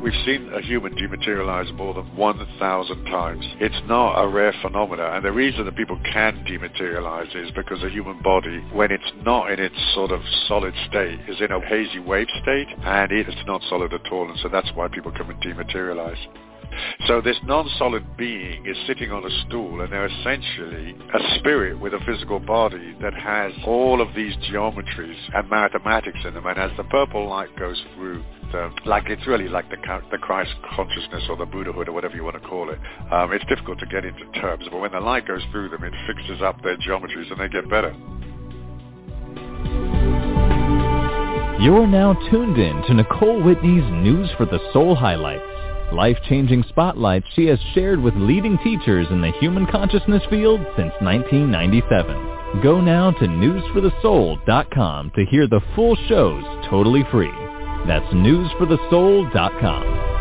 We've seen a human dematerialize more than 1,000 times. It's not a rare phenomenon, and the reason that people can dematerialize is because the human body, when it's not in its sort of solid state, is in a hazy wave state, and it's not solid at all, and so that's why people come and dematerialize. So this non-solid being is sitting on a stool, and they're essentially a spirit with a physical body that has all of these geometries and mathematics in them. And as the purple light goes through, it's really like the Christ consciousness or the Buddhahood or whatever you want to call it. It's difficult to get into terms, but when the light goes through them, it fixes up their geometries and they get better. You're now tuned in to Nicole Whitney's News for the Soul highlights. Life-changing spotlights she has shared with leading teachers in the human consciousness field since 1997. Go now to newsforthesoul.com to hear the full shows totally free. That's newsforthesoul.com.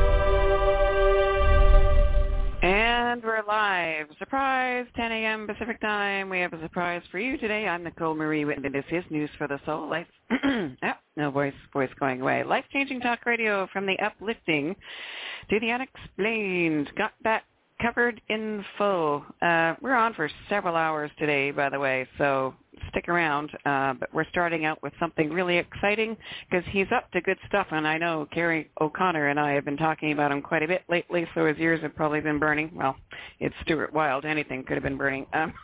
And we're live. Surprise, 10 a.m. Pacific time. We have a surprise for you today. I'm Nicole Marie Whitney. This is News for the Soul. No voice going away. Life-changing talk radio from the uplifting to the unexplained. Got that covered in full. We're on for several hours today, by the way, so stick around. But we're starting out with something really exciting because he's up to good stuff, and I know Gary O'Connor and I have been talking about him quite a bit lately, so his ears have probably been burning. Well, it's Stuart Wilde. Anything could have been burning.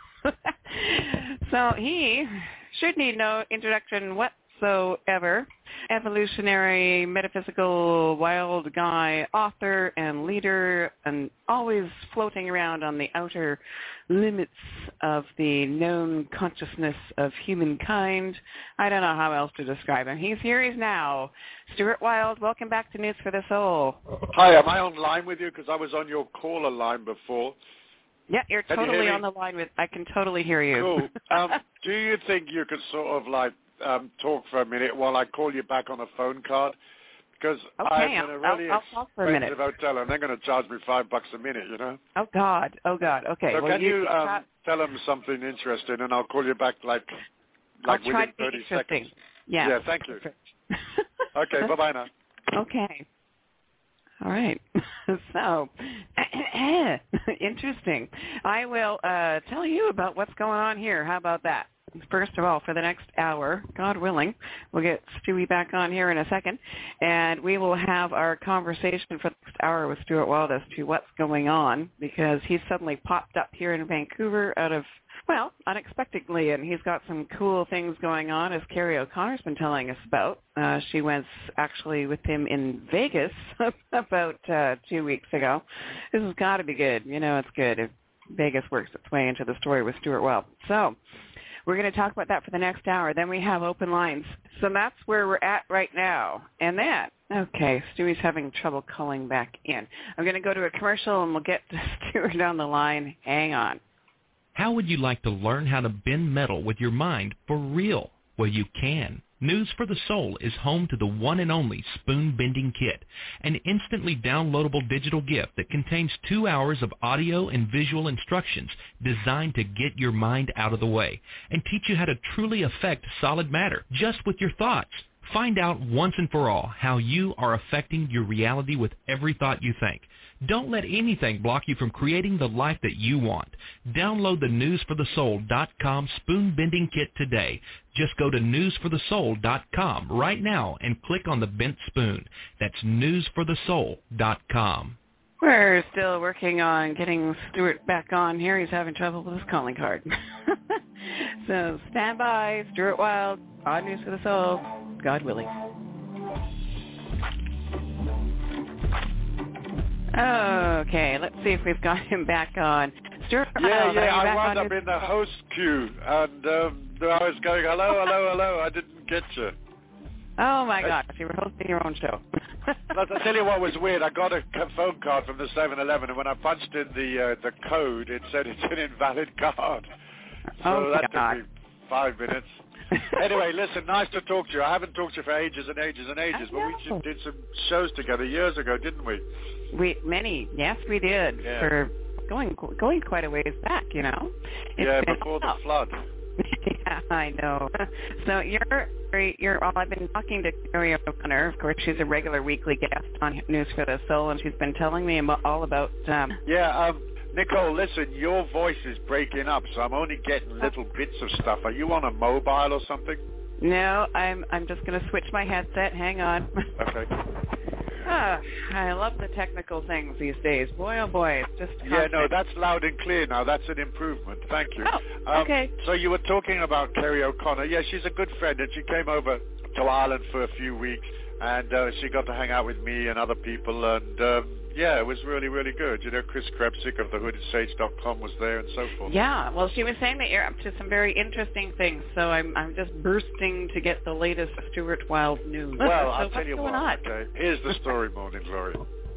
So he should need no introduction whatsoever. Evolutionary, metaphysical, wild guy, author and leader, and always floating around on the outer limits of the known consciousness of humankind. I don't know how else to describe him. He's here, he's now. Stuart Wilde, welcome back to News for the Soul. Hi, am I online with you? Because I was on your caller line before. Yeah, you're totally on the line with, I can totally hear you. Cool. Do you think you could sort of talk for a minute while I call you back on a phone card? Because I'm in a really expensive hotel and they're going to charge me $5 a minute, you know? Oh, God. Okay. So can you tell them something interesting and I'll call you back within 30 seconds? Yeah, thank you. Okay, bye-bye now. Okay. All right. So, interesting. I will tell you about what's going on here. How about that? First of all, for the next hour, God willing, we'll get Stewie back on here in a second, and we will have our conversation for the next hour with Stuart Wilde as to what's going on, because he's suddenly popped up here in Vancouver out of, unexpectedly, and he's got some cool things going on, as Carrie O'Connor's been telling us about. She was actually with him in Vegas about 2 weeks ago. This has got to be good. You know, it's good if Vegas works its way into the story with Stuart Wilde. So we're going to talk about that for the next hour. Then we have open lines. So that's where we're at right now. And then, okay, Stewie's having trouble calling back in. I'm going to go to a commercial, and we'll get Stuart on the line. Hang on. How would you like to learn how to bend metal with your mind for real? Well, you can. News for the Soul is home to the one and only Spoon Bending Kit, an instantly downloadable digital gift that contains 2 hours of audio and visual instructions designed to get your mind out of the way and teach you how to truly affect solid matter just with your thoughts. Find out once and for all how you are affecting your reality with every thought you think. Don't let anything block you from creating the life that you want. Download the newsforthesoul.com Spoon Bending Kit today. Just go to newsforthesoul.com right now and click on the bent spoon. That's newsforthesoul.com. We're still working on getting Stuart back on here. He's having trouble with his calling card. So stand by. Stuart Wilde on News for the Soul. God willing. Okay, let's see if we've got him back on. Stuart, I wound up in the host queue, and I was going, hello, I didn't get you. Oh, my gosh, you were hosting your own show. I'll tell you what was weird. I got a phone card from the 7-Eleven, and when I punched in the code, it said it's an invalid card. So that took me 5 minutes. Anyway, listen, nice to talk to you. I haven't talked to you for ages and ages and ages, but we did some shows together years ago, didn't we? Yes, we did. Yeah. For going quite a ways back, you know. Before the flood. Yeah, I know. So I've been talking to Carrie O'Connor. Of course, she's a regular weekly guest on News for the Soul, and she's been telling me all about... Nicole, listen, your voice is breaking up, so I'm only getting little bits of stuff. Are you on a mobile or something? No, I'm just going to switch my headset. Hang on. Okay. I love the technical things these days. Boy, oh boy, it's just constant. Yeah, no, that's loud and clear now. That's an improvement. Thank you. Oh, okay. So you were talking about Carrie O'Connor. Yeah, she's a good friend, and she came over to Ireland for a few weeks, and she got to hang out with me and other people, and yeah, it was really, really good. You know, Chris Krebsick of thehoodidsage.com was there and so forth. Yeah, well, she was saying that you're up to some very interesting things, so I'm just bursting to get the latest Stuart Wilde news. Well, so I'll tell you what. Okay, here's the story, Morning Glory.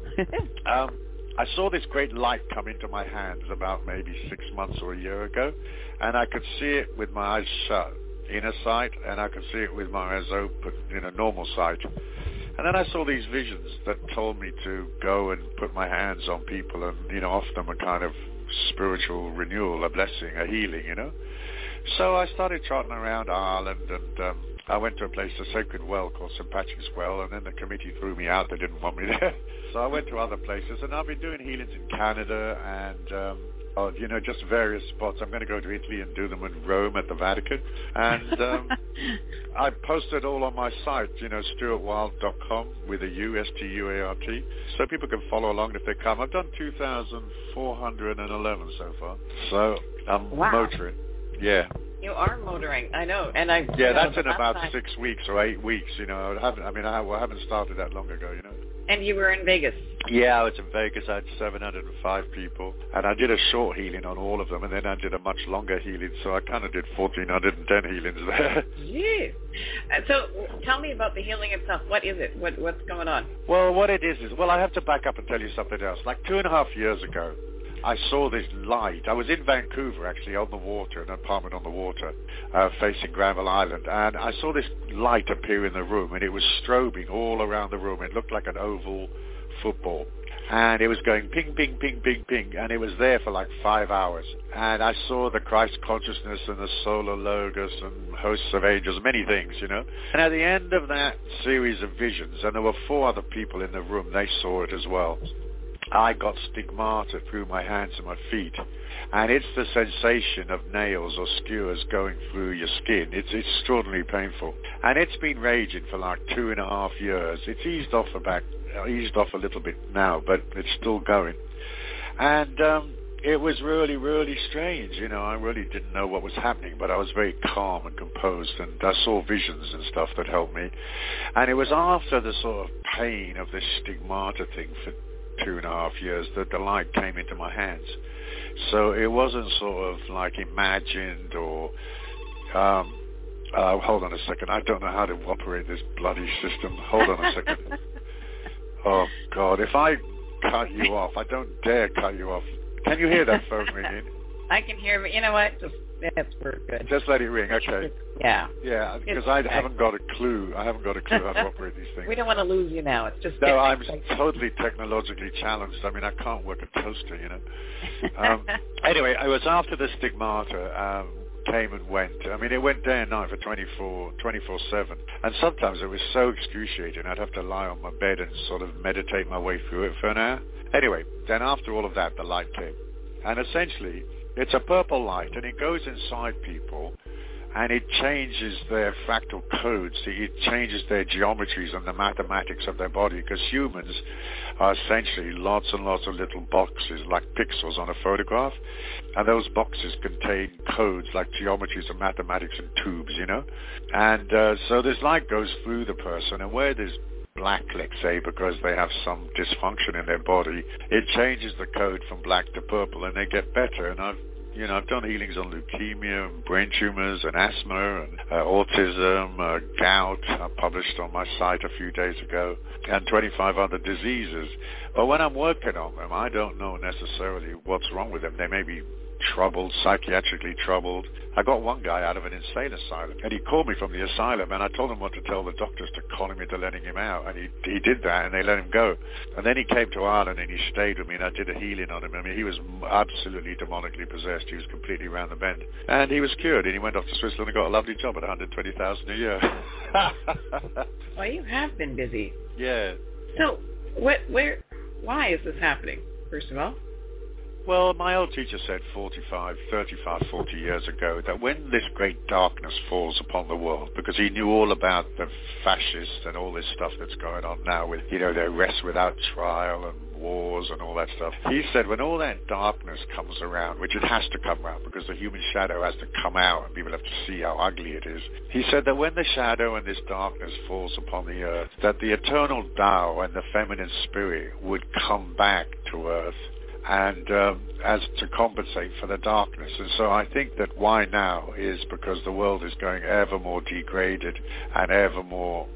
I saw this great light come into my hands about maybe 6 months or a year ago, and I could see it with my eyes shut, inner sight, and I could see it with my eyes open, normal sight. And then I saw these visions that told me to go and put my hands on people and, offer them a kind of spiritual renewal, a blessing, a healing, So I started trotting around Ireland, and I went to a place, a sacred well called St. Patrick's Well, and then the committee threw me out. They didn't want me there. So I went to other places, and I've been doing healings in Canada and, just various spots. I'm going to go to Italy and do them in Rome at the Vatican. And I posted all on my site, stuartwilde.com with a U, S-T-U-A-R-T, so people can follow along if they come. I've done 2,411 so far. So I'm motoring. Yeah. You are motoring, I know. And that's in about 6 weeks or 8 weeks, I haven't started that long ago, And you were in Vegas. Yeah, I was in Vegas. I had 705 people, and I did a short healing on all of them, and then I did a much longer healing, so I kind of did 1,410 healings there. Jeez. So tell me about the healing itself. What is it? What's going on? Well, what it is, I have to back up and tell you something else. Like 2.5 years ago, I saw this light. I was in Vancouver, actually, on the water, an apartment on the water, facing Granville Island, and I saw this light appear in the room, and it was strobing all around the room. It looked like an oval football, and it was going ping, ping, ping, ping, ping, and it was there for like 5 hours. And I saw the Christ consciousness and the solar logos and hosts of angels, many things, And at the end of that series of visions, and there were 4 other people in the room, they saw it as well. I got stigmata through my hands and my feet, and it's the sensation of nails or skewers going through your skin. It's extraordinarily painful, and it's been raging for like 2.5 years. It's eased off a little bit now, but it's still going. And it was really, really strange. I really didn't know what was happening, but I was very calm and composed, and I saw visions and stuff that helped me. And it was after the sort of pain of this stigmata thing for 2.5 years that the light came into my hands. So it wasn't sort of like imagined or hold on a second, I don't know how to operate this bloody system. Hold on a second. Oh God, if I cut you off, I don't dare cut you off. Can you hear that phone ringing? I can hear, but you know what? That's very good. Just let it ring, okay. Yeah. Yeah, because I haven't got a clue. I haven't got a clue how to operate these things. We don't want to lose you now. It's just... No, I'm totally technologically challenged. I mean, I can't work a toaster, Anyway, it was after the stigmata came and went. I mean, it went day and night for 24/7. And sometimes it was so excruciating, I'd have to lie on my bed and sort of meditate my way through it for an hour. Anyway, then after all of that, the light came. And essentially, it's a purple light, and it goes inside people, and it changes their fractal codes. It changes their geometries and the mathematics of their body, because humans are essentially lots and lots of little boxes, like pixels on a photograph, and those boxes contain codes like geometries and mathematics and tubes, And so this light goes through the person, and where there's black, let's say, because they have some dysfunction in their body, it changes the code from black to purple, and they get better. And I've done healings on leukemia and brain tumors and asthma and autism, gout. I published on my site a few days ago, and 25 other diseases. But when I'm working on them, I don't know necessarily what's wrong with them. They may be troubled, psychiatrically troubled. I got one guy out of an insane asylum, and he called me from the asylum, and I told him what to tell the doctors to call him into letting him out, and he did that, and they let him go. And then he came to Ireland, and he stayed with me, and I did a healing on him. I mean, he was absolutely demonically possessed. He was completely round the bend. And he was cured, and he went off to Switzerland and got a lovely job at $120,000 a year. Well, you have been busy. Yeah. So, why is this happening, first of all? Well, my old teacher said 40 years ago that when this great darkness falls upon the world, because he knew all about the fascists and all this stuff that's going on now with, their arrests without trial and wars and all that stuff. He said when all that darkness comes around, which it has to come around because the human shadow has to come out and people have to see how ugly it is. He said that when the shadow and this darkness falls upon the earth, that the eternal Tao and the feminine spirit would come back to earth and as to compensate for the darkness. And so I think that why now is because the world is going ever more degraded and ever more,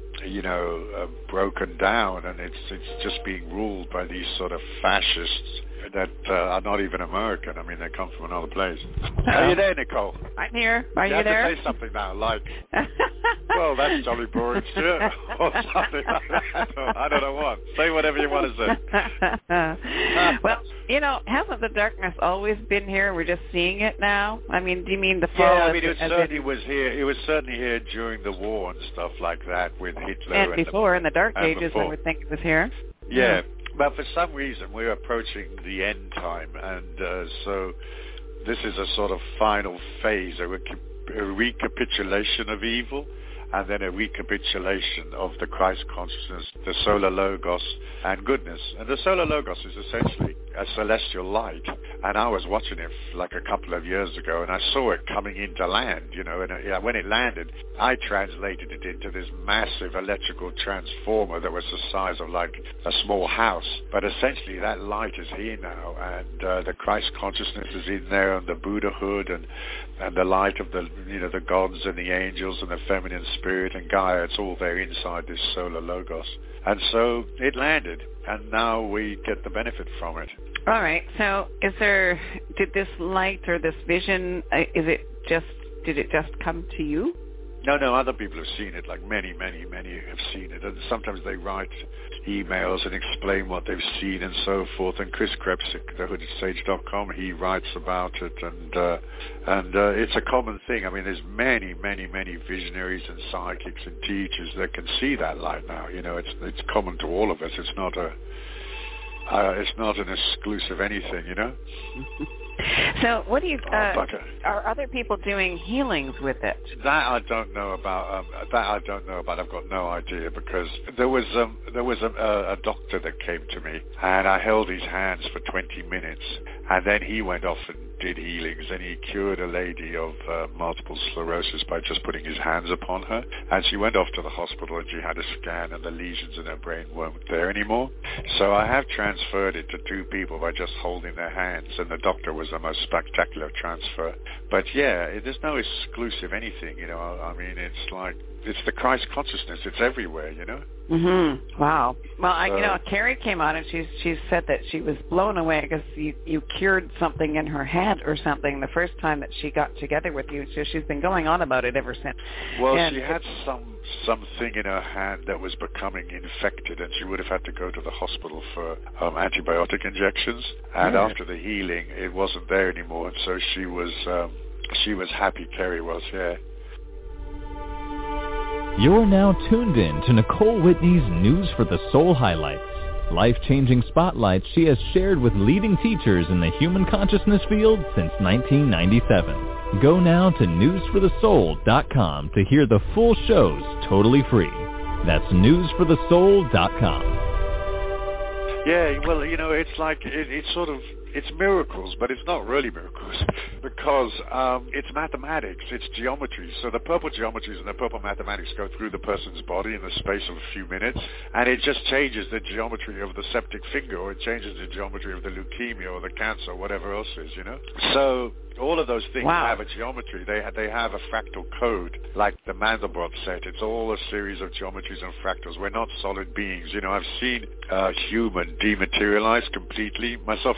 broken down, and it's just being ruled by these sort of fascists that are not even American. I mean, they come from another place. Are you there, Nicole? I'm here. Are you have there? To say something now, like, well, that's jolly boring shit, or something like that. I don't know what. Say whatever you want to say. Well, hasn't the darkness always been here? We're just seeing it now? I mean, do you mean the fall? Yeah, I mean, it certainly was here. It was certainly here during the war and stuff like that with Hitler. And before, in the Dark Ages, before. I would think it was here. Yeah. But for some reason, we're approaching the end time, and so this is a sort of final phase, a recapitulation of evil, and then a recapitulation of the Christ consciousness, the solar logos, and goodness. And the solar logos is essentially a celestial light. And I was watching it like a couple of years ago, and I saw it coming into land, and when it landed, I translated it into this massive electrical transformer that was the size of like a small house. But essentially that light is here now, and the Christ consciousness is in there, and the Buddhahood, and the light of the gods and the angels and the feminine spirit and Gaia, it's all there inside this solar logos. And so it landed, and now we get the benefit from it. All right. So did this light or this vision, did it just come to you? No, other people have seen it, like many have seen it. And sometimes they write emails and explain what they've seen and so forth. And Chris Krebsick, thehoodedsage.com, he writes about it. And it's a common thing. I mean, there's many visionaries and psychics and teachers that can see that light now. It's common to all of us. It's not an exclusive anything, So what do you, are other people doing healings with it? That I don't know about. I've got no idea, because there was a doctor that came to me, and I held his hands for 20 minutes, and then he went off and did healings, and he cured a lady of multiple sclerosis by just putting his hands upon her. And she went off to the hospital, and she had a scan, and the lesions in her brain weren't there anymore. So I have transferred it to two people by just holding their hands, and the doctor was the most spectacular transfer. But yeah, there's no exclusive anything, I mean, it's the Christ consciousness. It's everywhere, Mm-hmm. Wow. Well, Carrie came on and she said that she was blown away because you cured something in her head or something the first time that she got together with you. So she's been going on about it ever since. Well, she had something in her hand that was becoming infected, and she would have had to go to the hospital for antibiotic injections. And after the healing, it wasn't there anymore, and so she was happy. Carrie was, yeah. You're now tuned in to Nicole Whitney's News for the Soul highlights, life-changing spotlights she has shared with leading teachers in the human consciousness field since 1997. Go now to newsforthesoul.com to hear the full shows totally free. That's newsforthesoul.com. Yeah, well, it's like, it's miracles, but it's not really miracles, because it's mathematics, it's geometry. So the purple geometries and the purple mathematics go through the person's body in the space of a few minutes, and it just changes the geometry of the septic finger, or it changes the geometry of the leukemia or the cancer or whatever else is, So all of those things have a geometry. They have a fractal code, like the Mandelbrot set. It's all a series of geometries and fractals. We're not solid beings. I've seen a human dematerialize completely, myself and others.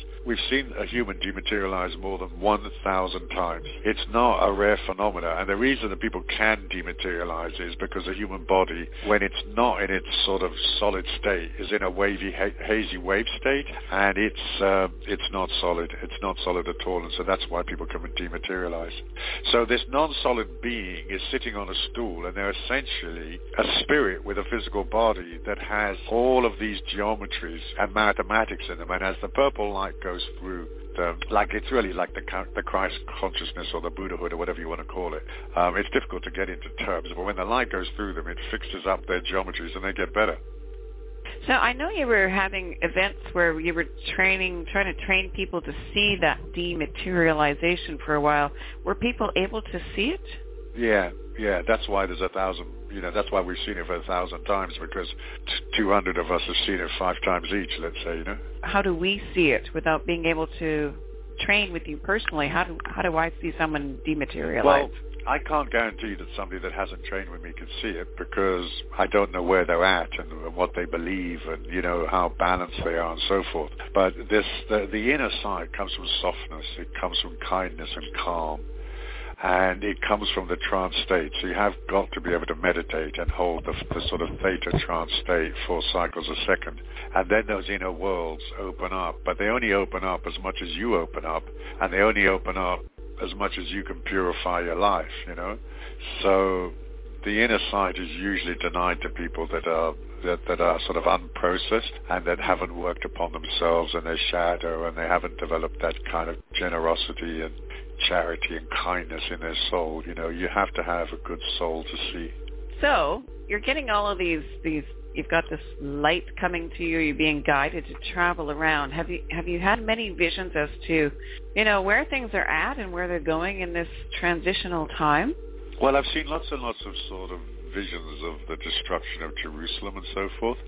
We've seen a human dematerialize more than 1,000 times. It's not a rare phenomena, and the reason that people can dematerialize is because the human body, when it's not in its sort of solid state, is in a wavy, hazy wave state, and it's not solid. It's not solid at all, and so that's why people can dematerialize. So this non-solid being is sitting on a stool, and they're essentially a spirit with a physical body that has all of these geometries and mathematics in them, and as the purple light goes through them, like it's really like the Christ consciousness or the Buddhahood or whatever you want to call it. It's difficult to get into terms, but when the light goes through them, it fixes up their geometries and they get better. So I know you were having events where you were trying to train people to see that dematerialization for a while. Were people able to see it? Yeah. That's why there's 1,000. That's why we've seen it for 1,000 times, because 200 of us have seen it 5 times each. Let's say, How do we see it without being able to train with you personally? How do I see someone dematerialize? Well, I can't guarantee that somebody that hasn't trained with me can see it, because I don't know where they're at and what they believe and, how balanced they are and so forth. But the inner side comes from softness. It comes from kindness and calm. And it comes from the trance state. So you have got to be able to meditate and hold the sort of theta trance state 4 cycles a second. And then those inner worlds open up. But they only open up as much as you open up. And they only open up as much as you can purify your life, So the inner side is usually denied to people that are sort of unprocessed and that haven't worked upon themselves and their shadow, and they haven't developed that kind of generosity and charity and kindness in their soul. You have to have a good soul to see. So you're getting all of these you've got this light coming to you, you're being guided to travel around. Have you had many visions as to, where things are at and where they're going in this transitional time? Well, I've seen lots and lots of sort of visions of the destruction of Jerusalem and so forth.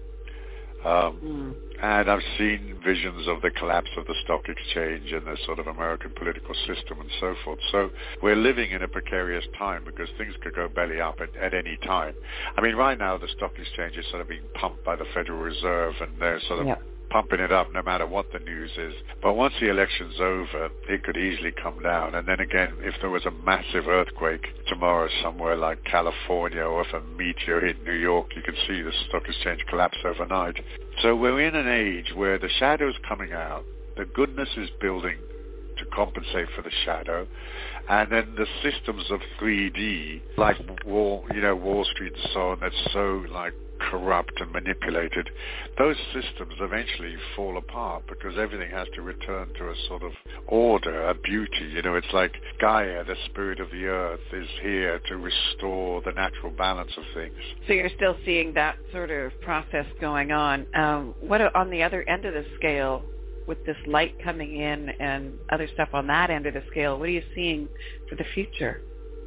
And I've seen visions of the collapse of the stock exchange and the sort of American political system and so forth. So we're living in a precarious time because things could go belly up at any time. I mean, right now the stock exchange is sort of being pumped by the Federal Reserve, and they're sort of pumping it up no matter what the news is. But once the election's over, it could easily come down. And then again, if there was a massive earthquake tomorrow somewhere like California, or if a meteor hit New York, you could see the stock exchange collapse overnight. So we're in an age where the shadow's coming out, the goodness is building to compensate for the shadow, and then the systems of 3D, like Wall Street and so on, that's so like corrupt and manipulated, those systems eventually fall apart because everything has to return to a sort of order, a beauty. It's like Gaia, the spirit of the earth, is here to restore the natural balance of things. So you're still seeing that sort of process going on. What on the other end of the scale, with this light coming in and other stuff on that end of the scale, what are you seeing for the future?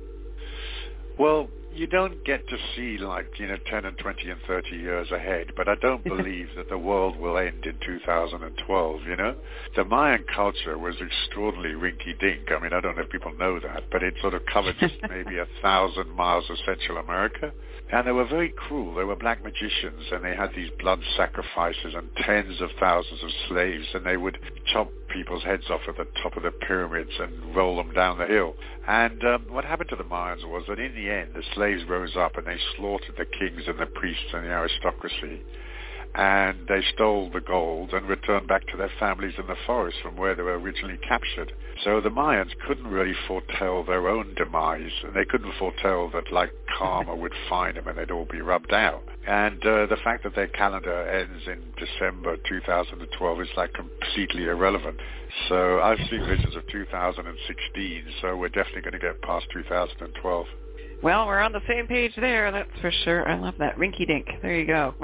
Well, you don't get to see 10 and 20 and 30 years ahead, but I don't believe that the world will end in 2012, The Mayan culture was extraordinarily rinky-dink. I mean, I don't know if people know that, but it sort of covered just maybe 1,000 miles of Central America. And they were very cruel. They were black magicians, and they had these blood sacrifices and tens of thousands of slaves, and they would chop people's heads off at the top of the pyramids and roll them down the hill. And what happened to the Mayans was that in the end, the slaves rose up and they slaughtered the kings and the priests and the aristocracy. And they stole the gold and returned back to their families in the forest from where they were originally captured. So the Mayans couldn't really foretell their own demise, and they couldn't foretell that karma would find them and they'd all be rubbed out. And the fact that their calendar ends in December 2012 is completely irrelevant. So I've seen visions of 2016, so we're definitely going to get past 2012. Well, we're on the same page there, that's for sure. I love that. Rinky-dink. There you go.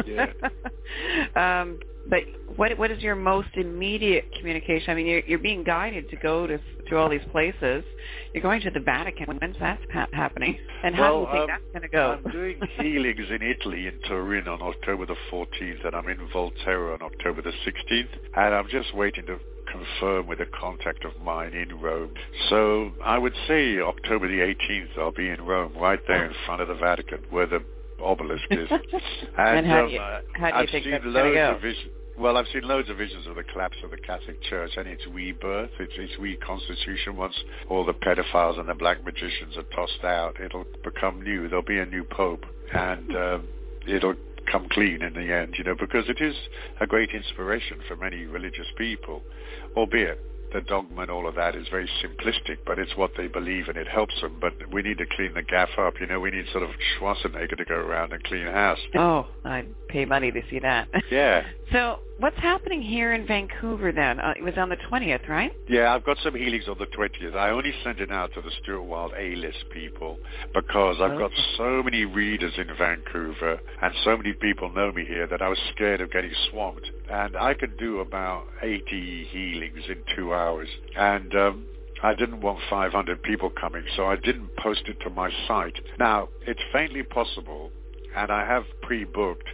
Yeah. But what is your most immediate communication? I mean, you're being guided to go to all these places. You're going to the Vatican. When's that happening? And how do you think that's going to go? I'm doing healings in Italy, in Turin, on October the 14th, and I'm in Volterra on October the 16th. And I'm just waiting to confirm with a contact of mine in Rome. So I would say October the 18th I'll be in Rome, right there in front of the Vatican, where the obelisk is. And how do you think that's going to go? Well, I've seen loads of visions of the collapse of the Catholic Church and its rebirth, its reconstitution. Once all the pedophiles and the black magicians are tossed out, it'll become new. There'll be a new pope, and it'll come clean in the end, because it is a great inspiration for many religious people, albeit the dogma and all of that is very simplistic, but it's what they believe and it helps them. But we need to clean the gaff up. We need sort of Schwarzenegger to go around and clean house. Oh, I'd pay money to see that. Yeah. So what's happening here in Vancouver then? It was on the 20th, right? Yeah, I've got some healings on the 20th. I only sent it out to the Stuart Wilde A-list people because I've got so many readers in Vancouver and so many people know me here that I was scared of getting swamped. And I could do about 80 healings in 2 hours. And I didn't want 500 people coming, so I didn't post it to my site. Now, it's faintly possible, and I have pre-booked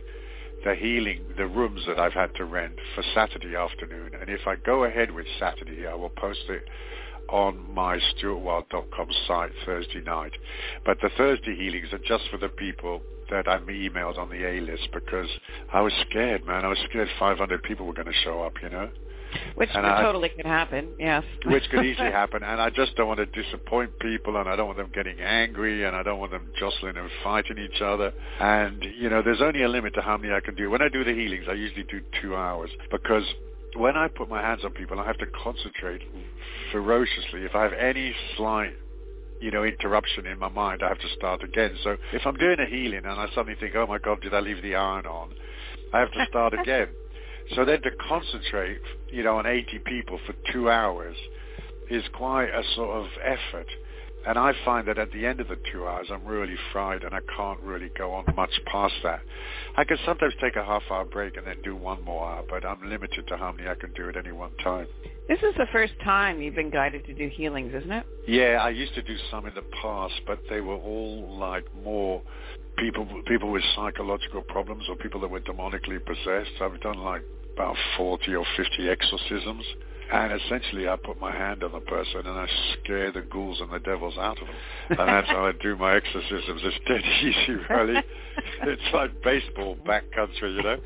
the rooms that I've had to rent for Saturday afternoon. And if I go ahead with Saturday, I will post it on my stuartwilde.com site Thursday night. But the Thursday healings are just for the people that I emailed on the A-list because I was scared, man. I was scared 500 people were going to show up, Which totally could happen, yes. Which could easily happen, and I just don't want to disappoint people, and I don't want them getting angry, and I don't want them jostling and fighting each other. And, there's only a limit to how many I can do. When I do the healings, I usually do 2 hours, because when I put my hands on people, I have to concentrate ferociously. If I have any slight interruption in my mind, I have to start again. So if I'm doing a healing and I suddenly think, oh my God, did I leave the iron on? I have to start again. So then to concentrate, on 80 people for 2 hours is quite a sort of effort. And I find that at the end of the 2 hours, I'm really fried and I can't really go on much past that. I can sometimes take a half-hour break and then do 1 more hour, but I'm limited to how many I can do at any one time. This is the first time you've been guided to do healings, isn't it? Yeah, I used to do some in the past, but they were all like more people with psychological problems or people that were demonically possessed. I've done like about 40 or 50 exorcisms. And essentially I put my hand on the person and I scare the ghouls and the devils out of them. And that's how I do my exorcisms. It's dead easy, really. It's like baseball backcountry,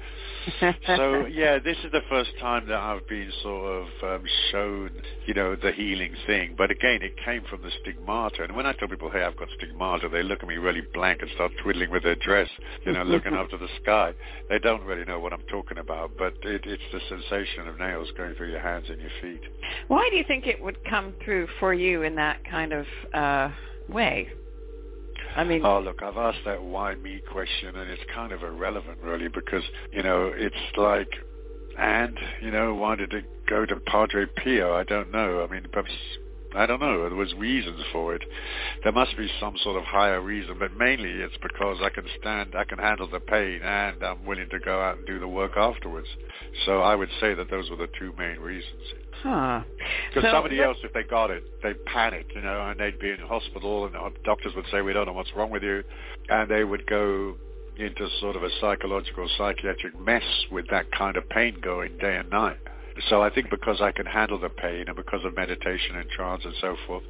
So, yeah, this is the first time that I've been sort of shown, the healing thing. But again, it came from the stigmata. And when I tell people, hey, I've got stigmata, they look at me really blank and start twiddling with their dress, looking up to the sky. They don't really know what I'm talking about. But it's the sensation of nails going through your hands and your feet. Why do you think it would come through for you in that kind of way? I mean, oh, look, I've asked that why me question, and it's kind of irrelevant, really, because, it's like, and, why did it go to Padre Pio? I don't know. I mean, perhaps, I don't know. There was reasons for it. There must be some sort of higher reason, but mainly it's because I can handle the pain, and I'm willing to go out and do the work afterwards. So I would say that those were the 2 main reasons. Huh. Because somebody else, if they got it, they'd panic, and they'd be in hospital, and doctors would say, we don't know what's wrong with you, and they would go into sort of a psychological, psychiatric mess with that kind of pain going day and night. So I think because I can handle the pain and because of meditation and trance and so forth,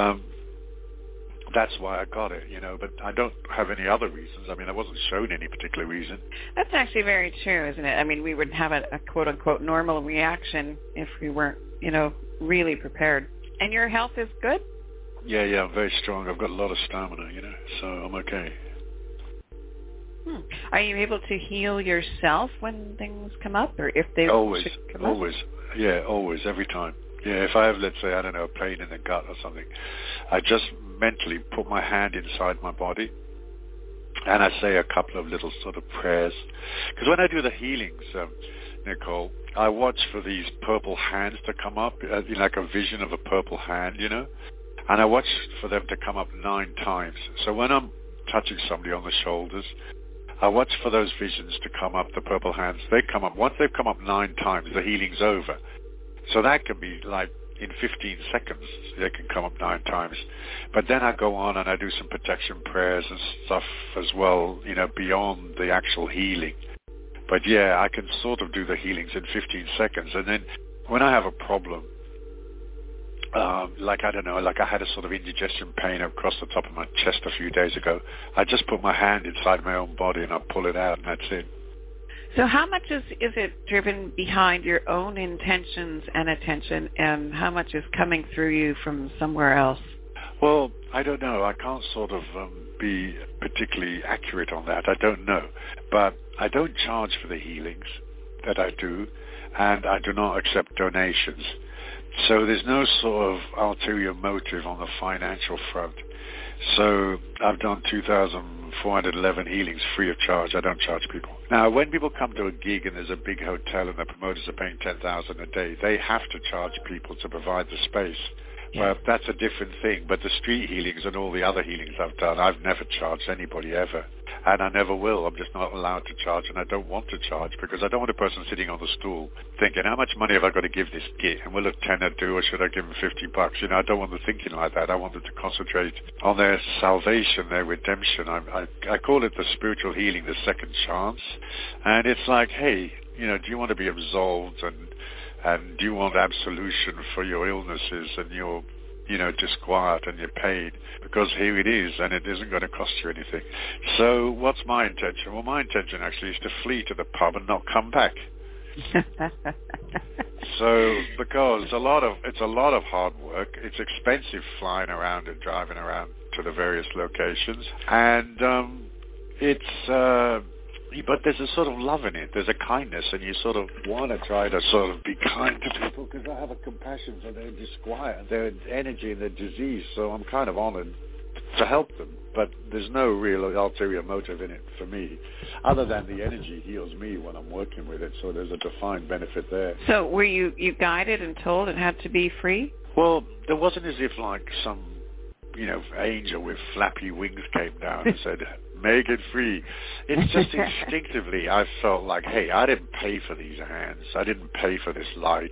that's why I got it, but I don't have any other reasons. I mean, I wasn't shown any particular reason. That's actually very true, isn't it? I mean, we would have a quote-unquote normal reaction if we weren't, really prepared. And your health is good? Yeah, I'm very strong. I've got a lot of stamina, so I'm okay. Are you able to heal yourself when things come up, or if they always, come up? Yeah, always, every time. Yeah, if I have, let's say, I don't know, a pain in the gut or something, I just mentally put my hand inside my body and I say a couple of little sort of prayers. Because when I do the healings, Nicole, I watch for these purple hands to come up, like a vision of a purple hand, and I watch for them to come up 9 times. So when I'm touching somebody on the shoulders, I watch for those visions to come up, the purple hands. They come up. Once they've come up 9 times, the healing's over. So that can be like in 15 seconds, they can come up 9 times. But then I go on and I do some protection prayers and stuff as well, beyond the actual healing. But yeah, I can sort of do the healings in 15 seconds. And then when I have a problem, like I had a sort of indigestion pain across the top of my chest a few days ago, I just put my hand inside my own body and I pull it out and that's it. So how much is it driven behind your own intentions and attention, and how much is coming through you from somewhere else? Well, I don't know. I can't sort of be particularly accurate on that. I don't know. But I don't charge for the healings that I do, and I do not accept donations. So there's no sort of ulterior motive on the financial front. So I've done 2,411 healings free of charge. I don't charge people. Now, when people come to a gig and there's a big hotel and the promoters are paying $10,000 a day, they have to charge people to provide the space. Well, that's a different thing. But the street healings and all the other healings I've done, I've never charged anybody ever. And I never will. I'm just not allowed to charge, and I don't want to charge because I don't want a person sitting on the stool thinking, how much money have I got to give this git? And will a tenner do, or should I give them $50? You know, I don't want them thinking like that. I want them to concentrate on their salvation, their redemption. I call it the spiritual healing, the second chance. And it's like, hey, you know, do you want to be absolved, and do you want absolution for your illnesses and your, you know, disquiet and your pain? Because here it is, and it isn't going to cost you anything. So what's my intention? Well, my intention actually is to flee to the pub and not come back. So, because it's a lot of hard work. It's expensive flying around and driving around to the various locations, and but there's a sort of love in it. There's a kindness, and you sort of want to try to sort of be kind to people because I have a compassion for their disquiet, their energy and their disease. So I'm kind of honored to help them. But there's no real ulterior motive in it for me, other than the energy heals me when I'm working with it. So there's a defined benefit there. So were you guided and told it had to be free? Well, there wasn't as if like some, you know, angel with flappy wings came down and said, make it free. It's just instinctively I felt like, hey, I didn't pay for these hands. I didn't pay for this light.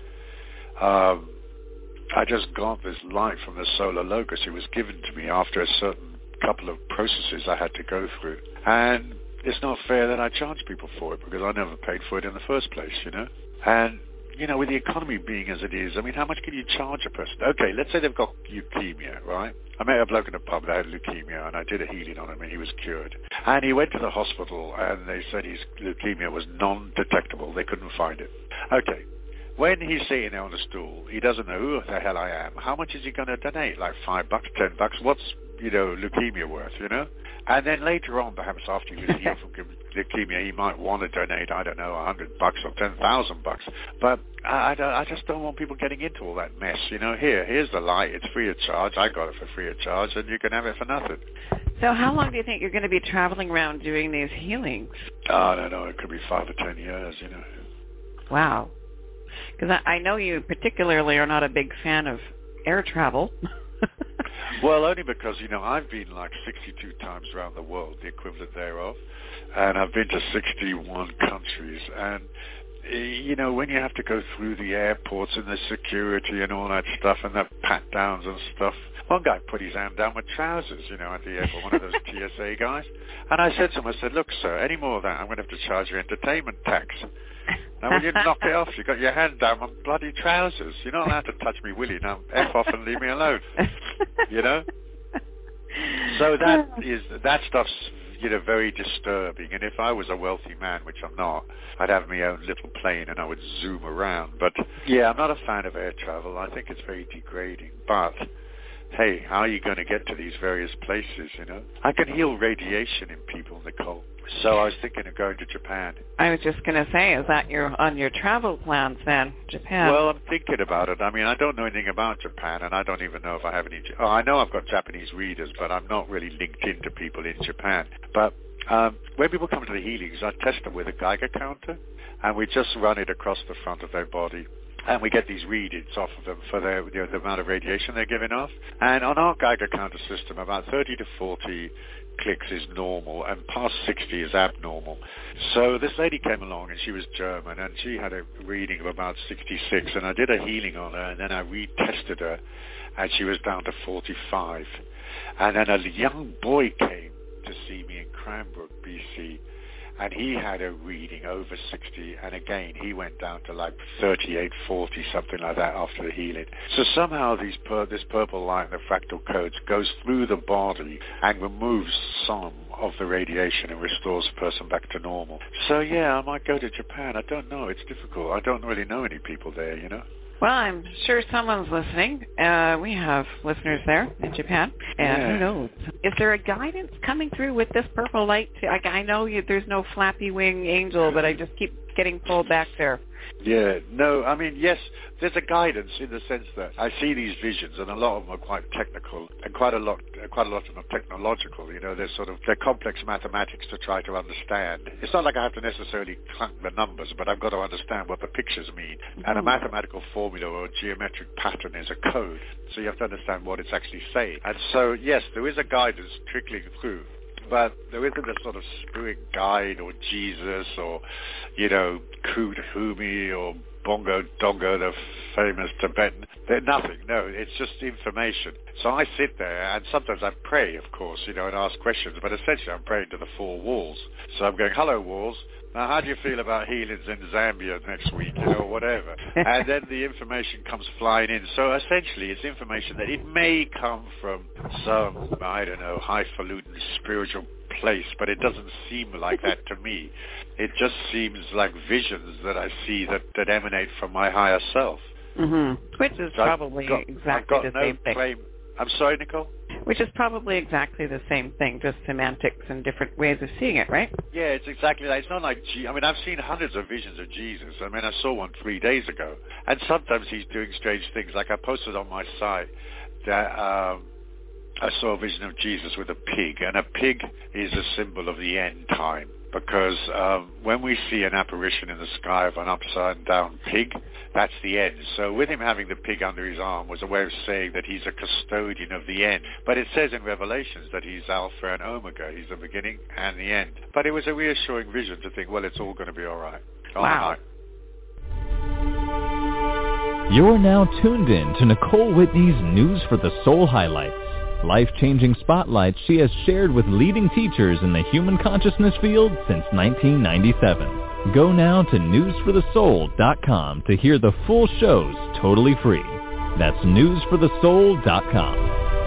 I just got this light from the solar locus. It was given to me after a certain couple of processes I had to go through. And it's not fair that I charge people for it because I never paid for it in the first place, you know. And, you know, with the economy being as it is, I mean, how much can you charge a person? Okay, let's say they've got leukemia, right? I met a bloke in a pub that had leukemia, and I did a healing on him, and he was cured. And he went to the hospital, and they said his leukemia was non-detectable. They couldn't find it. Okay. When he's sitting there on the stool, he doesn't know who the hell I am. How much is he going to donate? Like $5, $10? What's, you know, leukemia worth, you know? And then later on, perhaps after he was healed from leukemia, he might want to donate, I don't know, $100 or $10,000. But I just don't want people getting into all that mess. You know, here's the light. It's free of charge. I got it for free of charge, and you can have it for nothing. So how long do you think you're going to be traveling around doing these healings? I don't know. It could be 5 or 10 years, you know. Wow. Because I know you particularly are not a big fan of air travel. Well, only because, you know, I've been like 62 times around the world, the equivalent thereof, and I've been to 61 countries. And, you know, when you have to go through the airports and the security and all that stuff and the pat-downs and stuff, one guy put his hand down with trousers, you know, at the airport, one of those TSA guys. And I said to him, I said, look, sir, any more of that, I'm going to have to charge you entertainment tax. Now, will you knock it off? You got your hand down on bloody trousers. You're not allowed to touch me, will you? Now, F off and leave me alone. You know? So that stuff's, you know, very disturbing. And if I was a wealthy man, which I'm not, I'd have my own little plane and I would zoom around. But, yeah, I'm not a fan of air travel. I think it's very degrading. But, hey, how are you going to get to these various places, you know? I can heal radiation in people, Nicole. So I was thinking of going to Japan. I was just going to say, is that on your travel plans then, Japan? Well, I'm thinking about it. I mean, I don't know anything about Japan, and I don't even know if I have any... Oh, I know I've got Japanese readers, but I'm not really linked into people in Japan. But when people come to the healings, I test them with a Geiger counter, and we just run it across the front of their body. And we get these readings off of them for their, you know, the amount of radiation they're giving off. And on our Geiger counter system, about 30 to 40 clicks is normal, and past 60 is abnormal. So this lady came along, and she was German, and she had a reading of about 66, and I did a healing on her, and then I retested her, and she was down to 45. And then a young boy came to see me in Cranbrook, BC, and he had a reading over 60, and again, he went down to like 38, 40, something like that after the healing. So somehow this purple light, the fractal codes, goes through the body and removes some of the radiation and restores the person back to normal. So yeah, I might go to Japan. I don't know. It's difficult. I don't really know any people there, you know. Well, I'm sure someone's listening. We have listeners there in Japan, and who knows? Is there a guidance coming through with this purple light? I know there's no flappy wing angel, but I just keep getting pulled back there. Yeah, no, I mean, yes, there's a guidance in the sense that I see these visions, and a lot of them are quite technical, and quite a lot of them are technological. You know, they're complex mathematics to try to understand. It's not like I have to necessarily clunk the numbers, but I've got to understand what the pictures mean. And a mathematical formula or a geometric pattern is a code, so you have to understand what it's actually saying. And so, yes, there is a guidance trickling through. But there isn't a sort of spirit guide or Jesus or, you know, Kudhumi or Bongo Dongo, the famous Tibetan. They're nothing. No, it's just information. So I sit there, and sometimes I pray, of course, you know, and ask questions. But essentially I'm praying to the four walls. So I'm going, hello, walls. Now, how do you feel about healings in Zambia next week, you know, whatever? And then the information comes flying in. So essentially it's information that it may come from some, I don't know, highfalutin spiritual place, but it doesn't seem like that to me. It just seems like visions that I see that emanate from my higher self. Mm-hmm. Which is probably exactly the same thing. I'm sorry, Nicole? Which is probably exactly the same thing, just semantics and different ways of seeing it, right? Yeah, it's exactly that. It's not like, I mean, I've seen hundreds of visions of Jesus. I mean, I saw one 3 days ago. And sometimes he's doing strange things. Like I posted on my site that I saw a vision of Jesus with a pig. And a pig is a symbol of the end time. Because when we see an apparition in the sky of an upside-down pig, that's the end. So with him having the pig under his arm was a way of saying that he's a custodian of the end. But it says in Revelations that he's Alpha and Omega. He's the beginning and the end. But it was a reassuring vision to think, well, it's all going to be all right. Wow. You're now tuned in to Nicole Whitney's News for the Soul highlights. Life-changing spotlights she has shared with leading teachers in the human consciousness field since 1997. Go now to newsforthesoul.com to hear the full shows totally free. That's newsforthesoul.com.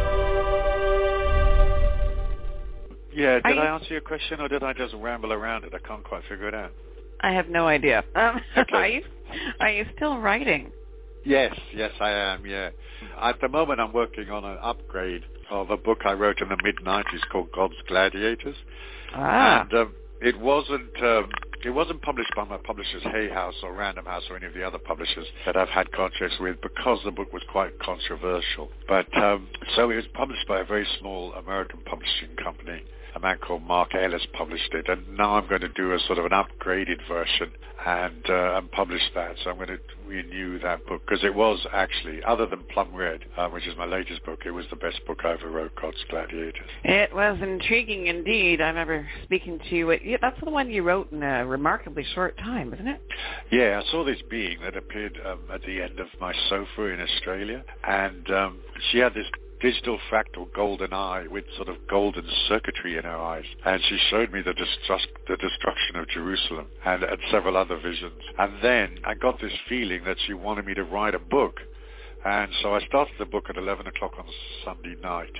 Yeah, did I answer your question or did I just ramble around it? I can't quite figure it out. I have no idea. Okay. Are you still writing? Yes, I am, yeah. At the moment I'm working on an upgrade of a book I wrote in the mid-90s called God's Gladiators. And it wasn't published by my publishers Hay House or Random House or any of the other publishers that I've had contracts with because the book was quite controversial. But so it was published by a very small American publishing company. A man called Mark Ellis published it, and now I'm going to do a sort of an upgraded version and publish that. So I'm going to renew that book because it was actually, other than Plum Red, which is my latest book, it was the best book I ever wrote, God's Gladiators. It was intriguing indeed. I remember speaking to you. That's the one you wrote in a remarkably short time, isn't it? Yeah, I saw this being that appeared at the end of my sofa in Australia, and she had this digital fractal golden eye with sort of golden circuitry in her eyes. And she showed me the destruction of Jerusalem and several other visions. And then I got this feeling that she wanted me to write a book. And so I started the book at 11 o'clock on Sunday night.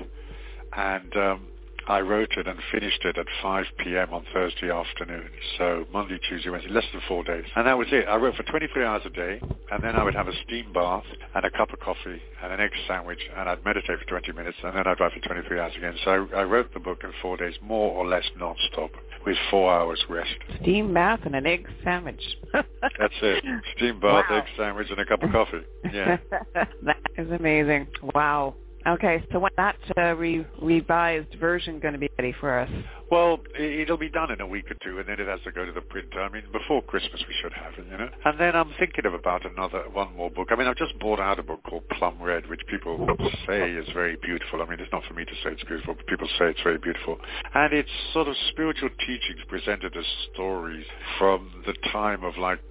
And I wrote it and finished it at 5 p.m. on Thursday afternoon. So Monday, Tuesday, Wednesday, less than 4 days. And that was it. I wrote for 23 hours a day, and then I would have a steam bath and a cup of coffee and an egg sandwich, and I'd meditate for 20 minutes, and then I'd write for 23 hours again. So I wrote the book in 4 days, more or less non-stop, with 4 hours rest. Steam bath and an egg sandwich. That's it. Steam bath, egg sandwich, and a cup of coffee. Yeah. That is amazing. Wow. Okay, so when that revised version going to be ready for us? Well, it'll be done in a week or two, and then it has to go to the printer. I mean, before Christmas we should have it, you know. And then I'm thinking about one more book. I mean, I've just bought out a book called Plum Red, which people say is very beautiful. I mean, it's not for me to say it's beautiful, but people say it's very beautiful. And it's sort of spiritual teachings presented as stories from the time of like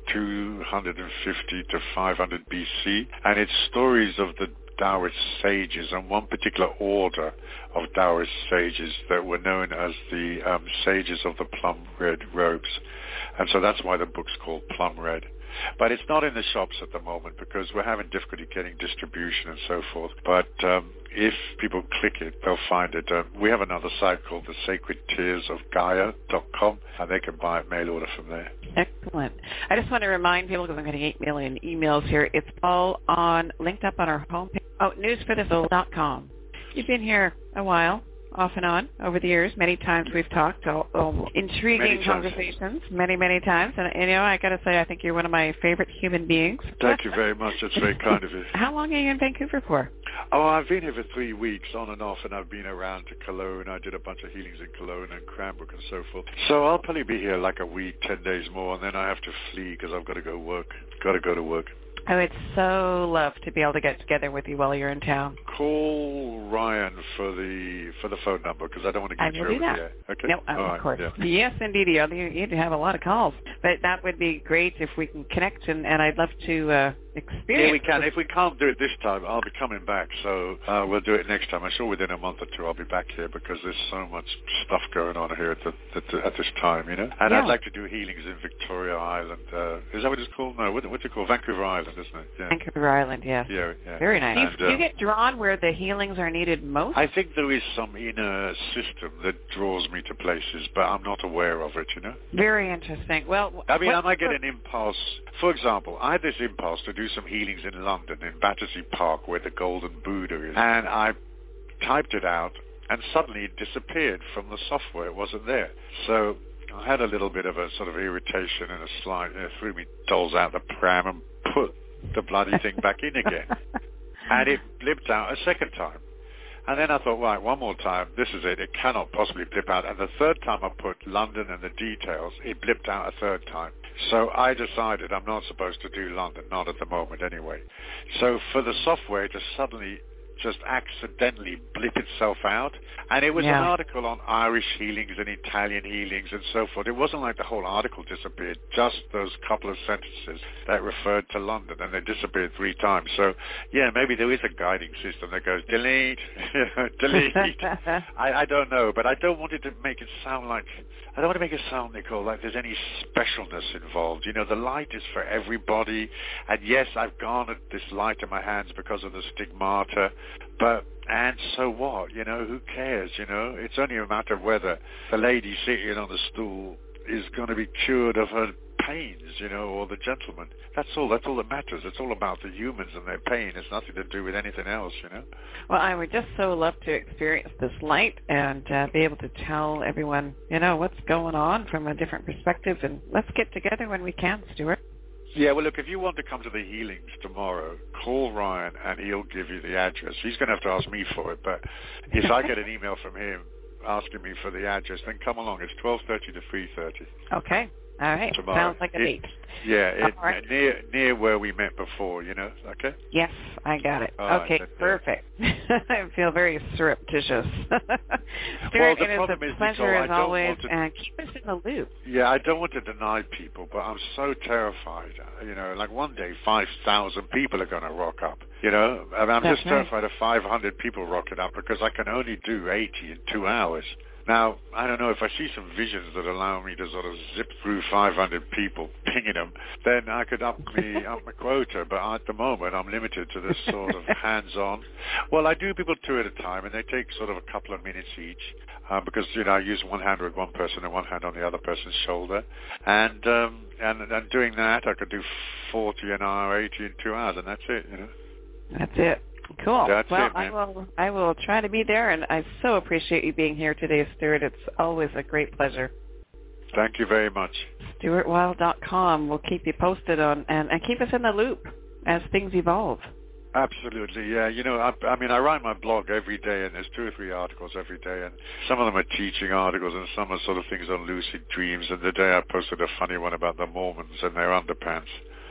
250 to 500 BC. And it's stories of the Taoist sages, and one particular order of Taoist sages that were known as the sages of the plum red robes. And so that's why the book's called Plum Red. But it's not in the shops at the moment because we're having difficulty getting distribution and so forth. But if people click it, they'll find it. We have another site called the sacredtearsofgaia.com, and they can buy it mail order from there. Excellent. I just want to remind people, because I'm getting 8 million emails here, it's all linked up on our homepage. Oh, newsforthesoul.com. You've been here a while, off and on, over the years. Many times we've talked, intriguing conversations, many times. And, I got to say, I think you're one of my favorite human beings. Thank you very much. That's very kind of you. How long are you in Vancouver for? Oh, I've been here for 3 weeks, on and off, and I've been around to Cologne. I did a bunch of healings in Cologne and Cranbrook and so forth. So I'll probably be here like a week, 10 days more, and then I have to flee because I've got to go work. Got to go to work. I would so love to be able to get together with you while you're in town. Call Ryan for the phone number because I don't want to get you over there. Okay? No, of course. Yeah. Yes, indeed. You have a lot of calls. But that would be great if we can connect, and I'd love to experience. Yeah, we can. If we can't do it this time, I'll be coming back. So we'll do it next time. I'm sure within a month or two I'll be back here because there's so much stuff going on here at this time, And I'd like to do healings in Victoria Island. Is that what it's called? No, what's it called? Vancouver Island, isn't it? Yeah. Vancouver Island, yes. Yeah. Very nice. Do you get drawn where the healings are needed most? I think there is some inner system that draws me to places, but I'm not aware of it, Very interesting. Well, I might get an impulse. For example, I had this impulse to do some healings in London, in Battersea Park, where the Golden Buddha is. And I typed it out, and suddenly it disappeared from the software. It wasn't there. So I had a little bit of a sort of irritation and a slight, threw me dolls out the pram and put the bloody thing back in again. And it blipped out a second time. And then I thought, right, one more time, this is it. It cannot possibly blip out. And the third time I put London and the details, it blipped out a third time. So I decided I'm not supposed to do London, not at the moment anyway. So for the software to suddenly just accidentally blip itself out. And it was an article on Irish healings and Italian healings and so forth. It wasn't like the whole article disappeared, just those couple of sentences that referred to London, and they disappeared 3 times. So, yeah, maybe there is a guiding system that goes, delete, delete. I don't know, but I don't want it to make it sound like, I don't want to make it sound, Nicole, like there's any specialness involved. The light is for everybody, and yes, I've garnered this light in my hands because of the stigmata, and so what? Who cares? It's only a matter of whether the lady sitting on the stool is going to be cured of her pains, or the gentleman. That's all that matters. It's all about the humans and their pain. It's nothing to do with anything else, Well, I would just so love to experience this light and be able to tell everyone, what's going on from a different perspective. And let's get together when we can, Stuart. Yeah, well, look, if you want to come to the healings tomorrow, call Ryan and he'll give you the address. He's going to have to ask me for it, but if I get an email from him asking me for the address, then come along. It's 12:30 to 3:30. Okay. All right. Tomorrow. Sounds like a date. Yeah, right. near where we met before, okay? Yes, I got it. Okay, perfect. I feel very surreptitious. Stuart, it is a pleasure as always, and keep us in the loop. Yeah, I don't want to deny people, but I'm so terrified. Like one day 5,000 people are going to rock up. I'm just terrified of 500 people rocking up because I can only do 80 in 2 hours. Now, I don't know, if I see some visions that allow me to sort of zip through 500 people, pinging them, then I could up my quota. But at the moment, I'm limited to this sort of hands-on. Well, I do people 2 at a time, and they take sort of a couple of minutes each because, I use one hand with one person and one hand on the other person's shoulder. And doing that, I could do 40 an hour, 80 in 2 hours, and that's it, That's it. Cool. That's it, I will try to be there, and I so appreciate you being here today, Stuart. It's always a great pleasure. Thank you very much. StuartWild.com. We'll keep you posted on and keep us in the loop as things evolve. Absolutely, yeah. I write my blog every day, and there's 2 or 3 articles every day, and some of them are teaching articles, and some are sort of things on lucid dreams. And today I posted a funny one about the Mormons and their underpants.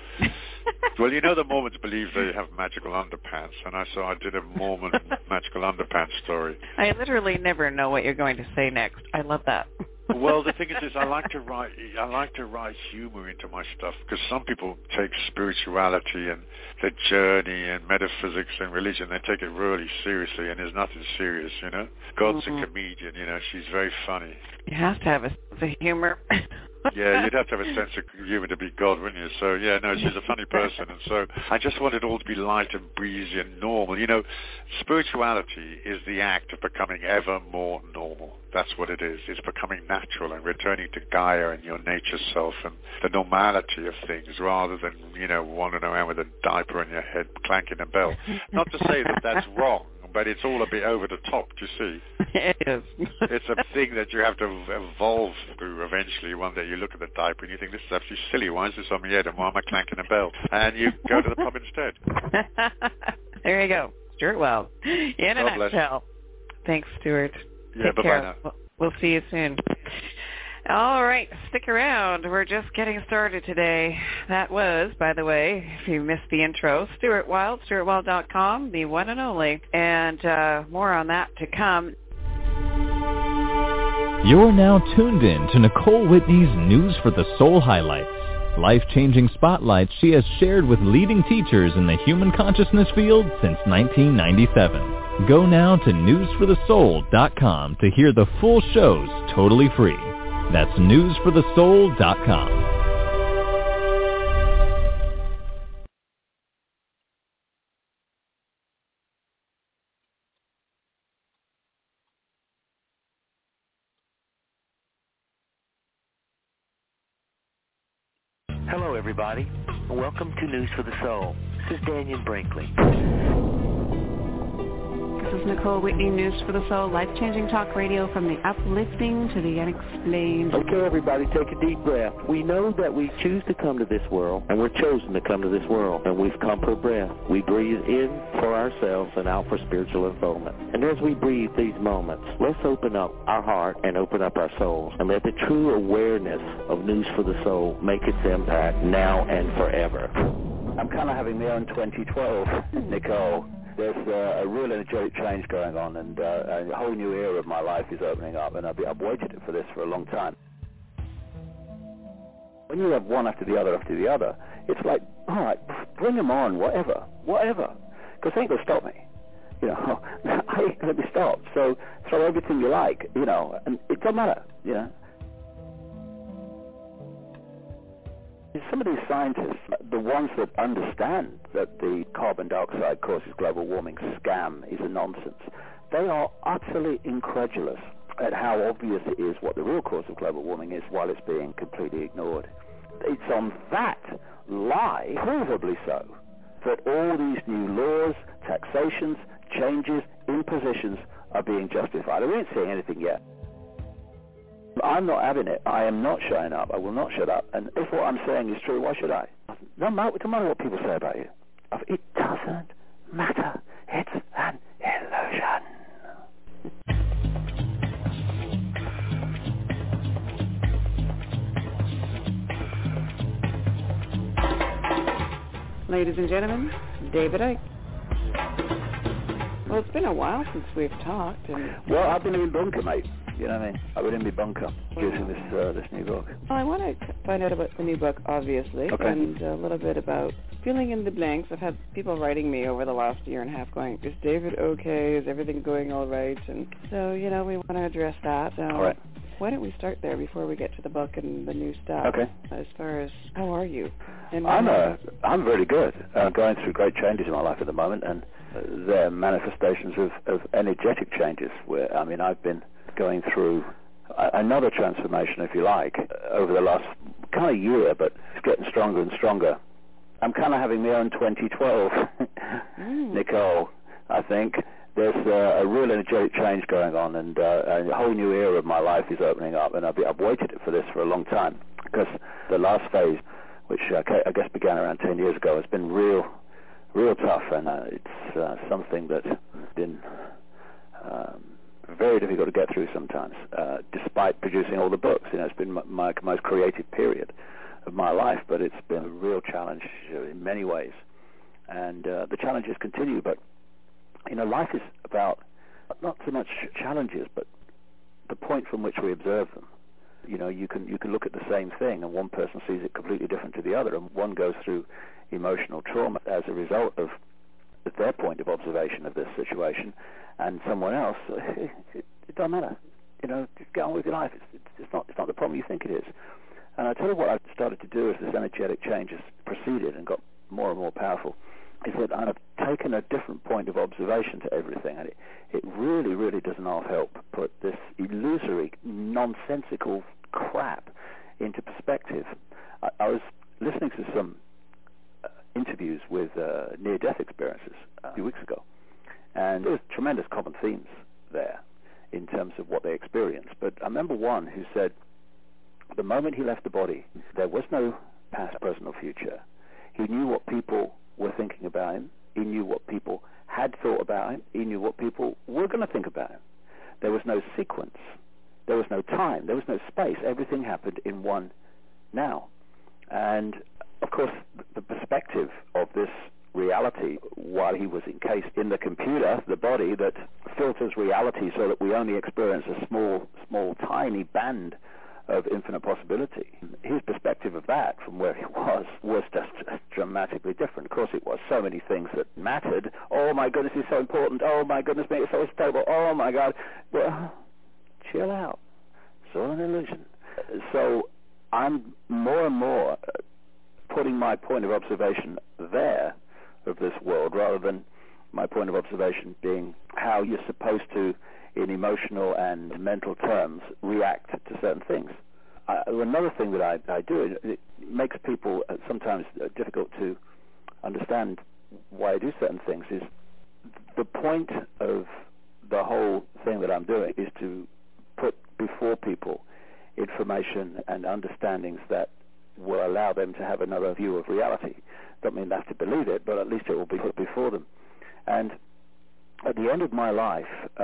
Well, the Mormons believe they have magical underpants, and so I did a Mormon magical underpants story. I literally never know what you're going to say next. I love that. Well, the thing is I like to write humor into my stuff because some people take spirituality and the journey and metaphysics and religion, they take it really seriously, and there's nothing serious, God's a comedian, she's very funny. You have to have a sense of humor. Yeah, you'd have to have a sense of humor to be God, wouldn't you? So, yeah, no, she's a funny person. And so I just want it all to be light and breezy and normal. You know, spirituality is the act of becoming ever more normal. That's what it is. It's becoming natural and returning to Gaia and your nature self and the normality of things rather than, you know, wandering around with a diaper on your head clanking a bell. Not to say that that's wrong, but it's all a bit over the top, do you see? It is. It's a thing that you have to evolve through eventually. One day you look at the diaper and you think, this is absolutely silly. Why is this on my head and why am I clanking a bell? And you go to the pub instead. There you go. Stuart Wells. In a nutshell. Thanks, Stuart. Yeah, bye-bye now. We'll see you soon. All right, stick around. We're just getting started today. That was, by the way, if you missed the intro, Stuart Wild, stuartwild.com, the one and only, and more on that to come. You're now tuned in to Nicole Whitney's News for the Soul highlights, life-changing spotlights she has shared with leading teachers in the human consciousness field since 1997. Go now to newsforthesoul.com to hear the full shows totally free. That's newsforthesoul.com. Hello, everybody. Welcome to News for the Soul. This is Daniel Brinkley. This is Nicole Whitney, News for the Soul, life-changing talk radio from the uplifting to the unexplained. Okay, everybody, take a deep breath. We know that we choose to come to this world, and we're chosen to come to this world, and we've come per breath. We breathe in for ourselves and out for spiritual unfoldment. And as we breathe these moments, let's open up our heart and open up our souls, and let the true awareness of News for the Soul make its impact now and forever. I'm kind of having my own 2012, Nicole. There's a real energetic change going on, and a whole new era of my life is opening up, and I've waited for this for a long time. When you have one after the other, it's like, all right, bring them on, whatever, because they ain't going to stop me. You know, I ain't going to be stopped, so throw everything you like, you know, and it doesn't matter, you know. Some of these scientists, the ones that understand that the carbon dioxide causes global warming scam is a nonsense, they are utterly incredulous at how obvious it is what the real cause of global warming is while it's being completely ignored. It's on that lie, provably so, that all these new laws, taxations, changes, impositions are being justified. We ain't seeing anything yet. I'm not having it. I am not shutting up. I will not shut up. And if what I'm saying is true, why should I? No matter what people say about you. It doesn't matter. It's an illusion. Ladies and gentlemen, David Icke. Well, it's been a while since we've talked. Well, I've been in bunker, mate. You know what I mean? I've been in my bunker producing this new book. Well, I want to find out about the new book, obviously, okay, and a little bit about filling in the blanks. I've had people writing me over the last year and a half going, is David okay? Is everything going all right? And so, you know, we want to address that. So all right. Why don't we start there before we get to the book and the new stuff? Okay. As far as, how are you? I'm very good. Going through great changes in my life at the moment, and they're manifestations of energetic changes. Where, I mean, I've been going through another transformation, if you like, over the last kind of year, but it's getting stronger and stronger. I'm kind of having my own 2012, Nicole, I think. There's a real energetic change going on, and a whole new era of my life is opening up, and I've waited for this for a long time, because the last phase, which I guess began around 10 years ago, has been real tough, and it's something that's been very difficult to get through sometimes, despite producing all the books. You know, it's been my most creative period of my life, but it's been a real challenge in many ways, and the challenges continue. But you know, life is about not so much challenges, but the point from which we observe them. You know, you can look at the same thing, and one person sees it completely different to the other, and one goes through emotional trauma as a result of their point of observation of this situation, and someone else, it doesn't matter. You know, just get on with your life. It's not the problem you think it is. And I tell you what I've started to do as this energetic change has proceeded and got more and more powerful, is that I've taken a different point of observation to everything, and it really, really does not help put this illusory, nonsensical crap into perspective. I was listening to some interviews with near-death experiences a few weeks ago, and there was tremendous common themes there in terms of what they experienced. But I remember one who said the moment he left the body, there was no past, present, or future. He knew what people were thinking about him. He knew what people had thought about him. He knew what people were going to think about him. There was no sequence. There was no time. There was no space. Everything happened in one now. And, of course, the perspective of this reality, while he was encased in the computer, the body that filters reality so that we only experience a small, tiny band of infinite possibility. His perspective of that from where he was just dramatically different. Of course it was. So many things that mattered. Oh my goodness, it's so important. Oh my goodness me, it's so stable. Oh my God. Well, chill out. It's all an illusion. So I'm more and more putting my point of observation there of this world rather than my point of observation being how you're supposed to, in emotional and mental terms, react to certain things. Another thing that I do, it makes people sometimes difficult to understand why I do certain things, is the point of the whole thing that I'm doing is to put before people information and understandings that will allow them to have another view of reality. Don't mean they have to believe it, but at least it will be put before them. And at the end of my life,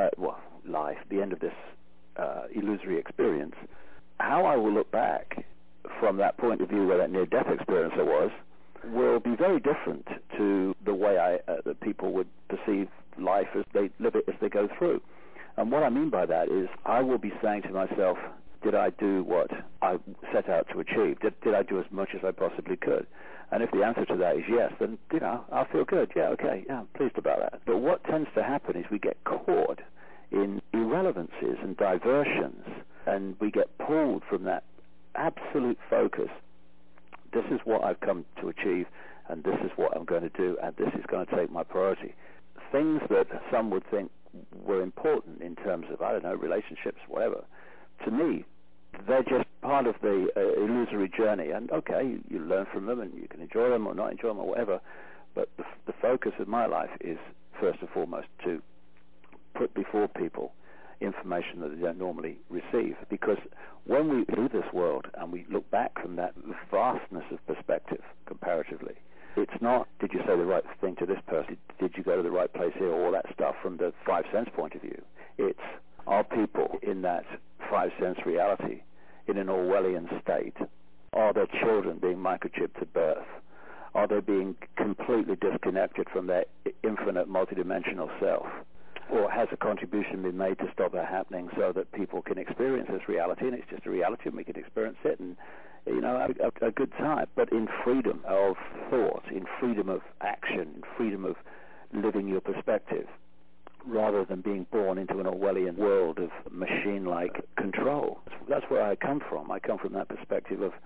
the end of this illusory experience, how I will look back from that point of view where that near-death experience was will be very different to the way that people would perceive life as they live it as they go through. And what I mean by that is I will be saying to myself, did I do what I set out to achieve? Did I do as much as I possibly could? And if the answer to that is yes, then, I'll feel good. Yeah, okay, yeah, I'm pleased about that. But what tends to happen is we get caught in irrelevancies and diversions, and we get pulled from that absolute focus. This is what I've come to achieve, and this is what I'm going to do, and this is going to take my priority. Things that some would think were important in terms of, relationships, whatever, to me, they're just part of the illusory journey. And okay, you learn from them, and you can enjoy them or not enjoy them or whatever, but the focus of my life is first and foremost to put before people information that they don't normally receive. Because when we leave this world and we look back from that vastness of perspective comparatively, it's not, did you say the right thing to this person? Did you go to the right place here? All that stuff from the 5 sense point of view. It's, are people in that 5 sense reality in an Orwellian state? Are their children being microchipped at birth? Are they being completely disconnected from their infinite multidimensional self? Or has a contribution been made to stop that happening so that people can experience this reality, and it's just a reality and we can experience it and have a good time, but in freedom of thought, in freedom of action, in freedom of living your perspective, rather than being born into an Orwellian world of machine-like control. That's where I come from. I come from that perspective of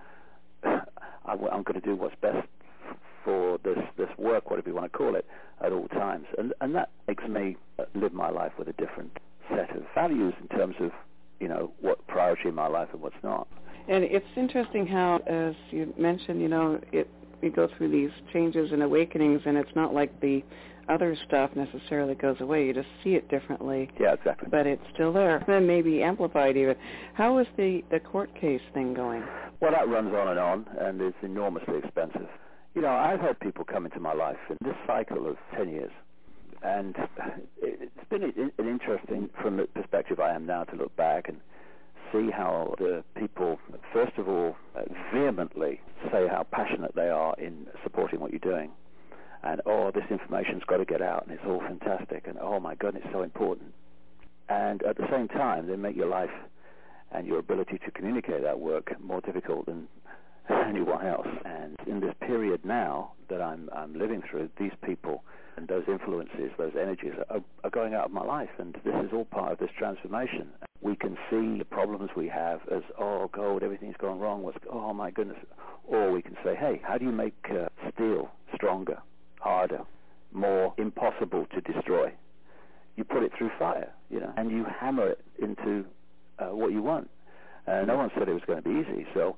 I'm going to do what's best for this work, whatever you want to call it, at all times. And that makes me live my life with a different set of values in terms of, what priority in my life and what's not. And it's interesting how, as you mentioned, we go through these changes and awakenings, and it's not like the other stuff necessarily goes away. You just see it differently. Yeah, exactly. But it's still there. Then maybe amplified even. How is the court case thing going? Well, that runs on, and it's enormously expensive. I've had people come into my life in this cycle of 10 years, and it's been an interesting, from the perspective I am now, to look back and see how the people, first of all, vehemently say how passionate they are in supporting what you're doing. And, this information's got to get out, and it's all fantastic, and oh my goodness, it's so important. And at the same time, they make your life and your ability to communicate that work more difficult than anyone else. And in this period now that I'm living through, these people and those influences, those energies are going out of my life, and this is all part of this transformation. we can see the problems we have as, oh, God, everything's gone wrong. Oh, my goodness. Or we can say, hey, how do you make steel stronger, harder, more impossible to destroy? You put it through fire, and you hammer it into what you want. No one said it was going to be easy. So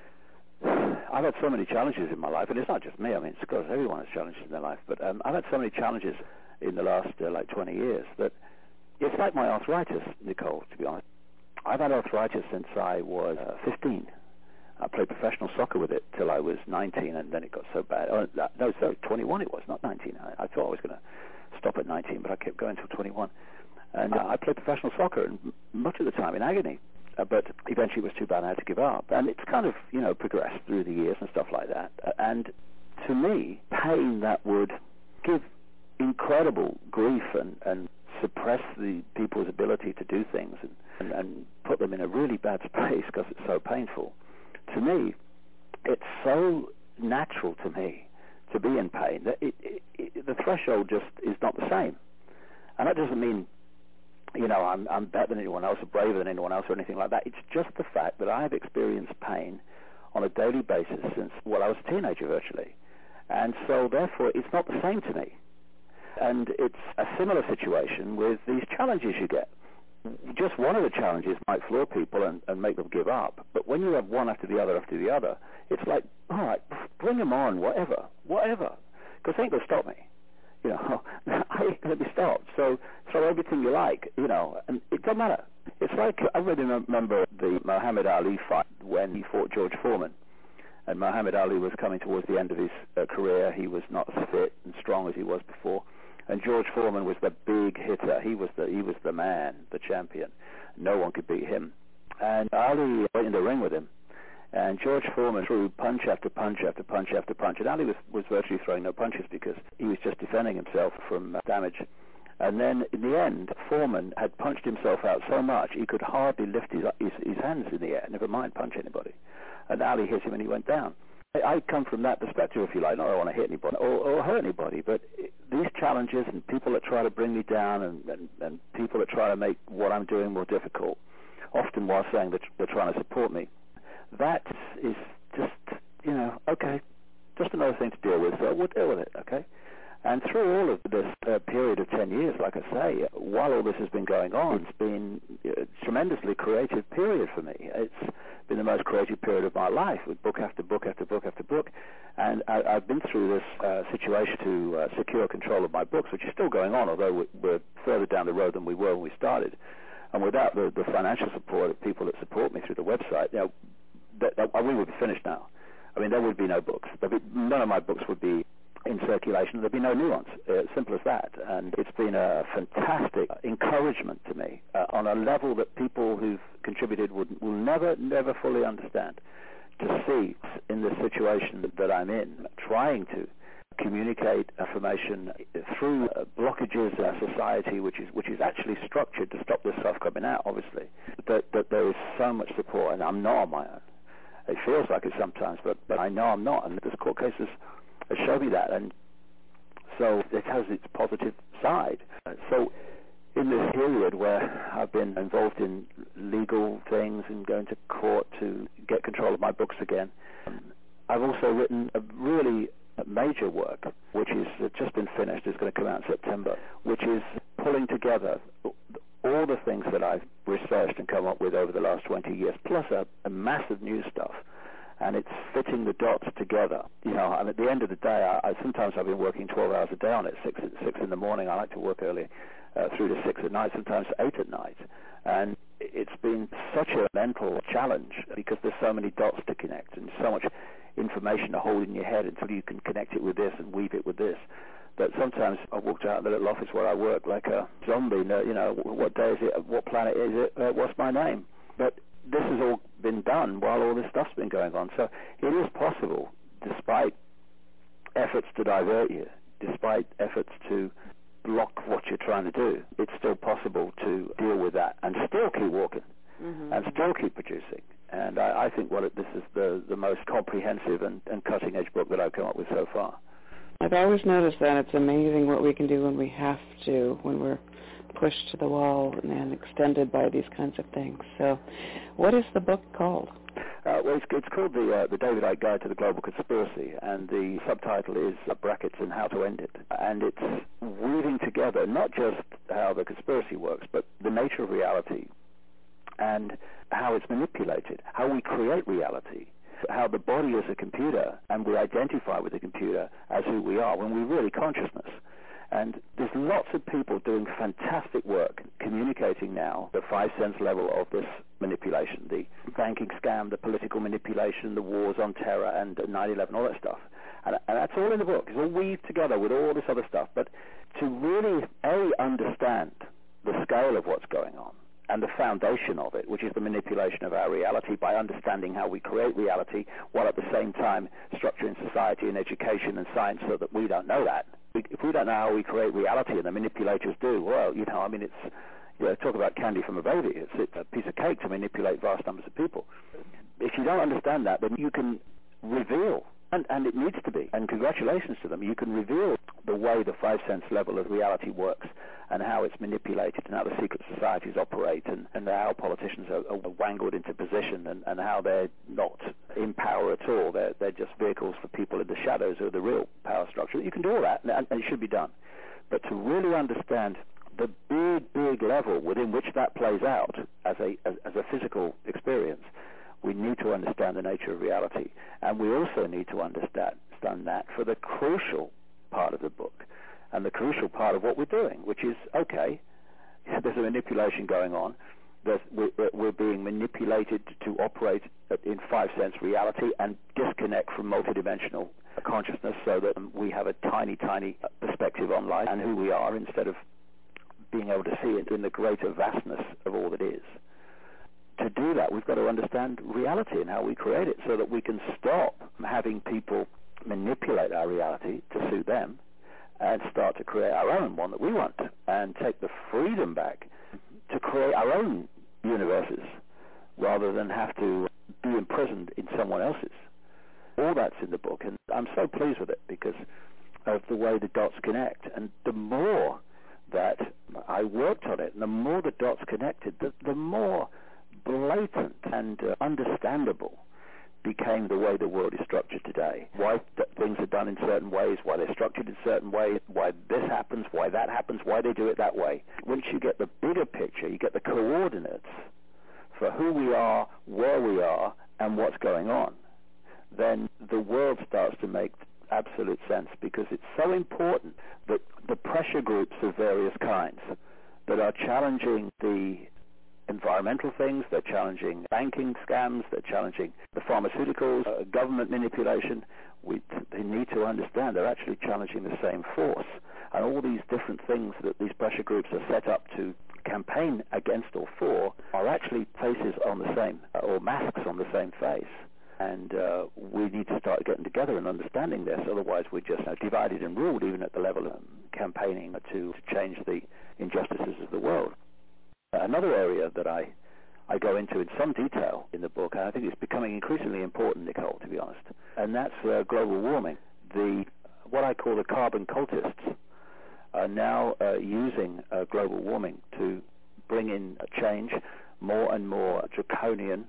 I've had so many challenges in my life, and it's not just me. I mean, it's because everyone has challenges in their life. But I've had so many challenges in the last 20 years that it's like my arthritis, Nicole, to be honest. I've had arthritis since I was 15. I played professional soccer with it till I was 19, and then it got so bad. Oh, no, sorry, 21 it was, not 19. I thought I was going to stop at 19, but I kept going till 21. And I played professional soccer, and much of the time in agony. But eventually it was too bad and I had to give up. And it's kind of, progressed through the years and stuff like that. And to me, pain that would give incredible grief and suppress the people's ability to do things and put them in a really bad space because it's so painful. To me, it's so natural to me to be in pain that the threshold just is not the same. And that doesn't mean, I'm better than anyone else or braver than anyone else or anything like that. It's just the fact that I have experienced pain on a daily basis since, I was a teenager virtually. And so, therefore, it's not the same to me. And it's a similar situation with these challenges you get. Just one of the challenges might floor people and make them give up. But when you have one after the other, it's like, all right, bring them on, whatever. Because they ain't going to stop me. I ain't going to be stopped. So throw everything you like, and it doesn't matter. It's like, I really remember the Muhammad Ali fight when he fought George Foreman. And Muhammad Ali was coming towards the end of his career. He was not as fit and strong as he was before. And George Foreman was the big hitter. He was the man, the champion. No one could beat him. And Ali went in the ring with him. And George Foreman threw punch after punch after punch after punch. And Ali was virtually throwing no punches because he was just defending himself from damage. And then in the end, Foreman had punched himself out so much he could hardly lift his hands in the air, never mind punch anybody. And Ali hit him and he went down. I come from that perspective, if you like. Not that I want to hit anybody or hurt anybody, but these challenges and people that try to bring me down and people that try to make what I'm doing more difficult, often while saying that they're trying to support me, that is just, okay, just another thing to deal with, so we'll deal with it, okay? And through all of this period of 10 years, like I say, while all this has been going on, it's been a tremendously creative period for me. It's been the most creative period of my life, with book after book after book after book. And I've been through this situation to secure control of my books, which is still going on, although we're further down the road than we were when we started. And without the financial support of people that support me through the website, we would be finished now. I mean, there would be no books. None of my books would be in circulation. There'd be no new ones. Simple as that. And it's been a fantastic encouragement to me on a level that people who've contributed will never fully understand. To see in the situation that I'm in, trying to communicate information through blockages in our society, which is actually structured to stop this stuff coming out, obviously, that there is so much support, and I'm not on my own. It feels like it sometimes, but I know I'm not, and this court case has shown me that, and so it has its positive side. So in this period where I've been involved in legal things and going to court to get control of my books again, I've also written a really major work, which is just been finished. It's going to come out in September, which is pulling together all the things that I've researched and come up with over the last 20 years, plus a massive new stuff. And it's fitting the dots together. And at the end of the day, sometimes I've been working 12 hours a day on it, 6 in the morning. I like to work early through to 6 at night, sometimes 8 at night. And it's been such a mental challenge because there's so many dots to connect and so much information to hold in your head until you can connect it with this and weave it with this. That sometimes I walked out of the little office where I work like a zombie. What day is it? What planet is it? What's my name? But this has all been done while all this stuff's been going on. So it is possible, despite efforts to divert you, despite efforts to block what you're trying to do, it's still possible to deal with that and still keep walking and still keep producing. And I think this is the most comprehensive and cutting-edge book that I've come up with so far. I've always noticed that it's amazing what we can do when we have to, when we're pushed to the wall and extended by these kinds of things. So what is the book called? Well, it's called the David Icke Guide to the Global Conspiracy, and the subtitle is Brackets and How to End It. And it's weaving together not just how the conspiracy works, but the nature of reality and how it's manipulated, how we create reality, how the body is a computer, and we identify with the computer as who we are when we're really consciousness. And there's lots of people doing fantastic work communicating now the 5 sense level of this manipulation, the banking scam, the political manipulation, the wars on terror, and 9/11, all that stuff. And that's all in the book. It's all weaved together with all this other stuff. But to really, understand the scale of what's going on and the foundation of it, which is the manipulation of our reality by understanding how we create reality, while at the same time structuring society and education and science so that we don't know that. If we don't know how we create reality, and the manipulators do, well, it's, talk about candy from a baby. It's a piece of cake to manipulate vast numbers of people. If you don't understand that, then you can reveal, and it needs to be, and congratulations to them, you can reveal the way the 5 sense level of reality works and how it's manipulated and how the secret societies operate and how politicians are wangled into position and how they're not in power at all. They're just vehicles for people in the shadows of the real power structure. You can do all that, and it should be done. But to really understand the big level within which that plays out as a physical experience, we need to understand the nature of reality. And we also need to understand that for the crucial part of the book and the crucial part of what we're doing, which is, okay, there's a manipulation going on. We're being manipulated to operate in 5 sense reality and disconnect from multidimensional consciousness so that we have a tiny perspective on life and who we are instead of being able to see it in the greater vastness of all that is. To do that, we've got to understand reality and how we create it so that we can stop having people manipulate our reality to suit them and start to create our own one that we want and take the freedom back to create our own universes rather than have to be imprisoned in someone else's. All that's in the book, and I'm so pleased with it because of the way the dots connect. And the more that I worked on it, and the more the dots connected, the more blatant and understandable became the way the world is structured today. Why things are done in certain ways, why they're structured in certain ways, why this happens, why that happens, why they do it that way. Once you get the bigger picture, you get the coordinates for who we are, where we are, and what's going on, then the world starts to make absolute sense, because it's so important that the pressure groups of various kinds that are challenging the environmental things, they're challenging banking scams, they're challenging the pharmaceuticals, government manipulation, they need to understand they're actually challenging the same force. And all these different things that these pressure groups are set up to campaign against or for are actually faces on the same, or masks on the same face. And we need to start getting together and understanding this, otherwise we're just divided and ruled, even at the level of campaigning to change the injustices of the world. Another area that I go into in some detail in the book, and I think it's becoming increasingly important, Nicole, to be honest, and that's global warming. What I call the carbon cultists are now using global warming to bring in a change, more and more draconian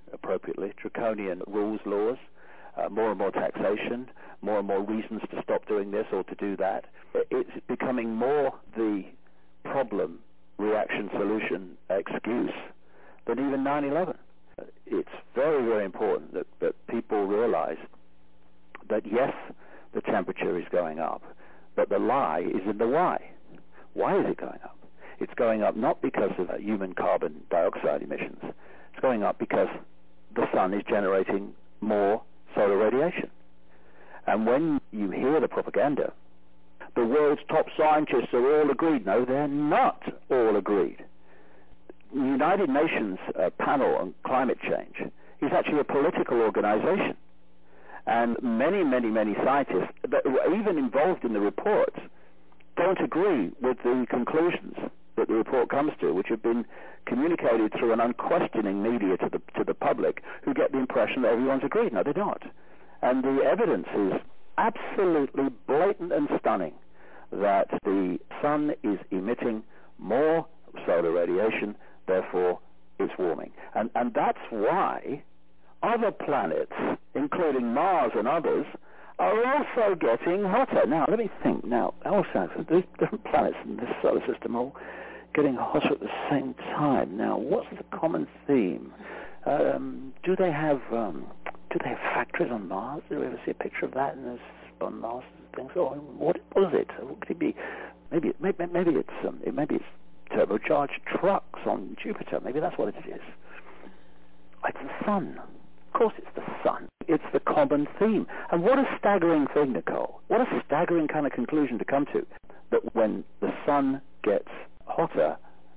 rules, laws, more and more taxation, more and more reasons to stop doing this or to do that. It's becoming more the problem, reaction, solution, excuse than even 9/11. It's very, very important that people realize that, yes, the temperature is going up, but the lie is in the why. Why is it going up? It's going up not because of human carbon dioxide emissions. It's going up because the sun is generating more solar radiation. And when you hear the propaganda, the world's top scientists are all agreed. No, they're not all agreed. The United Nations panel on climate change is actually a political organization. And many, many, many scientists that were even involved in the reports don't agree with the conclusions that the report comes to, which have been communicated through an unquestioning media to the public, who get the impression that everyone's agreed. No, they're not. And the evidence is absolutely blatant and stunning that the sun is emitting more solar radiation, therefore it's warming. And that's why other planets, including Mars and others, are also getting hotter. Now, let me think. Now, also, these different planets in this solar system are all getting hotter at the same time. Now, what's the common theme? Do they have factories on Mars? Did we ever see a picture of that on Mars? Things. Oh, what was it? What could it be? Maybe it's turbocharged trucks on Jupiter. Maybe that's what it is. It's the sun. Of course it's the sun. It's the common theme. And what a staggering thing, Nicole. What a staggering kind of conclusion to come to. That when the sun gets hotter,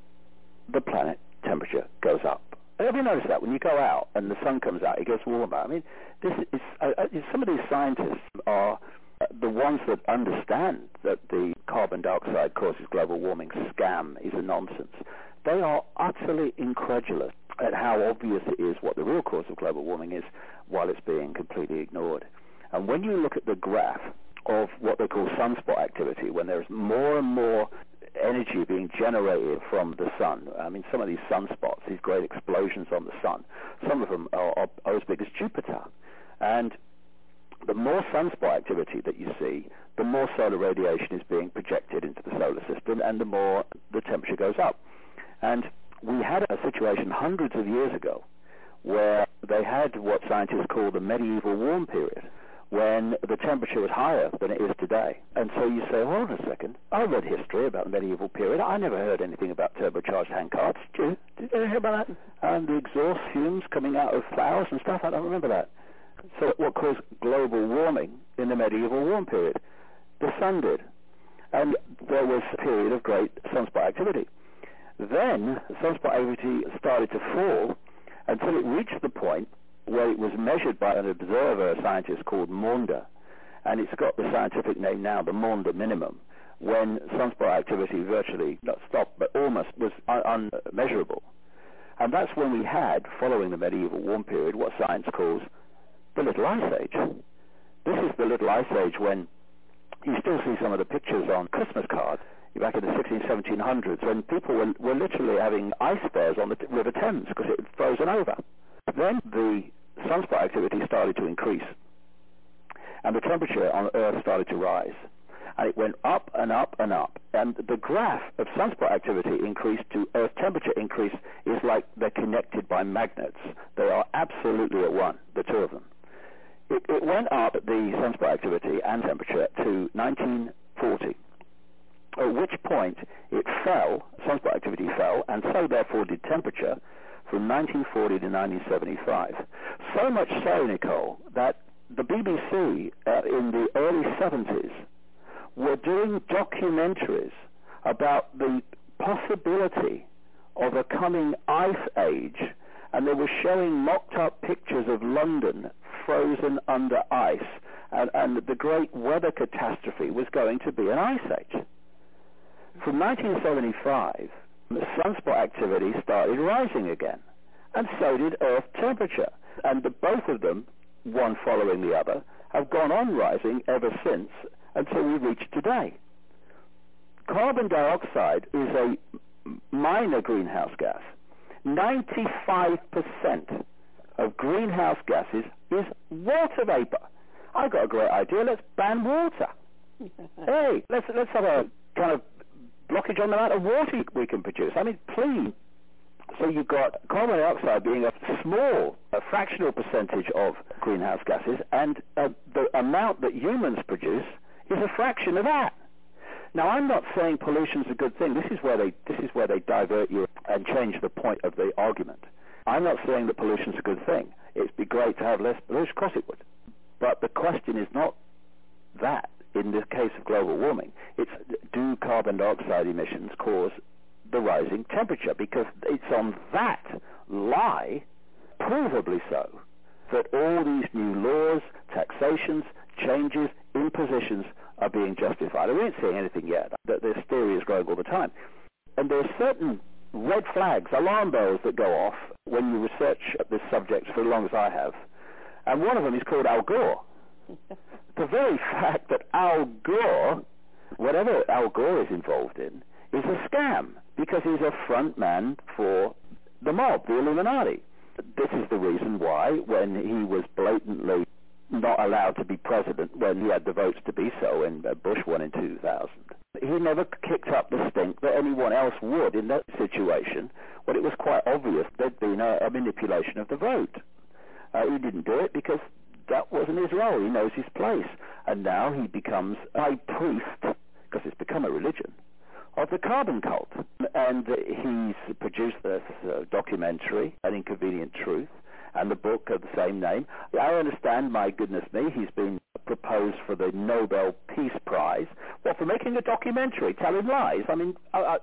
the planet temperature goes up. Have you noticed that? When you go out and the sun comes out, it gets warmer. I mean, this is some of these scientists are the ones that understand that the carbon dioxide causes global warming scam is a nonsense. They are utterly incredulous at how obvious it is what the real cause of global warming is while it's being completely ignored. And when you look at the graph of what they call sunspot activity, when there's more and more energy being generated from the sun, I mean, some of these sunspots, these great explosions on the sun, some of them are as big as Jupiter. And the more sunspot activity that you see, the more solar radiation is being projected into the solar system, and the more the temperature goes up. And we had a situation hundreds of years ago where they had what scientists call the medieval warm period, when the temperature was higher than it is today. And so you say, hold on a second, I read history about the medieval period. I never heard anything about turbocharged handcarts. Did you hear about that? And the exhaust fumes coming out of flowers and stuff? I don't remember that. So what caused global warming in the medieval warm period? The sun did. And there was a period of great sunspot activity. Then sunspot activity started to fall until it reached the point where it was measured by an observer, a scientist called Maunder, and it's got the scientific name now, the Maunder minimum, when sunspot activity virtually not stopped, but almost was unmeasurable. And that's when we had, following the medieval warm period, what science calls the Little Ice Age. This is the Little Ice Age when you still see some of the pictures on Christmas cards back in the 1700s, when people were literally having ice fairs on the River Thames because it had frozen over. Then the sunspot activity started to increase, and the temperature on Earth started to rise. And it went up and up and up. And the graph of sunspot activity increase to Earth temperature increase is like they're connected by magnets. They are absolutely at one, the two of them. It went up, the sunspot activity and temperature, to 1940, at which point it fell, sunspot activity fell, and so therefore did temperature, from 1940 to 1975. So much so, Nicole, that the BBC in the early 70s were doing documentaries about the possibility of a coming ice age, and they were showing mocked-up pictures of London frozen under ice, and the great weather catastrophe was going to be an ice age. From 1975, sunspot activity started rising again, and so did Earth temperature. And both of them, one following the other, have gone on rising ever since until we reach today. Carbon dioxide is a minor greenhouse gas. 95% of greenhouse gases is water vapor. I've got a great idea. Let's ban water. Hey, let's have a kind of blockage on the amount of water we can produce. I mean, please. So you've got carbon dioxide being a fractional percentage of greenhouse gases, and the amount that humans produce is a fraction of that. Now, I'm not saying pollution's a good thing. This is where they divert you and change the point of the argument. I'm not saying that pollution's a good thing. It'd be great to have less pollution. Of course it would. But the question is not that. In this case of global warming, it's do carbon dioxide emissions cause the rising temperature? Because it's on that lie, provably so, that all these new laws, taxations, changes, impositions are being justified. We ain't seeing anything yet. This theory is growing all the time. And there are certain red flags, alarm bells that go off when you research this subject for as long as I have. And one of them is called Al Gore. The very fact that Al Gore, whatever Al Gore is involved in, is a scam. because he's a front man for the mob, the Illuminati. This is the reason why, when he was blatantly not allowed to be president, when he had the votes to be so, and Bush won in 2000, he never kicked up the stink that anyone else would in that situation, when it was quite obvious there'd been a manipulation of the vote. He didn't do it because that wasn't his role. He knows his place. And now he becomes a high priest, because it's become a religion, of the carbon cult. And he's produced this documentary, An Inconvenient Truth, and the book of the same name. I understand, my goodness me, he's been proposed for the Nobel Peace Prize. Well, for making a documentary, telling lies. I mean,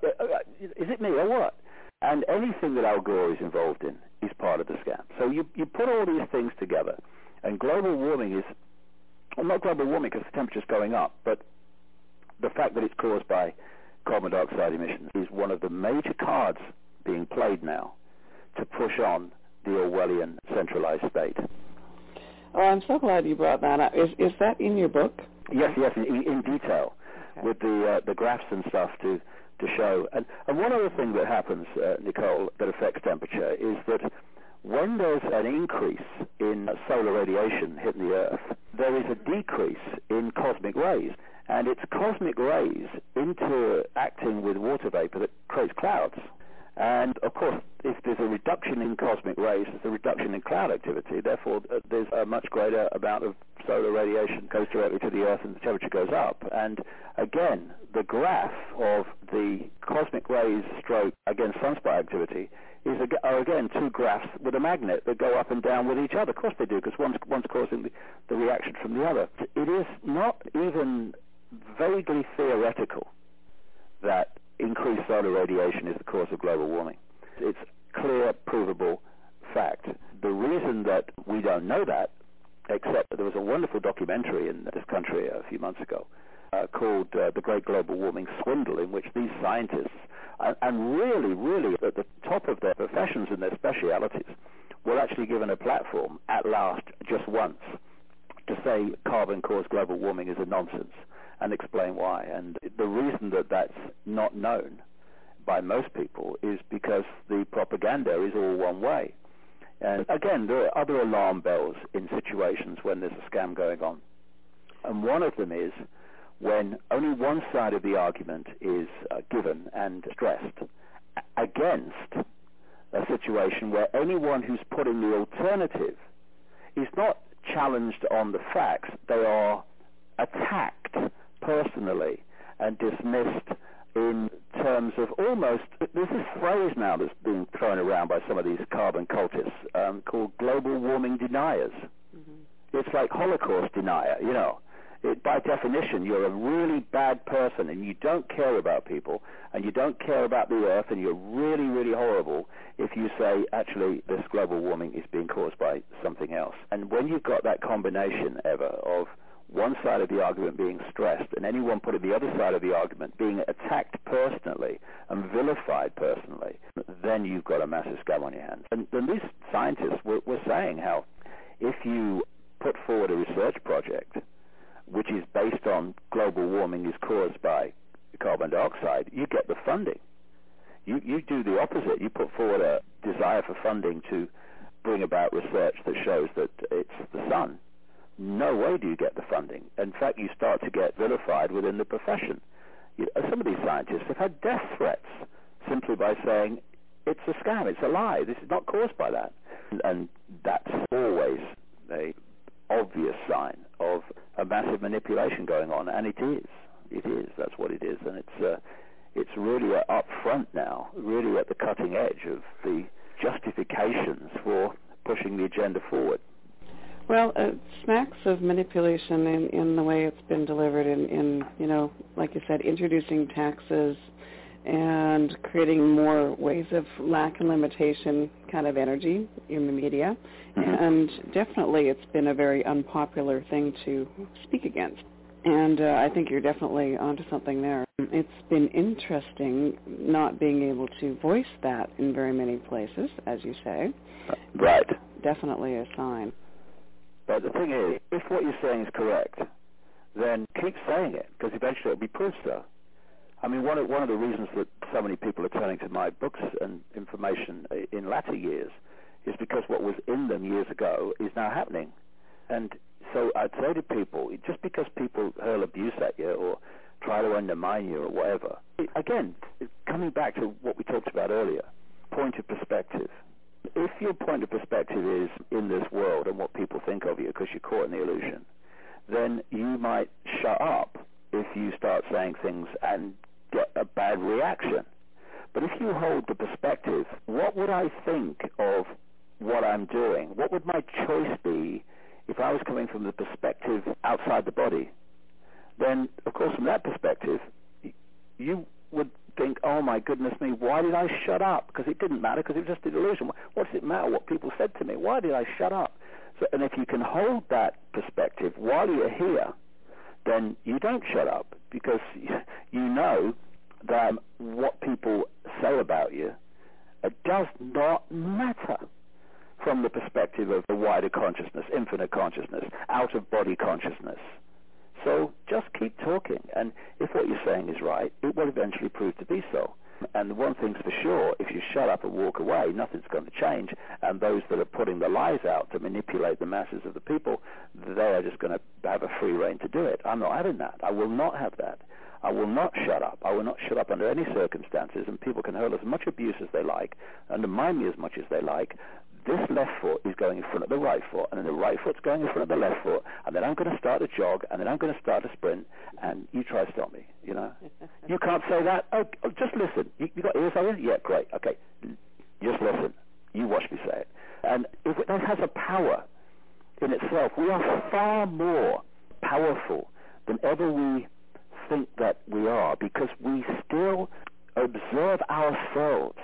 is it me or what? And anything that Al Gore is involved in is part of the scam. So you put all these things together, and global warming is, well, not global warming because the temperature's going up, but the fact that it's caused by carbon dioxide emissions is one of the major cards being played now to push on the Orwellian centralized state. Oh, I'm so glad you brought that up. Is that in your book? Yes, in detail, okay, with the graphs and stuff to show. And one other thing that happens, Nicole, that affects temperature is that when there's an increase in solar radiation hitting the Earth, there is a decrease in cosmic rays. And it's cosmic rays interacting with water vapor that creates clouds. And, of course, if there's a reduction in cosmic rays, there's a reduction in cloud activity. Therefore, there's a much greater amount of solar radiation goes directly to the Earth and the temperature goes up. And, again, the graph of the cosmic rays stroke against sunspot activity are again two graphs with a magnet that go up and down with each other. Of course they do, because one's causing the reaction from the other. It is not even vaguely theoretical that increased solar radiation is the cause of global warming. It's clear, provable fact. The reason that we don't know that, except that there was a wonderful documentary in this country a few months ago called The Great Global Warming Swindle, in which these scientists, and really at the top of their professions and their specialities, were actually given a platform at last, just once, to say carbon caused global warming is a nonsense, and explain why. And the reason that that's not known by most people is because the propaganda is all one way. And again, there are other alarm bells in situations when there's a scam going on. And one of them is when only one side of the argument is given and stressed against a situation where anyone who's putting the alternative is not challenged on the facts, they are attacked personally and dismissed in terms of almost, there's this phrase now that's being thrown around by some of these carbon cultists called global warming deniers. Mm-hmm. It's like Holocaust denier, you know. By definition, you're a really bad person and you don't care about people and you don't care about the Earth and you're really, really horrible if you say, actually, this global warming is being caused by something else. And when you've got that combination, Eva, of one side of the argument being stressed and anyone putting the other side of the argument being attacked personally and vilified personally, then you've got a massive scam on your hands. And these scientists were saying how if you put forward a research project which is based on global warming is caused by carbon dioxide, you get the funding. You do the opposite. You put forward a desire for funding to bring about research that shows that it's the sun. No way do you get the funding. In fact, you start to get vilified within the profession. Some of these scientists have had death threats simply by saying, it's a scam, it's a lie, this is not caused by that. And that's always an obvious sign of a massive manipulation going on, and it is, that's what it is. And it's really up front now, really at the cutting edge of the justifications for pushing the agenda forward. Well, it smacks of manipulation in the way it's been delivered in, you know, like you said, introducing taxes and creating more ways of lack and limitation kind of energy in the media. Mm-hmm. And definitely it's been a very unpopular thing to speak against. And I think you're definitely onto something there. It's been interesting not being able to voice that in very many places, as you say. Right. Definitely a sign. But the thing is, if what you're saying is correct, then keep saying it, because eventually it'll be proved so. I mean, one of the reasons that so many people are turning to my books and information in latter years is because what was in them years ago is now happening. And so I'd say to people, just because people hurl abuse at you or try to undermine you or whatever, again, coming back to what we talked about earlier, point of perspective. If your point of perspective is in this world and what people think of you because you're caught in the illusion, then you might shut up if you start saying things and get a bad reaction. But if you hold the perspective, what would I think of what I'm doing? What would my choice be if I was coming from the perspective outside the body? Then, of course, from that perspective, you would think, oh my goodness me, why did I shut up? Because it didn't matter, because it was just an illusion. What does it matter what people said to me? Why did I shut up? So, and if you can hold that perspective while you're here, then you don't shut up, because you know that what people say about you does not matter from the perspective of the wider consciousness, infinite consciousness, out-of-body consciousness. So just keep talking, and if what you're saying is right, it will eventually prove to be so. And one thing's for sure, if you shut up and walk away, nothing's going to change, and those that are putting the lies out to manipulate the masses of the people, they are just going to have a free rein to do it. I'm not having that. I will not have that. I will not shut up. I will not shut up under any circumstances, and people can hurl as much abuse as they like, undermine me as much as they like. This left foot is going in front of the right foot, and then the right foot's going in front of the left foot, and then I'm going to start a jog, and then I'm going to start a sprint, and you try to stop me, you know. You can't say that. Oh, just listen. You got ears, have you? Yeah, great. Okay. Just listen. You watch me say it. And if that has a power in itself, we are far more powerful than ever we think that we are, because we still observe ourselves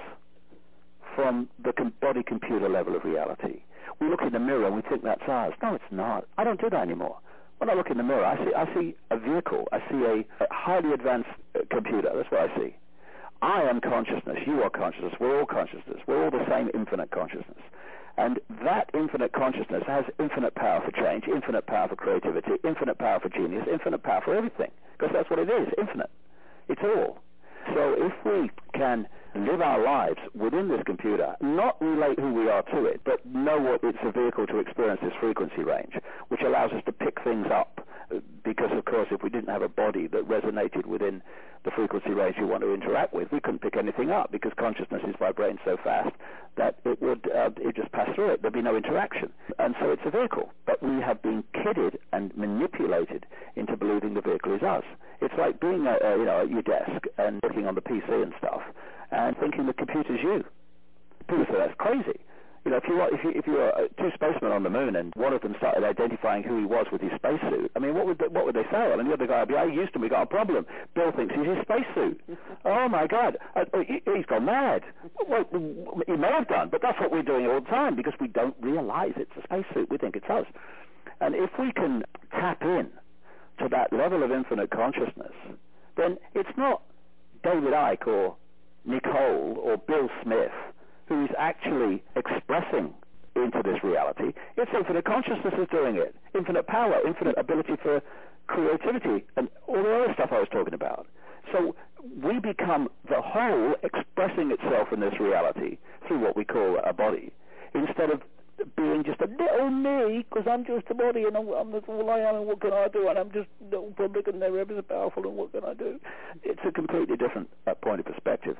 from the body-computer level of reality. We look in the mirror and we think that's ours. No, it's not. I don't do that anymore. When I look in the mirror, I see a vehicle. I see a highly advanced computer. That's what I see. I am consciousness. You are consciousness. We're all consciousness. We're all the same infinite consciousness. And that infinite consciousness has infinite power for change, infinite power for creativity, infinite power for genius, infinite power for everything. Because that's what it is, infinite. It's all. So if we can live our lives within this computer, not relate who we are to it, but know what it's a vehicle to experience this frequency range, which allows us to pick things up, because, of course, if we didn't have a body that resonated within the frequency range we want to interact with, we couldn't pick anything up, because consciousness is vibrating so fast that it would just pass through it. There'd be no interaction. And so it's a vehicle. But we have been kidded and manipulated into believing the vehicle is us. It's like being at your desk and working on the PC and stuff, and thinking the computer's you. People say that's crazy. You know, if you were two spacemen on the moon and one of them started identifying who he was with his spacesuit, I mean, what would they say? I mean, the other guy would be, "Hey, Houston, we got a problem. Bill thinks he's his spacesuit." Oh my God, he's gone mad. Well, he may have done, but that's what we're doing all the time, because we don't realize it's a spacesuit. We think it's us. And if we can tap in to that level of infinite consciousness, then it's not David Icke or Nicole or Bill Smith who is actually expressing into this reality. It's infinite consciousness is doing it. Infinite power, infinite ability for creativity, and all the other stuff I was talking about. So we become the whole expressing itself in this reality through what we call a body, instead of being just a little me, because I'm just a body and I'm that's all I am, and what can I do, and I'm just little public and they're ever so powerful, and what can I do? It's a completely different point of perspective.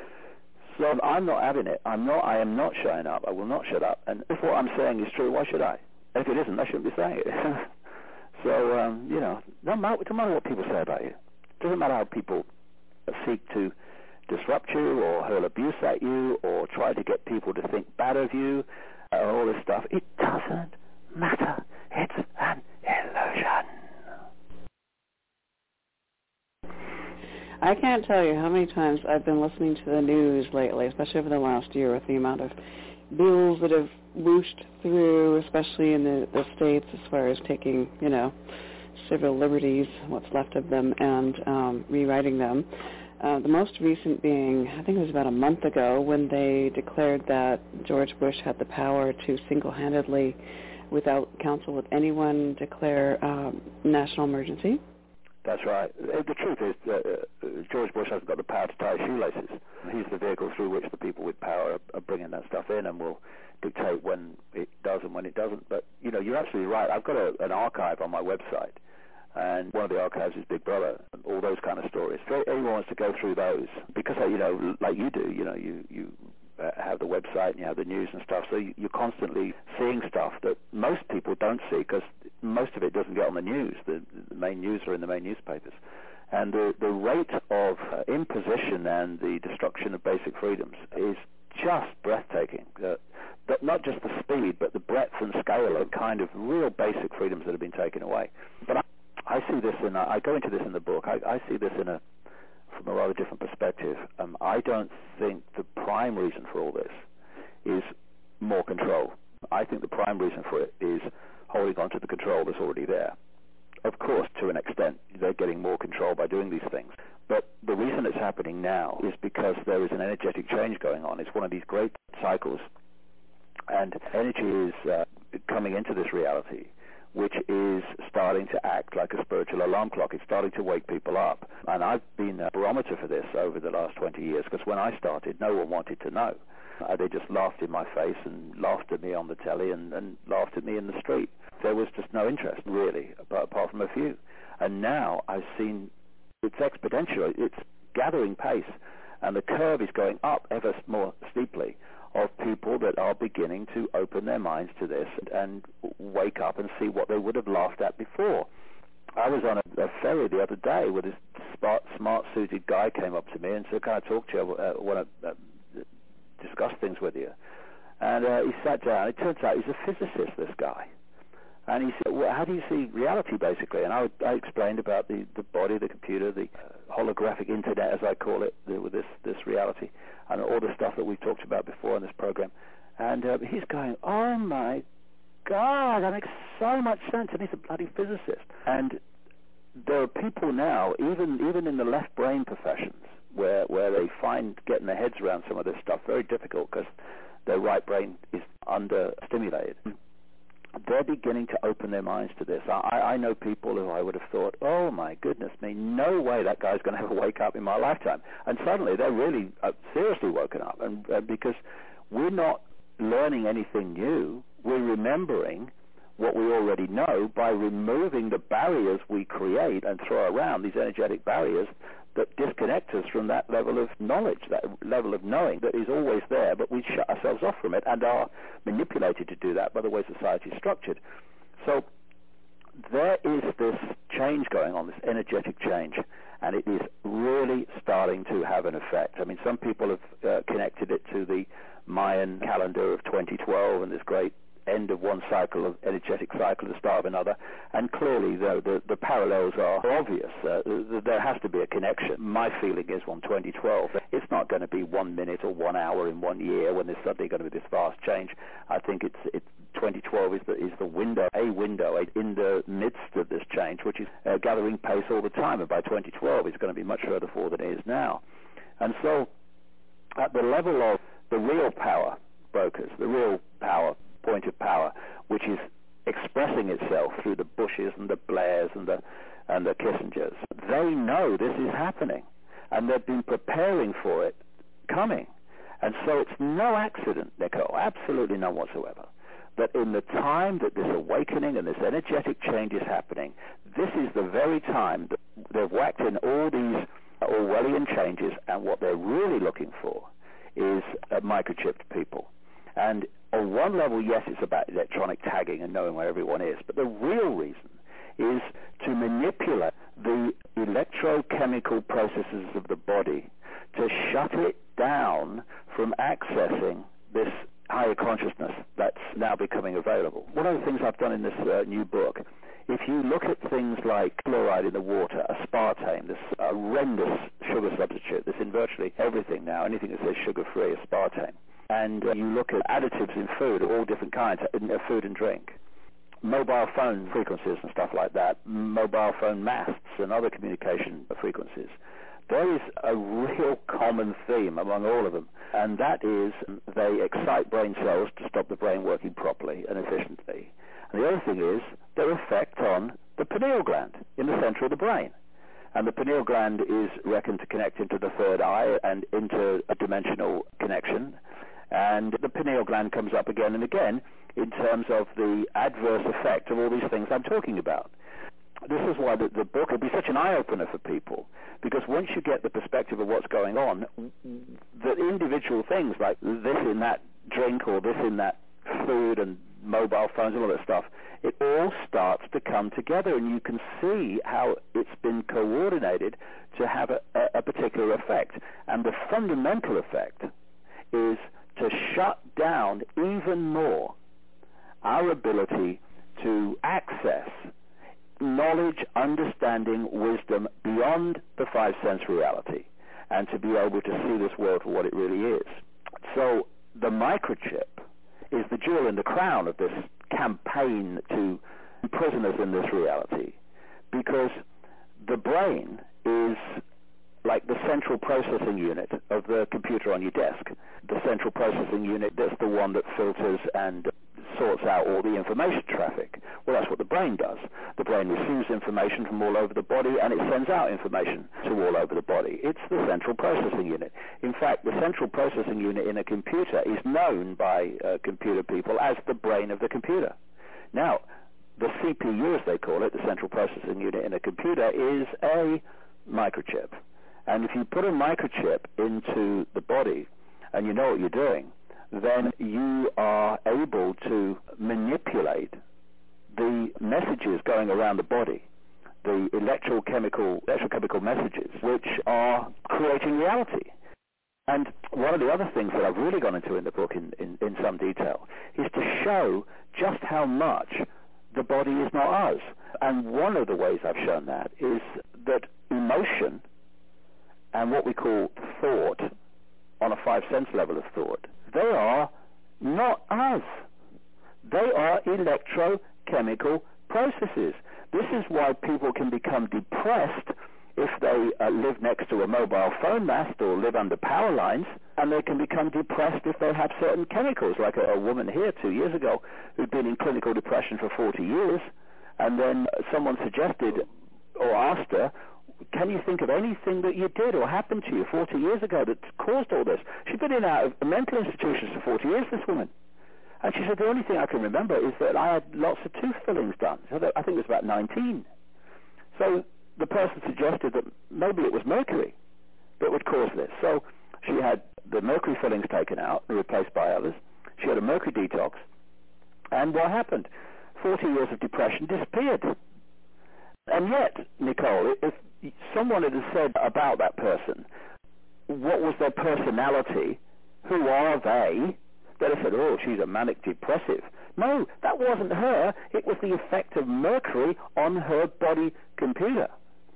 So I'm not having it. I am not shutting up. I will not shut up. And if what I'm saying is true, why should I? And if it isn't, I shouldn't be saying it. So, no matter what people say about you. It doesn't matter how people seek to disrupt you or hurl abuse at you or try to get people to think bad of you and all this stuff. It doesn't matter. It's an illusion. I can't tell you how many times I've been listening to the news lately, especially over the last year, with the amount of bills that have whooshed through, especially in the states, as far as taking, civil liberties, what's left of them, and rewriting them. The most recent being, I think it was about a month ago, when they declared that George Bush had the power to single-handedly, without counsel with anyone, declare national emergency. That's right. The truth is, George Bush hasn't got the power to tie shoelaces. He's the vehicle through which the people with power are bringing that stuff in and will dictate when it does and when it doesn't. But, you're absolutely right. I've got an archive on my website, and one of the archives is Big Brother, and all those kind of stories. If anyone wants to go through those, because, like you do, you have the website and you have the news and stuff, so you're constantly seeing stuff that most people don't see because most of it doesn't get on the news. The main news are in the main newspapers. And the rate of imposition and the destruction of basic freedoms is just breathtaking. But not just the speed, but the breadth and scale of kind of real basic freedoms that have been taken away. But I see this I go into this in the book, I see this from a rather different perspective. I don't think the prime reason for all this is more control. I think the prime reason for it is holding on to the control that's already there. Of course, to an extent, they're getting more control by doing these things. But the reason it's happening now is because there is an energetic change going on. It's one of these great cycles. And energy is coming into this reality, which is starting to act like a spiritual alarm clock. It's starting to wake people up. And I've been a barometer for this over the last 20 years, because when I started, no one wanted to know. They just laughed in my face and laughed at me on the telly and laughed at me in the street. There was just no interest, really, apart from a few. And now I've seen it's exponential. It's gathering pace, and the curve is going up ever more steeply of people that are beginning to open their minds to this and wake up and see what they would have laughed at before. I was on a ferry the other day where this smart-suited guy came up to me and said, "Can I talk to you? I want to discuss things with you." And he sat down. It turns out he's a physicist, this guy. And he said, "Well, how do you see reality, basically?" And I explained about the body, the computer, the holographic internet, as I call it, with this reality, and all the stuff that we've talked about before in this program. And he's going, "Oh my God, that makes so much sense." And he's a bloody physicist. And there are people now, even in the left brain professions, where they find getting their heads around some of this stuff very difficult because their right brain is understimulated. They're beginning to open their minds to this. I know people who I would have thought, "Oh my goodness me, no way that guy's going to ever wake up in my lifetime." And suddenly they're really seriously woken up, and because we're not learning anything new, we're remembering what we already know by removing the barriers we create and throw around, these energetic barriers that disconnect us from that level of knowledge, that level of knowing that is always there, but we shut ourselves off from it and are manipulated to do that by the way society is structured. So there is this change going on, this energetic change, and it is really starting to have an effect. I mean, some people have connected it to the Mayan calendar of 2012 and this great end of one cycle of energetic cycle, the start of another, and clearly the parallels are obvious. There has to be a connection. My feeling is on 2012, it's not going to be 1 minute or 1 hour in 1 year when there's suddenly going to be this vast change. I think it's 2012 is the window in the midst of this change, which is gathering pace all the time, and by 2012 it's going to be much further forward than it is now. And so at the level of the real power brokers, the real point of power, which is expressing itself through the Bushes and the Blairs and the Kissingers, they know this is happening, and they've been preparing for it coming. And so it's no accident, Nicole, absolutely none whatsoever, that in the time that this awakening and this energetic change is happening, this is the very time that they've whacked in all these Orwellian changes, and what they're really looking for is microchipped people. And on one level, yes, it's about electronic tagging and knowing where everyone is, but the real reason is to manipulate the electrochemical processes of the body to shut it down from accessing this higher consciousness that's now becoming available. One of the things I've done in this new book, if you look at things like fluoride in the water, aspartame, this horrendous sugar substitute that's in virtually everything now, anything that says sugar-free, aspartame, and you look at additives in food, all different kinds, in food and drink, mobile phone frequencies and stuff like that, mobile phone masts and other communication frequencies, there is a real common theme among all of them, and that is they excite brain cells to stop the brain working properly and efficiently. And the other thing is their effect on the pineal gland in the center of the brain. And the pineal gland is reckoned to connect into the third eye and into a dimensional connection. And the pineal gland comes up again and again in terms of the adverse effect of all these things I'm talking about. This is why the book will be such an eye-opener for people, because once you get the perspective of what's going on, the individual things like this in that drink or this in that food and mobile phones and all that stuff, it all starts to come together, and you can see how it's been coordinated to have a particular effect. And the fundamental effect is to shut down even more our ability to access knowledge, understanding, wisdom beyond the five-sense reality, and to be able to see this world for what it really is. So the microchip is the jewel in the crown of this campaign to imprison us in this reality, because the brain is like the central processing unit of the computer on your desk. The central processing unit, that's the one that filters and sorts out all the information traffic. Well, that's what the brain does. The brain receives information from all over the body, and it sends out information to all over the body. It's the central processing unit. In fact, the central processing unit in a computer is known by computer people as the brain of the computer. Now, the CPU, as they call it, the central processing unit in a computer, is a microchip. And if you put a microchip into the body and you know what you're doing, then you are able to manipulate the messages going around the body, the electrochemical messages, which are creating reality. And one of the other things that I've really gone into in the book in some detail is to show just how much the body is not us. And one of the ways I've shown that is that emotion and what we call thought, on a five-sense level of thought, they are not us. They are electrochemical processes. This is why people can become depressed if they live next to a mobile phone mast or live under power lines, and they can become depressed if they have certain chemicals, like a woman here 2 years ago who'd been in clinical depression for 40 years, and then someone suggested or asked her, can you think of anything that you did or happened to you 40 years ago that caused all this? She'd been in and out of mental institutions for 40 years, this woman. And she said, the only thing I can remember is that I had lots of tooth fillings done. So I think it was about 19. So the person suggested that maybe it was mercury that would cause this. So she had the mercury fillings taken out and replaced by others. She had a mercury detox. And what happened? 40 years of depression disappeared. And yet, Nicole, if someone had said about that person, what was their personality, who are they, they'd have said, oh, she's a manic depressive. No, that wasn't her. It was the effect of mercury on her body computer.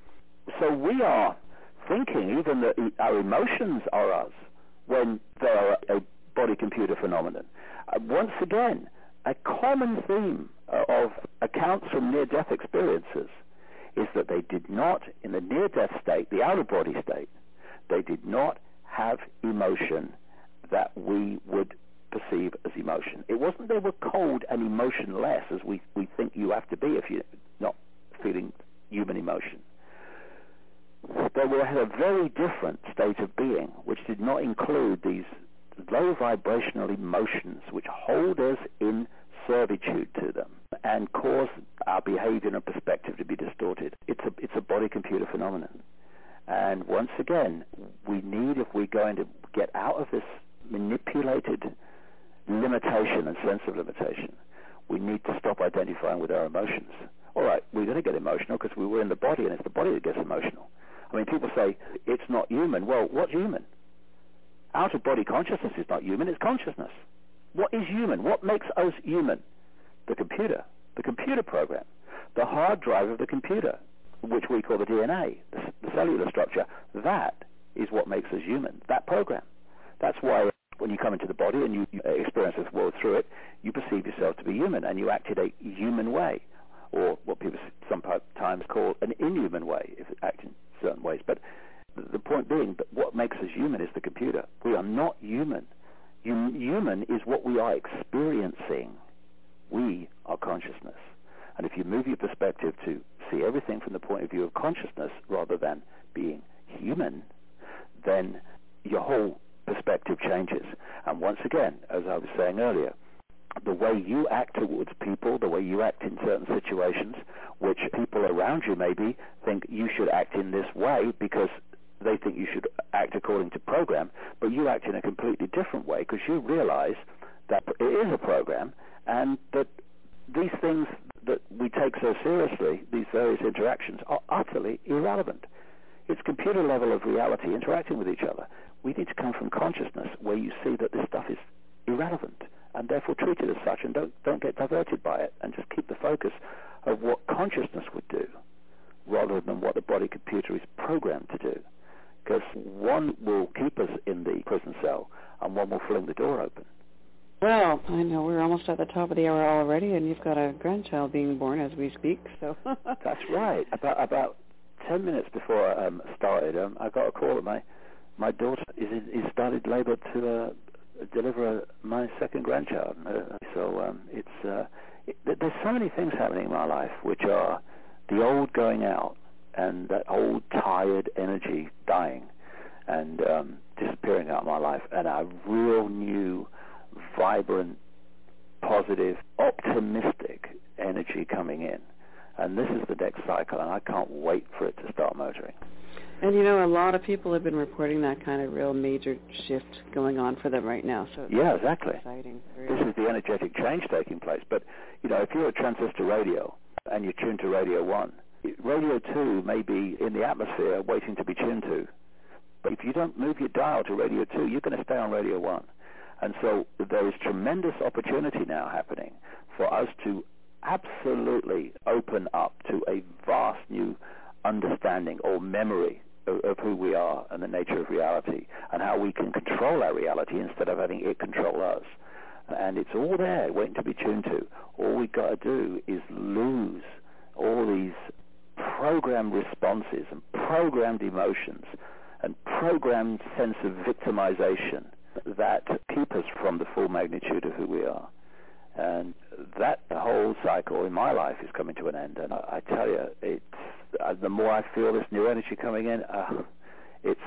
So we are thinking even that our emotions are us when they are a body-computer phenomenon. Once again, a common theme of accounts from near-death experiences is that they did not, in the near-death state, the out-of-body state, they did not have emotion that we would perceive as emotion. It wasn't they were cold and emotionless, as we think you have to be if you're not feeling human emotion. They were at a very different state of being, which did not include these low vibrational emotions which hold us in servitude to them and cause our behavior and perspective to be distorted. It's a body-computer phenomenon. And once again, we need, if we're going to get out of this manipulated limitation and sense of limitation, we need to stop identifying with our emotions. All right, we're going to get emotional because we were in the body, and it's the body that gets emotional. I mean, people say, it's not human. Well, what's human? Out-of-body consciousness is not human, it's consciousness. What is human? What makes us human? The computer program, the hard drive of the computer, which we call the DNA, the cellular structure. That is what makes us human, that program. That's why when you come into the body and you experience this world through it, you perceive yourself to be human, and you act in a human way, or what people sometimes call an inhuman way, if it acts in certain ways. But the point being that what makes us human is the computer. We are not human. Human is what we are experiencing. We are consciousness. And if you move your perspective to see everything from the point of view of consciousness rather than being human, then your whole perspective changes. And once again, as I was saying earlier, the way you act towards people, the way you act in certain situations, which people around you maybe think you should act in this way because they think you should act according to program, but you act in a completely different way because you realize that it is a program and that these things that we take so seriously, these various interactions, are utterly irrelevant. It's computer level of reality interacting with each other. We need to come from consciousness where you see that this stuff is irrelevant and therefore treat it as such, and don't get diverted by it, and just keep the focus of what consciousness would do rather than what the body computer is programmed to do. Because one will keep us in the prison cell and one will fling the door open. Well, I know we're almost at the top of the hour already, and you've got a grandchild being born as we speak. So That's right. About 10 minutes before I started, I got a call that my daughter is started labour to deliver my second grandchild. There's so many things happening in my life which are the old going out and that old tired energy dying and disappearing out of my life, and a real new, vibrant, positive, optimistic energy coming in. And this is the next cycle, and I can't wait for it to start motoring. And you know, a lot of people have been reporting that kind of real major shift going on for them right now. So yeah, exactly. Exciting. This is the energetic change taking place. But you know, if you're a transistor radio and you tune to Radio 1, Radio 2 may be in the atmosphere waiting to be tuned to. But if you don't move your dial to Radio 2, you're going to stay on Radio 1. And so there is tremendous opportunity now happening for us to absolutely open up to a vast new understanding or memory of who we are and the nature of reality and how we can control our reality instead of having it control us. And it's all there waiting to be tuned to. All we got to do is lose all these programmed responses and programmed emotions and programmed sense of victimization that keep us from the full magnitude of who we are. And that whole cycle in my life is coming to an end. And I tell you, it's the more I feel this new energy coming in, it's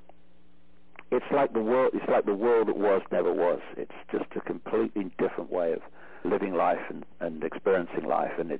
like the world. It's like the world that was never was. It's just a completely different way of living life and experiencing life. And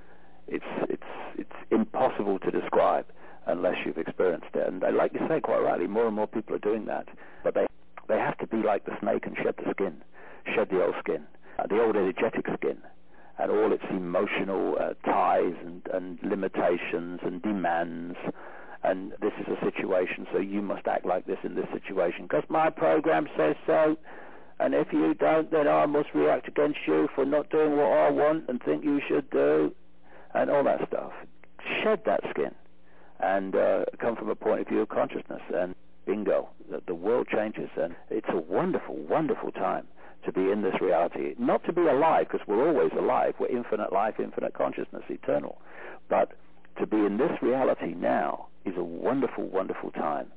it's impossible to describe unless you've experienced it. And like you say quite rightly, more and more people are doing that. But they have to be like the snake and shed the skin, shed the old skin. The old energetic skin and all its emotional ties and limitations and demands, and this is a situation, so you must act like this in this situation because my program says so, and if you don't, then I must react against you for not doing what I want and think you should do, and all that stuff. Shed that skin and come from a point of view of consciousness, and bingo, the world changes, and it's a wonderful, wonderful time to be in this reality. Not to be alive, because we're always alive. We're infinite life, infinite consciousness, eternal. But to be in this reality now is a wonderful, wonderful time.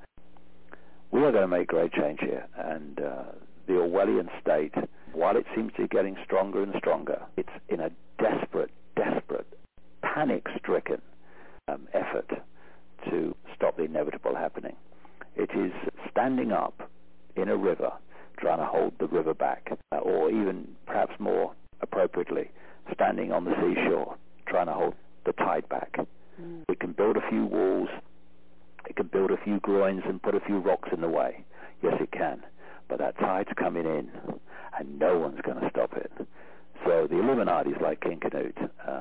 We are going to make great change here. And the Orwellian state, while it seems to be getting stronger and stronger, it's in a desperate, panic-stricken effort to stop the inevitable happening. It is standing up in a river, trying to hold the river back, or even perhaps more appropriately, standing on the seashore, trying to hold the tide back. It can build a few walls, it can build a few groins and put a few rocks in the way. Yes, it can. But that tide's coming in, and no one's going to stop it. So the Illuminati's like King Canute,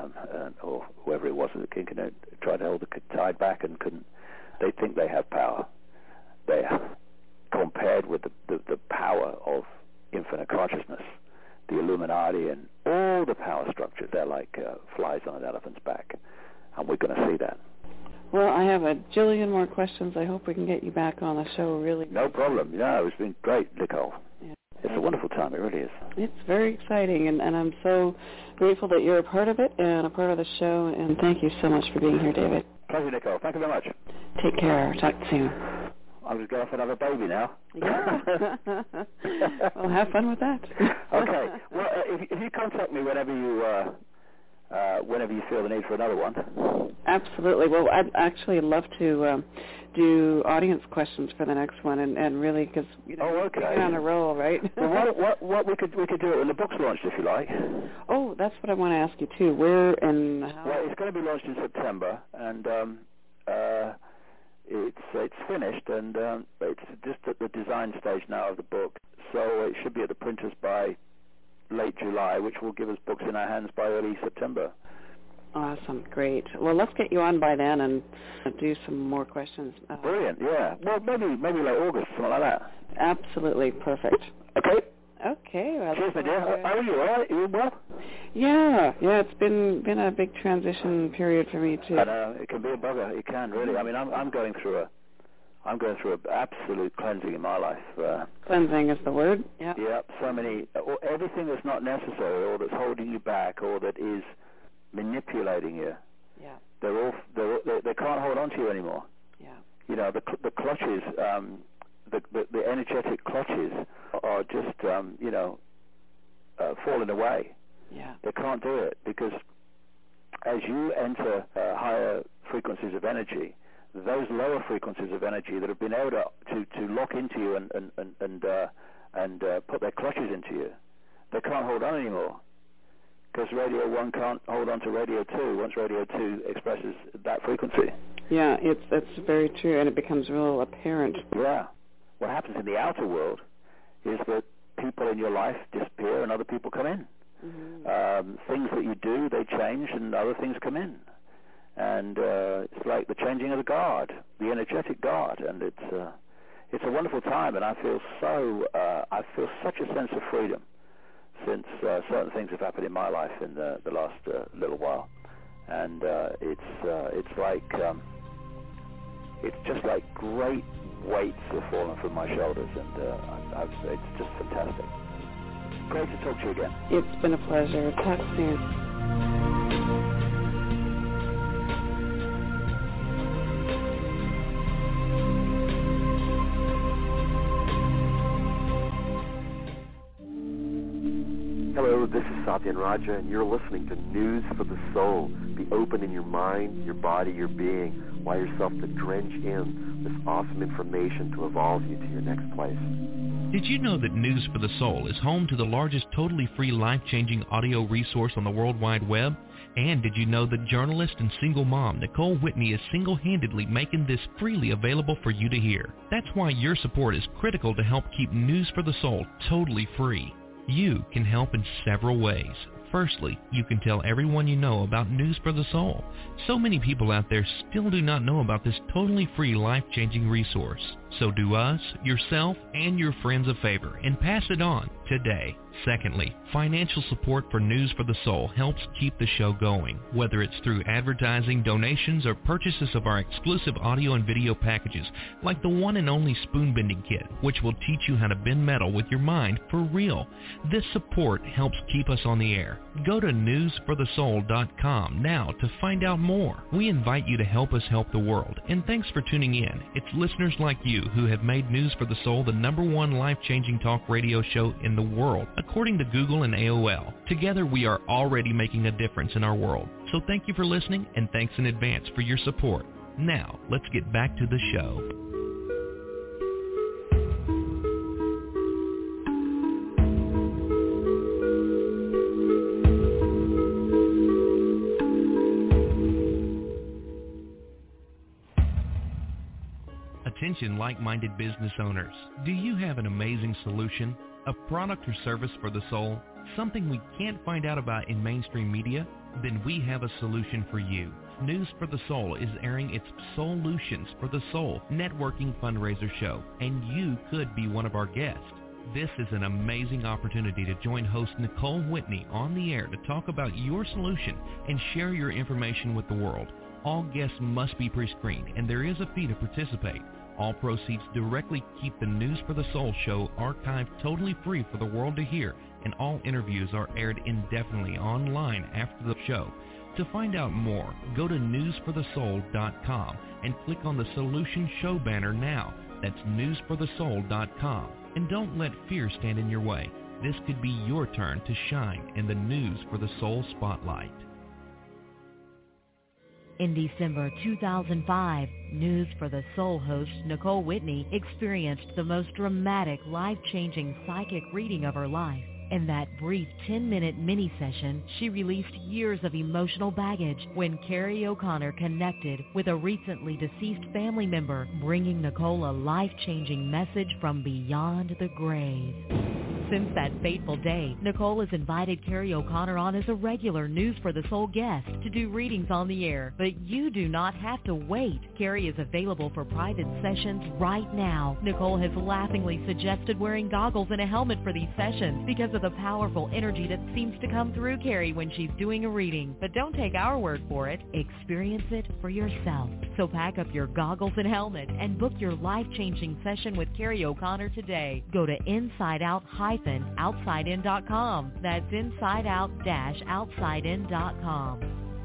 or whoever it was at King Canute, tried to hold the tide back and couldn't. They think they have power. They compared with the power of infinite consciousness, the Illuminati and all the power structures, they're like flies on an elephant's back. And we're going to see that. Well, I have a jillion more questions. I hope we can get you back on the show, really. No problem. Yeah, it's been great, Nicole. Yeah. It's a wonderful time. It really is. It's very exciting, and I'm so grateful that you're a part of it and a part of the show, and thank you so much for being here, David. Pleasure, Nicole. Thank you very much. Take care. Talk soon. I was going for another baby now. Yeah. Well, have fun with that. Okay. Well, if you contact me whenever you whenever you feel the need for another one. Absolutely. Well, I'd actually love to do audience questions for the next one, and really, because we're on a roll, right? Well, what we could do it when the book's launched, if you like. Oh, that's what I want to ask you too. Where and how? Well, it's going to be launched in September, and it's finished, and it's just at the design stage now of the book. So it should be at the printers by late July, which will give us books in our hands by early September. Awesome, great. Well, let's get you on by then and do some more questions. Brilliant, yeah. Well, maybe late August, something like that. Absolutely, perfect. Okay. Well, cheers, my dear. How are you? All right? You well? Yeah. It's been a big transition period for me too. I know it can be a bugger. It can really. I mean, I'm going through an absolute cleansing in my life. Cleansing is the word. Yeah. Yeah. So many, everything that's not necessary, or that's holding you back, or that is manipulating you. Yeah. They can't hold on to you anymore. Yeah. You know, the clutches, the energetic clutches are just falling away. Yeah. They can't do it because as you enter higher frequencies of energy, those lower frequencies of energy that have been able to lock into you and put their clutches into you, they can't hold on anymore. Because Radio 1 can't hold on to Radio 2 once Radio 2 expresses that frequency. Yeah, that's very true, and it becomes real apparent. Yeah. What happens in the outer world is that people in your life disappear and other people come in. Mm-hmm. Things that you do, they change, and other things come in. And it's like the changing of the guard, the energetic guard, and it's a wonderful time, and I feel such a sense of freedom since certain things have happened in my life in the last little while, and it's just like great weights have fallen from my shoulders, and it's just fantastic. Great to talk to you again. It's been a pleasure. Talk soon. Hello, this is Satyan Raja, and you're listening to News for the Soul. Be open in your mind, your body, your being. Allow yourself to drench in this awesome information to evolve you to your next place. Did you know that News for the Soul is home to the largest totally free life-changing audio resource on the World Wide Web? And did you know that journalist and single mom Nicole Whitney is single-handedly making this freely available for you to hear? That's why your support is critical to help keep News for the Soul totally free. You can help in several ways. Firstly, you can tell everyone you know about News for the Soul. So many people out there still do not know about this totally free life-changing resource. So do us, yourself, and your friends a favor and pass it on today. Secondly, financial support for News for the Soul helps keep the show going, whether it's through advertising, donations, or purchases of our exclusive audio and video packages, like the one and only Spoon Bending Kit, which will teach you how to bend metal with your mind for real. This support helps keep us on the air. Go to newsforthesoul.com now to find out more. We invite you to help us help the world, and thanks for tuning in. It's listeners like you who have made News for the Soul the #1 life-changing talk radio show in the world, according to Google and AOL. Together we are already making a difference in our world. So thank you for listening, and thanks in advance for your support. Now, let's get back to the show. Attention like-minded business owners. Do you have an amazing solution? A product or service for the soul? Something we can't find out about in mainstream media? Then we have a solution for you. News for the Soul is airing its Solutions for the Soul networking fundraiser show, and you could be one of our guests. This is an amazing opportunity to join host Nicole Whitney on the air to talk about your solution and share your information with the world. All guests must be pre-screened, and there is a fee to participate. All proceeds directly keep the News for the Soul show archived totally free for the world to hear, and all interviews are aired indefinitely online after the show. To find out more, go to newsforthesoul.com and click on the Solution Show banner now. That's newsforthesoul.com. And don't let fear stand in your way. This could be your turn to shine in the News for the Soul spotlight. In December 2005, News for the Soul host Nicole Whitney experienced the most dramatic, life-changing psychic reading of her life. In that brief 10-minute mini-session, she released years of emotional baggage when Carrie O'Connor connected with a recently deceased family member, bringing Nicole a life-changing message from beyond the grave. Since that fateful day, Nicole has invited Carrie O'Connor on as a regular News for the Soul guest to do readings on the air. But you do not have to wait. Carrie is available for private sessions right now. Nicole has laughingly suggested wearing goggles and a helmet for these sessions because of the powerful energy that seems to come through Carrie when she's doing a reading. But don't take our word for it. Experience it for yourself. So pack up your goggles and helmet and book your life-changing session with Carrie O'Connor today. Go to InsideOut-OutsideIn.com. That's InsideOut-OutsideIn.com.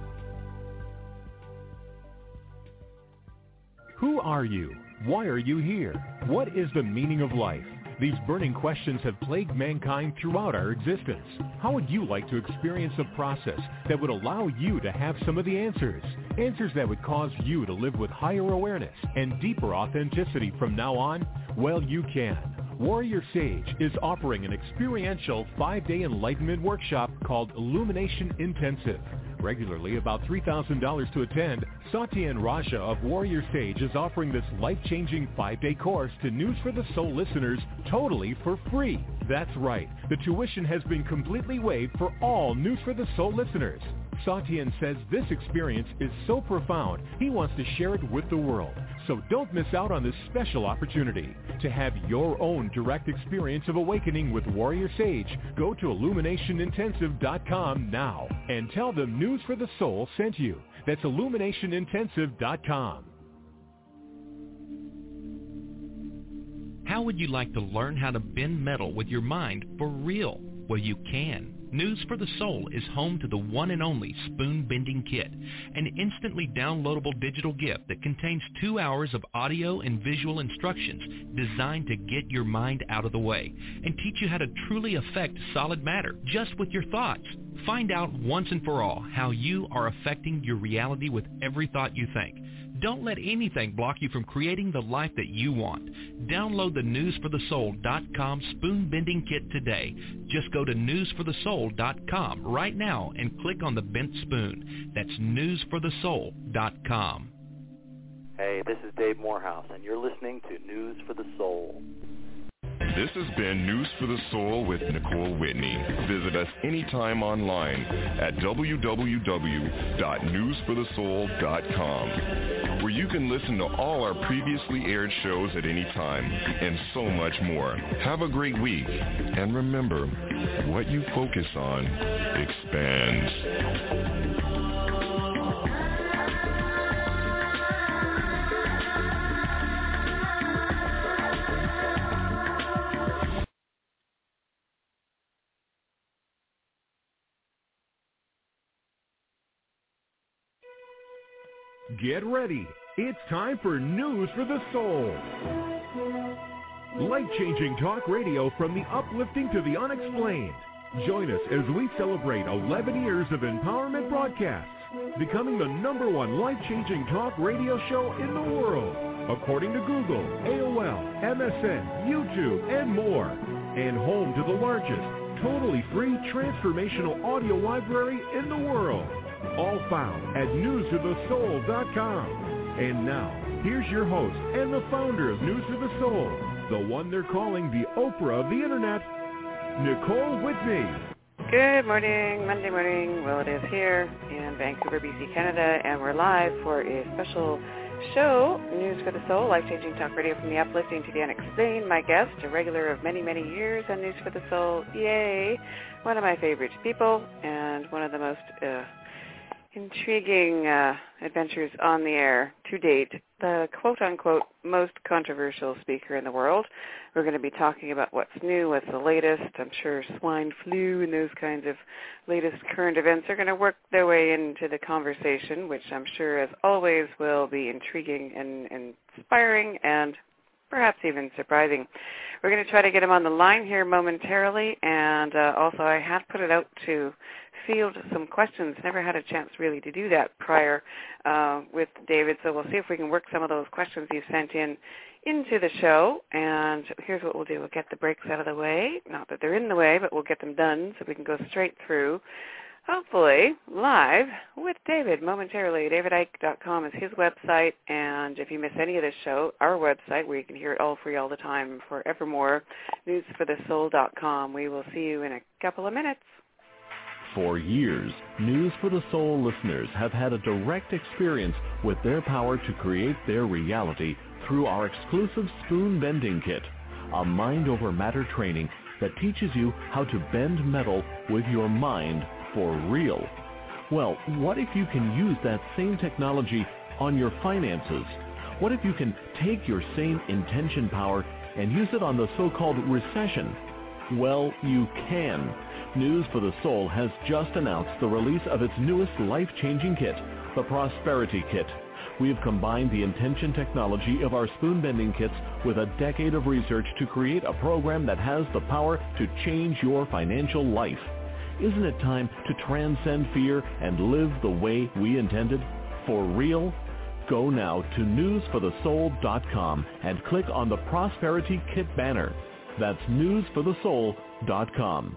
Who are you? Why are you here? What is the meaning of life? These burning questions have plagued mankind throughout our existence. How would you like to experience a process that would allow you to have some of the answers? Answers that would cause you to live with higher awareness and deeper authenticity from now on? Well, you can. Warrior Sage is offering an experiential 5-day enlightenment workshop called Illumination Intensive. Regularly about $3,000 to attend, Satya Raja of Warrior Sage is offering this life-changing 5-day course to News for the Soul listeners totally for free. That's right. The tuition has been completely waived for all News for the Soul listeners. Satyan says this experience is so profound, he wants to share it with the world. So don't miss out on this special opportunity. To have your own direct experience of awakening with Warrior Sage, go to IlluminationIntensive.com now and tell them News for the Soul sent you. That's IlluminationIntensive.com. How would you like to learn how to bend metal with your mind for real? Well, you can. News for the Soul is home to the one and only Spoon Bending Kit, an instantly downloadable digital gift that contains 2 hours of audio and visual instructions designed to get your mind out of the way and teach you how to truly affect solid matter just with your thoughts. Find out once and for all how you are affecting your reality with every thought you think. Don't let anything block you from creating the life that you want. Download the newsforthesoul.com Spoon Bending Kit today. Just go to newsforthesoul.com right now and click on the bent spoon. That's newsforthesoul.com. Hey, this is Dave Morehouse, and you're listening to News for the Soul. This has been News for the Soul with Nicole Whitney. Visit us anytime online at www.newsforthesoul.com, where you can listen to all our previously aired shows at any time, and so much more. Have a great week, and remember, what you focus on expands. Get ready. It's time for News for the Soul. Life-changing talk radio from the uplifting to the unexplained. Join us as we celebrate 11 years of empowerment broadcasts, becoming the #1 life-changing talk radio show in the world, according to Google, AOL, MSN, YouTube, and more. And home to the largest, totally free transformational audio library in the world. All found at newsforthesoul.com. And now, here's your host and the founder of News for the Soul, the one they're calling the Oprah of the Internet, Nicole Whitney. Good morning, Monday morning. Well, it is here in Vancouver, BC, Canada, and we're live for a special show, News for the Soul, life-changing talk radio from the uplifting to the unexplained. My guest, a regular of many, many years on News for the Soul, yay, one of my favorite people and one of the most intriguing adventures on the air to date, the quote-unquote most controversial speaker in the world. We're going to be talking about what's new, what's the latest. I'm sure swine flu and those kinds of latest current events are going to work their way into the conversation, which I'm sure, as always, will be intriguing and inspiring and perhaps even surprising. We're going to try to get him on the line here momentarily, and also I had put it out to field some questions. Never had a chance really to do that prior with David, so we'll see if we can work some of those questions you sent into the show. And here's what we'll do. We'll get the breaks out of the way. Not that they're in the way, but we'll get them done so we can go straight through, hopefully live with David momentarily. DavidIke.com is his website, and if you miss any of this show, our website, where you can hear it all free all the time forevermore, newsforthesoul.com. We will see you in a couple of minutes. For years, News for the Soul listeners have had a direct experience with their power to create their reality through our exclusive Spoon Bending Kit, a mind-over-matter training that teaches you how to bend metal with your mind for real. Well, what if you can use that same technology on your finances? What if you can take your same intention power and use it on the so-called recession? Well, you can. News for the Soul has just announced the release of its newest life-changing kit, the Prosperity Kit. We have combined the intention technology of our spoon bending kits with a decade of research to create a program that has the power to change your financial life. Isn't it time to transcend fear and live the way we intended? For real? Go now to newsforthesoul.com and click on the Prosperity Kit banner. That's newsforthesoul.com.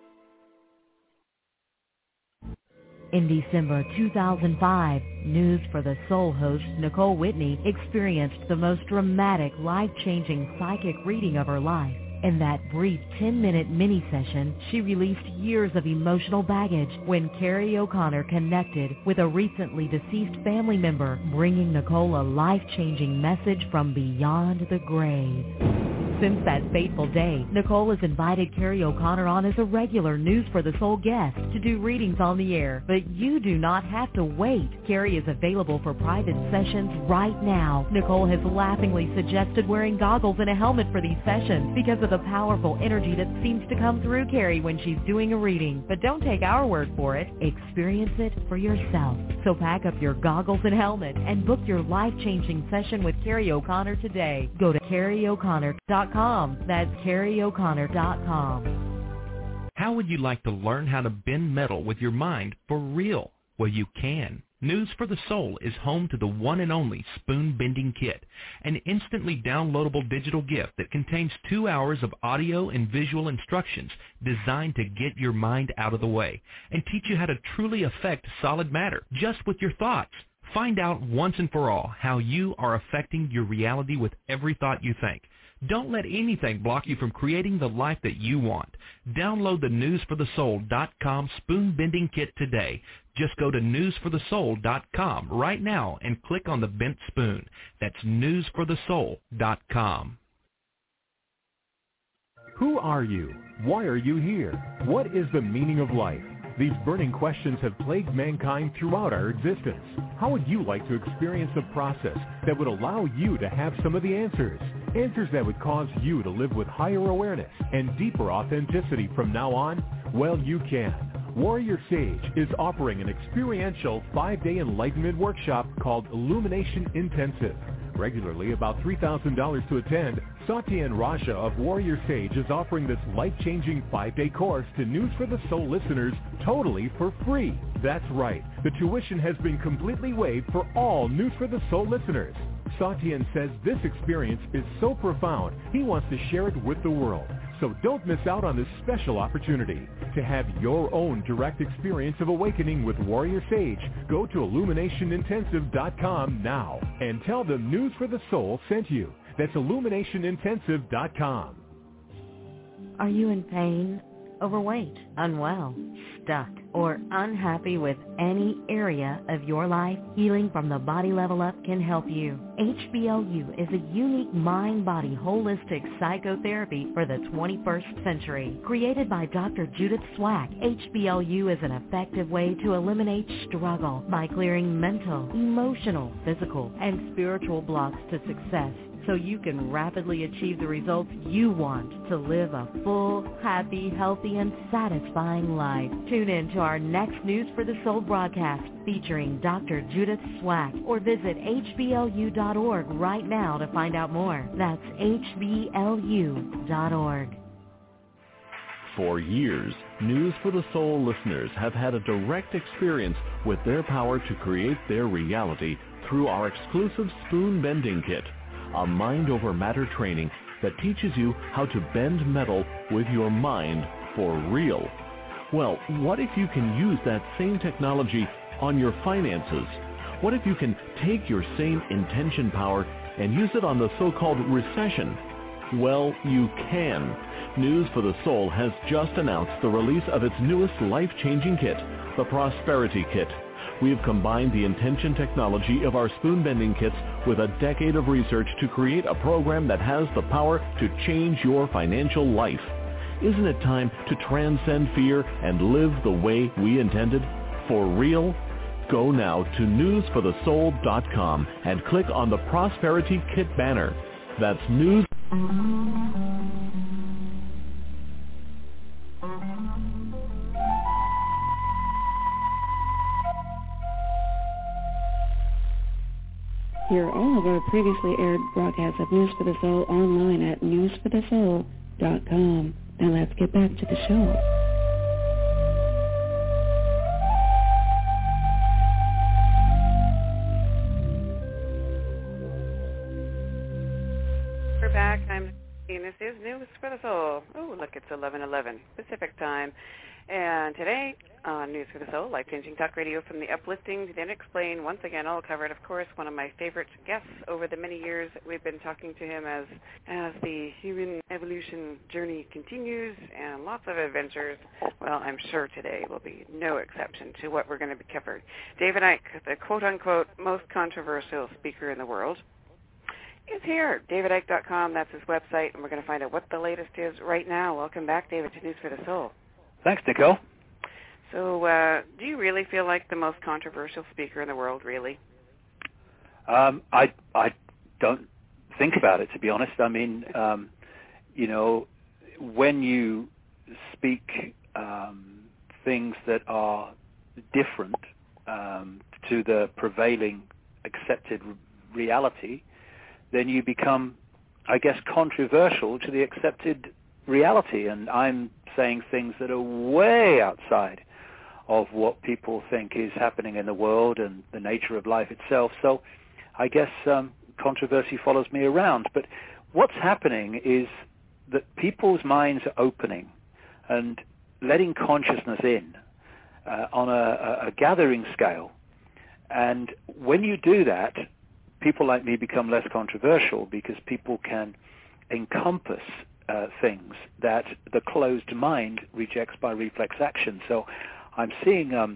In December 2005, News for the Soul host Nicole Whitney experienced the most dramatic, life-changing psychic reading of her life. In that brief 10-minute mini-session, she released years of emotional baggage when Carrie O'Connor connected with a recently deceased family member, bringing Nicole a life-changing message from beyond the grave. Since that fateful day, Nicole has invited Carrie O'Connor on as a regular News for the Soul guest to do readings on the air. But you do not have to wait. Carrie is available for private sessions right now. Nicole has laughingly suggested wearing goggles and a helmet for these sessions because of the powerful energy that seems to come through Carrie when she's doing a reading. But don't take our word for it. Experience it for yourself. So pack up your goggles and helmet and book your life-changing session with Carrie O'Connor today. Go to CarrieO'Connor.com. That's CarrieO'Connor.com. How would you like to learn how to bend metal with your mind for real? Well, you can. News for the Soul is home to the one and only Spoon Bending Kit, an instantly downloadable digital gift that contains 2 hours of audio and visual instructions designed to get your mind out of the way and teach you how to truly affect solid matter just with your thoughts. Find out once and for all how you are affecting your reality with every thought you think. Don't let anything block you from creating the life that you want. Download the newsforthesoul.com Spoon Bending Kit today. Just go to newsforthesoul.com right now and click on the bent spoon. That's newsforthesoul.com. Who are you? Why are you here? What is the meaning of life? These burning questions have plagued mankind throughout our existence. How would you like to experience a process that would allow you to have some of the answers? Answers that would cause you to live with higher awareness and deeper authenticity from now on? Well, you can. Warrior Sage is offering an experiential 5-day enlightenment workshop called Illumination Intensive. Regularly about $3,000 to attend, Satya Raja of Warrior Sage is offering this life-changing 5-day course to News for the Soul listeners totally for free. That's right. The tuition has been completely waived for all News for the Soul listeners. Satyan says this experience is so profound, he wants to share it with the world. So don't miss out on this special opportunity. To have your own direct experience of awakening with Warrior Sage, go to illuminationintensive.com now and tell them News for the Soul sent you. That's illuminationintensive.com. Are you in pain, overweight, unwell, stuck, or unhappy with any area of your life? Healing from the Body Level Up can help you. HBLU is a unique mind-body holistic psychotherapy for the 21st century. Created by Dr. Judith Swack, HBLU is an effective way to eliminate struggle by clearing mental, emotional, physical, and spiritual blocks to success. so you can rapidly achieve the results you want to live a full, happy, healthy, and satisfying life. Tune in to our next News for the Soul broadcast featuring Dr. Judith Swack, or visit hblu.org right now to find out more. That's hblu.org. For years, News for the Soul listeners have had a direct experience with their power to create their reality through our exclusive Spoon Bending Kit, a mind-over-matter training that teaches you how to bend metal with your mind for real. Well, what if you can use that same technology on your finances? What if you can take your same intention power and use it on the so-called recession? Well, you can. News for the Soul has just announced the release of its newest life-changing kit, the Prosperity Kit. We have combined the intention technology of our spoon bending kits with a decade of research to create a program that has the power to change your financial life. Isn't it time to transcend fear and live the way we intended? For real? Go now to newsforthesoul.com and click on the Prosperity Kit banner. That's news. Hear all of our previously aired broadcasts of News for the Soul online at newsforthesoul.com. Now let's get back to the show. We're back. I'm and this is News for the Soul. Oh, look, it's 11:11 Pacific time. And today on News for the Soul, life-changing talk radio from the uplifting to the unexplained, once again all covered, of course, one of my favorite guests over the many years that we've been talking to him as the human evolution journey continues and lots of adventures. Well, I'm sure today will be no exception to what we're going to be covering. David Icke, the quote-unquote most controversial speaker in the world, is here. DavidIcke.com, that's his website, and we're going to find out what the latest is right now. Welcome back, David, to News for the Soul. Thanks, Nicole. So do you really feel like the most controversial speaker in the world, really? I don't think about it, to be honest. I mean, when you speak things that are different to the prevailing accepted reality, then you become, I guess, controversial to the accepted reality. And I'm saying things that are way outside of what people think is happening in the world and the nature of life itself. So I guess controversy follows me around. But what's happening is that people's minds are opening and letting consciousness in on a gathering scale. And when you do that, people like me become less controversial because people can encompass things that the closed mind rejects by reflex action. So I'm seeing a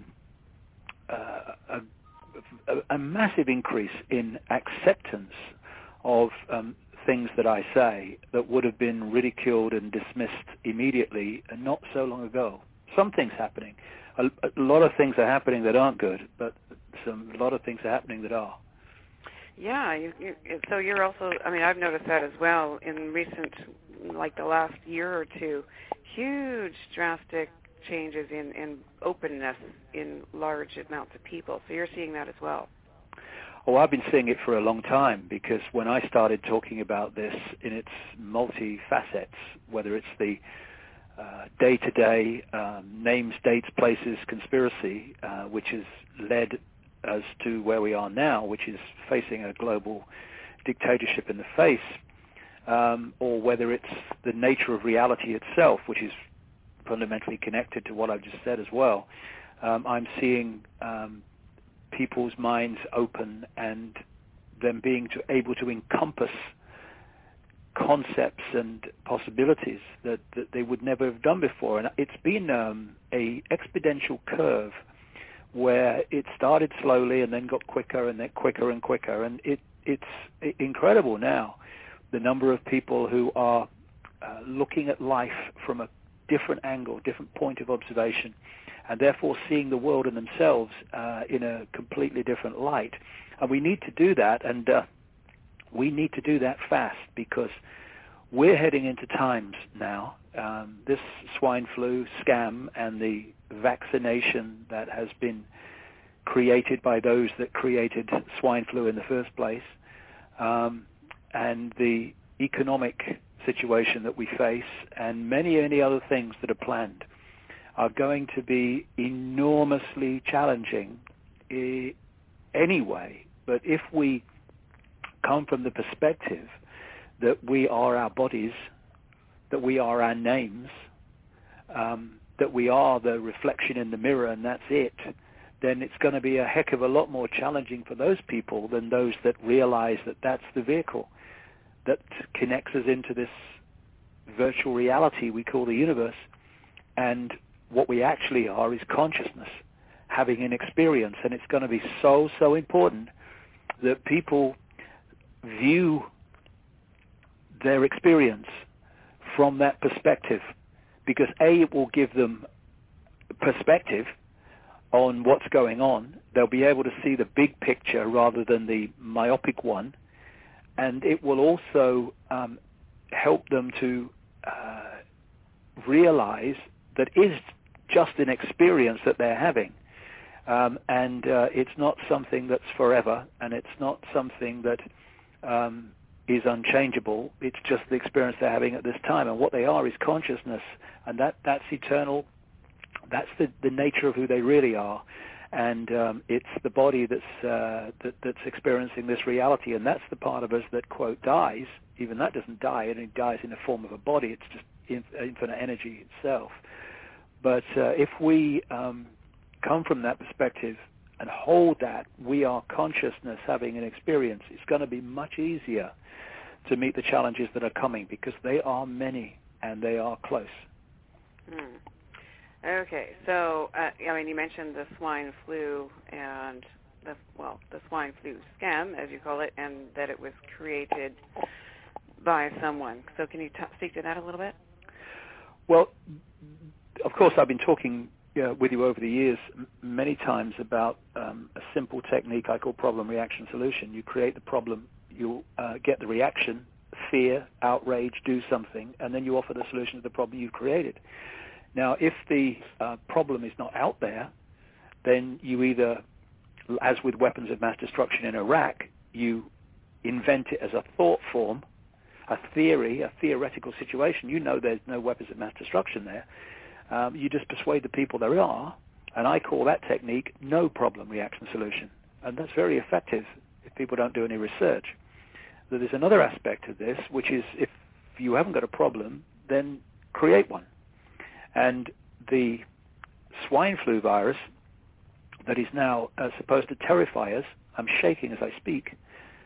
massive increase in acceptance of things that I say that would have been ridiculed and dismissed immediately not so long ago. Some things happening. A lot of things are happening that aren't good, but a lot of things are happening that are. Yeah, so you're also, I mean, I've noticed that as well in recent, like the last year or two, huge drastic changes in openness in large amounts of people. So you're seeing that as well. Oh, I've been seeing it for a long time, because when I started talking about this in its multi-facets, whether it's the day-to-day names, dates, places conspiracy, which has led us to where we are now, which is facing a global dictatorship in the face, or whether it's the nature of reality itself, which is fundamentally connected to what I've just said as well. I'm seeing people's minds open and them being able to encompass concepts and possibilities that they would never have done before. And it's been a exponential curve where it started slowly and then got quicker and then quicker and quicker. And it's incredible now, the number of people who are looking at life from a different angle, different point of observation, and therefore seeing the world and themselves in a completely different light. And we need to do that. And we need to do that fast because we're heading into times now. This swine flu scam and the vaccination that has been created by those that created swine flu in the first place, and the economic situation that we face, and many other things that are planned, are going to be enormously challenging anyway. But if we come from the perspective that we are our bodies, that we are our names, that we are the reflection in the mirror and that's it, then it's going to be a heck of a lot more challenging for those people than those that realize that that's the vehicle that connects us into this virtual reality we call the universe. And what we actually are is consciousness, having an experience. And it's going to be so important that people view their experience from that perspective, because A, it will give them perspective on what's going on. They'll be able to see the big picture rather than the myopic one, and it will also help them to realize that is just an experience that they're having, and it's not something that's forever, and it's not something that is unchangeable. It's just the experience they're having at this time, and what they are is consciousness, and that's eternal. That's the nature of who they really are, and it's the body that's experiencing this reality, and that's the part of us that, quote, dies. Even that doesn't die, and it dies in the form of a body. It's just infinite energy itself. But if we come from that perspective and hold that we are consciousness having an experience, it's going to be much easier to meet the challenges that are coming, because they are many and they are close. Okay, so you mentioned the swine flu and the swine flu scam, as you call it, and that it was created by someone. So can you speak to that a little bit? Well, of course, I've been talking with you over the years many times about a simple technique I call problem, reaction, solution. You create the problem, you get the reaction, fear, outrage, do something, and then you offer the solution to the problem you've created. Now, if the problem is not out there, then you either, as with weapons of mass destruction in Iraq, you invent it as a thought form, a theory, a theoretical situation. You know there's no weapons of mass destruction there. You just persuade the people there are, and I call that technique no problem, reaction, solution. And that's very effective if people don't do any research. But there's another aspect of this, which is if you haven't got a problem, then create one. And the swine flu virus that is now supposed to terrify us, I'm shaking as I speak,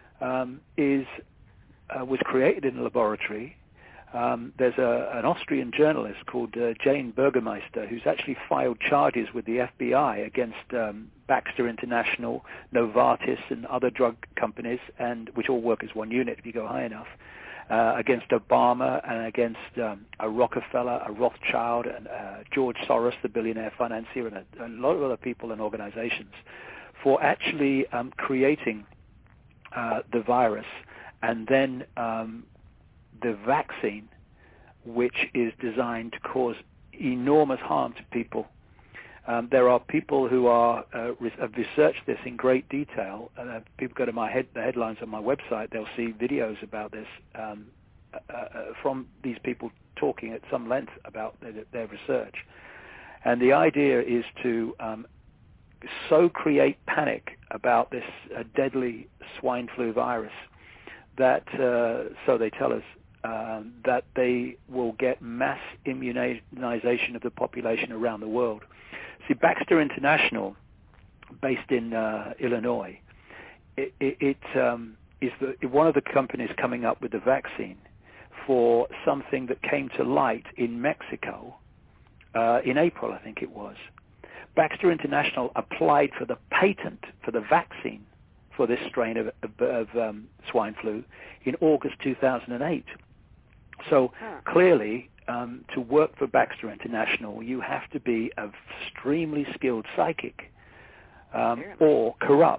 was created in a laboratory. There's an Austrian journalist called Jane Burgermeister who's actually filed charges with the FBI against Baxter International, Novartis, and other drug companies, and which all work as one unit if you go high enough, against Obama and against a Rockefeller, a Rothschild, and George Soros, the billionaire financier, and a lot of other people and organizations for actually creating the virus, and then the vaccine, which is designed to cause enormous harm to people. There are people who have researched this in great detail. People go to the headlines on my website, they'll see videos about this from these people talking at some length about their research. And the idea is to so create panic about this deadly swine flu virus that, so they tell us, that they will get mass immunization of the population around the world. See, Baxter International, based in Illinois, it is one of the companies coming up with the vaccine for something that came to light in Mexico in April, I think it was. Baxter International applied for the patent for the vaccine for this strain of swine flu in August 2008. So clearly, to work for Baxter International, you have to be an extremely skilled psychic or corrupt.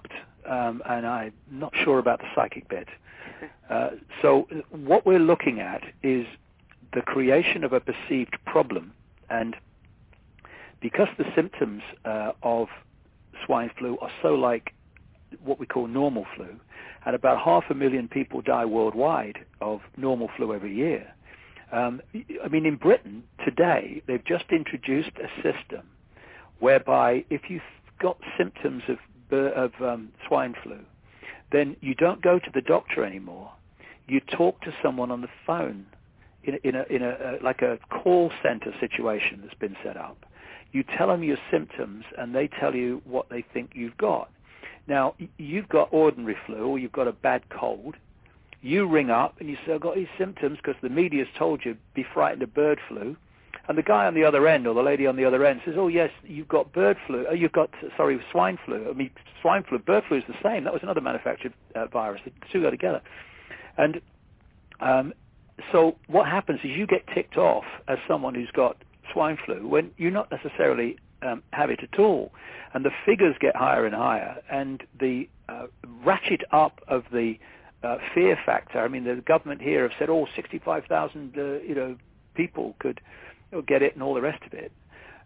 and I'm not sure about the psychic bit. So what we're looking at is the creation of a perceived problem, and because the symptoms of swine flu are so like what we call normal flu, and about 500,000 people die worldwide of normal flu every year. I mean, in Britain today, they've just introduced a system whereby if you've got symptoms of swine flu, then you don't go to the doctor anymore. You talk to someone on the phone in a like a call center situation that's been set up. You tell them your symptoms, and they tell you what they think you've got. Now, you've got ordinary flu, or you've got a bad cold. You ring up and you say, I've got these symptoms because the media's told you be frightened of bird flu. And the guy on the other end, or the lady on the other end, says, oh, yes, you've got bird flu. Oh, you've got, swine flu. I mean, swine flu, bird flu is the same. That was another manufactured virus. The two go together. And so what happens is you get ticked off as someone who's got swine flu when you not necessarily have it at all. And the figures get higher and higher. And the ratchet up of the fear factor, I mean, the government here have said, 65,000 people could get it and all the rest of it.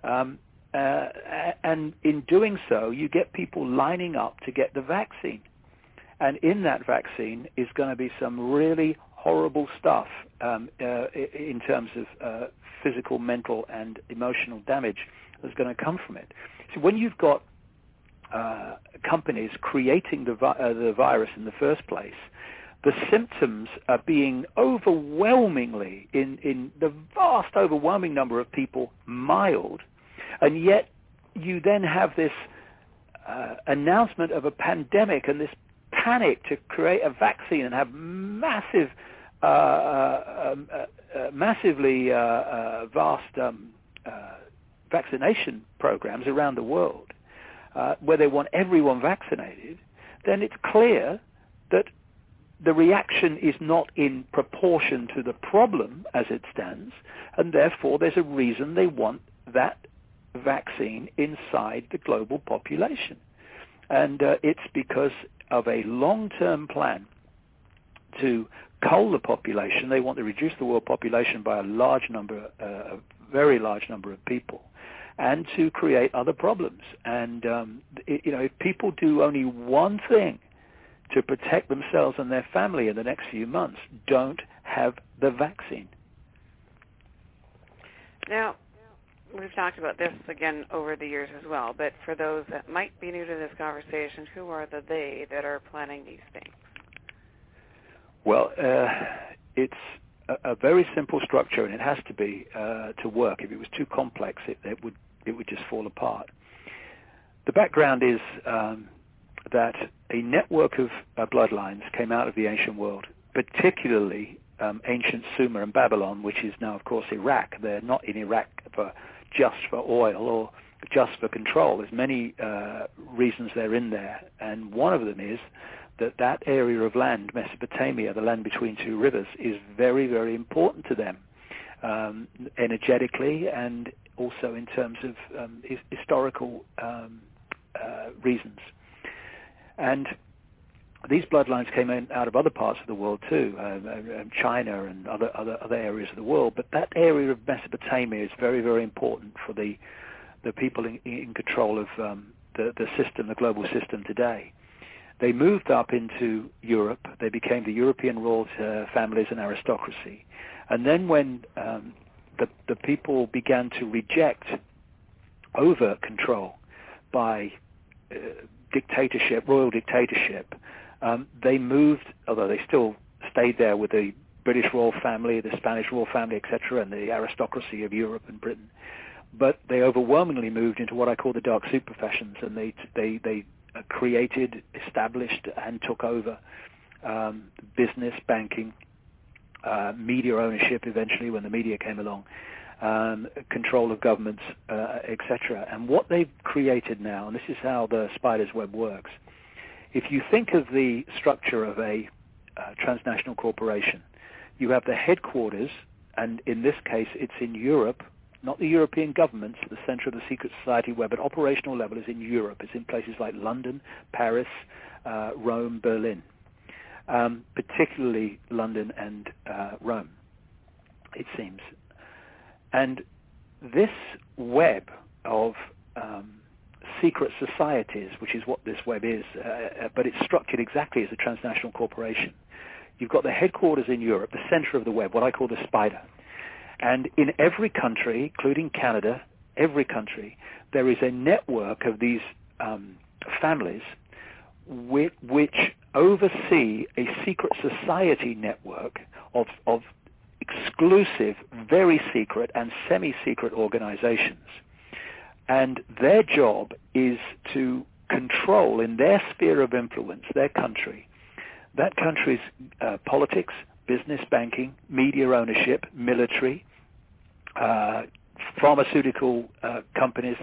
And in doing so, you get people lining up to get the vaccine. And in that vaccine is going to be some really horrible stuff in terms of physical, mental, and emotional damage that's going to come from it. So when you've got companies creating the virus in the first place, the symptoms are being overwhelmingly, in the vast overwhelming number of people, mild, and yet you then have this announcement of a pandemic and this panic to create a vaccine and have massively vast vaccination programs around the world where they want everyone vaccinated, then it's clear that the reaction is not in proportion to the problem as it stands, and therefore there's a reason they want that vaccine inside the global population. And it's because of a long-term plan to cull the population. They want to reduce the world population by a very large number of people, and to create other problems. And if people do only one thing to protect themselves and their family in the next few months, don't have the vaccine. Now, we've talked about this again over the years as well, but for those that might be new to this conversation, who are the they that are planning these things? Well, it's a very simple structure, and it has to be to work. If it was too complex, it would just fall apart. The background is that a network of bloodlines came out of the ancient world, particularly ancient Sumer and Babylon, which is now, of course, Iraq. They're not in Iraq just for oil or just for control. There's many reasons they're in there, and one of them is that area of land, Mesopotamia, the land between two rivers, is very, very important to them, energetically and also in terms of historical reasons. And these bloodlines came in out of other parts of the world too, China and other areas of the world. But that area of Mesopotamia is very, very important for the people in control of the system, the global system today. They moved up into Europe. They became the European royal families and aristocracy. And then when the people began to reject over control by royal dictatorship, they moved, although they still stayed there with the British royal family, the Spanish royal family, etc., and the aristocracy of Europe and Britain. But they overwhelmingly moved into what I call the dark soup professions, and they created, established, and took over business, banking, media ownership eventually when the media came along, control of governments, etc. And what they've created now, and this is how the spider's web works, if you think of the structure of a transnational corporation, you have the headquarters, and in this case it's in Europe, not the European governments, the center of the secret society where, but operational level is in Europe. It's in places like London, Paris, Rome, Berlin, particularly London and Rome, it seems. And this web of secret societies, which is what this web is, but it's structured exactly as a transnational corporation. You've got the headquarters in Europe, the center of the web, what I call the spider. And in every country, including Canada, every country, there is a network of these families which oversee a secret society network of exclusive, very secret, and semi-secret organizations. And their job is to control, in their sphere of influence, their country, that country's politics, business, banking, media ownership, military, pharmaceutical companies,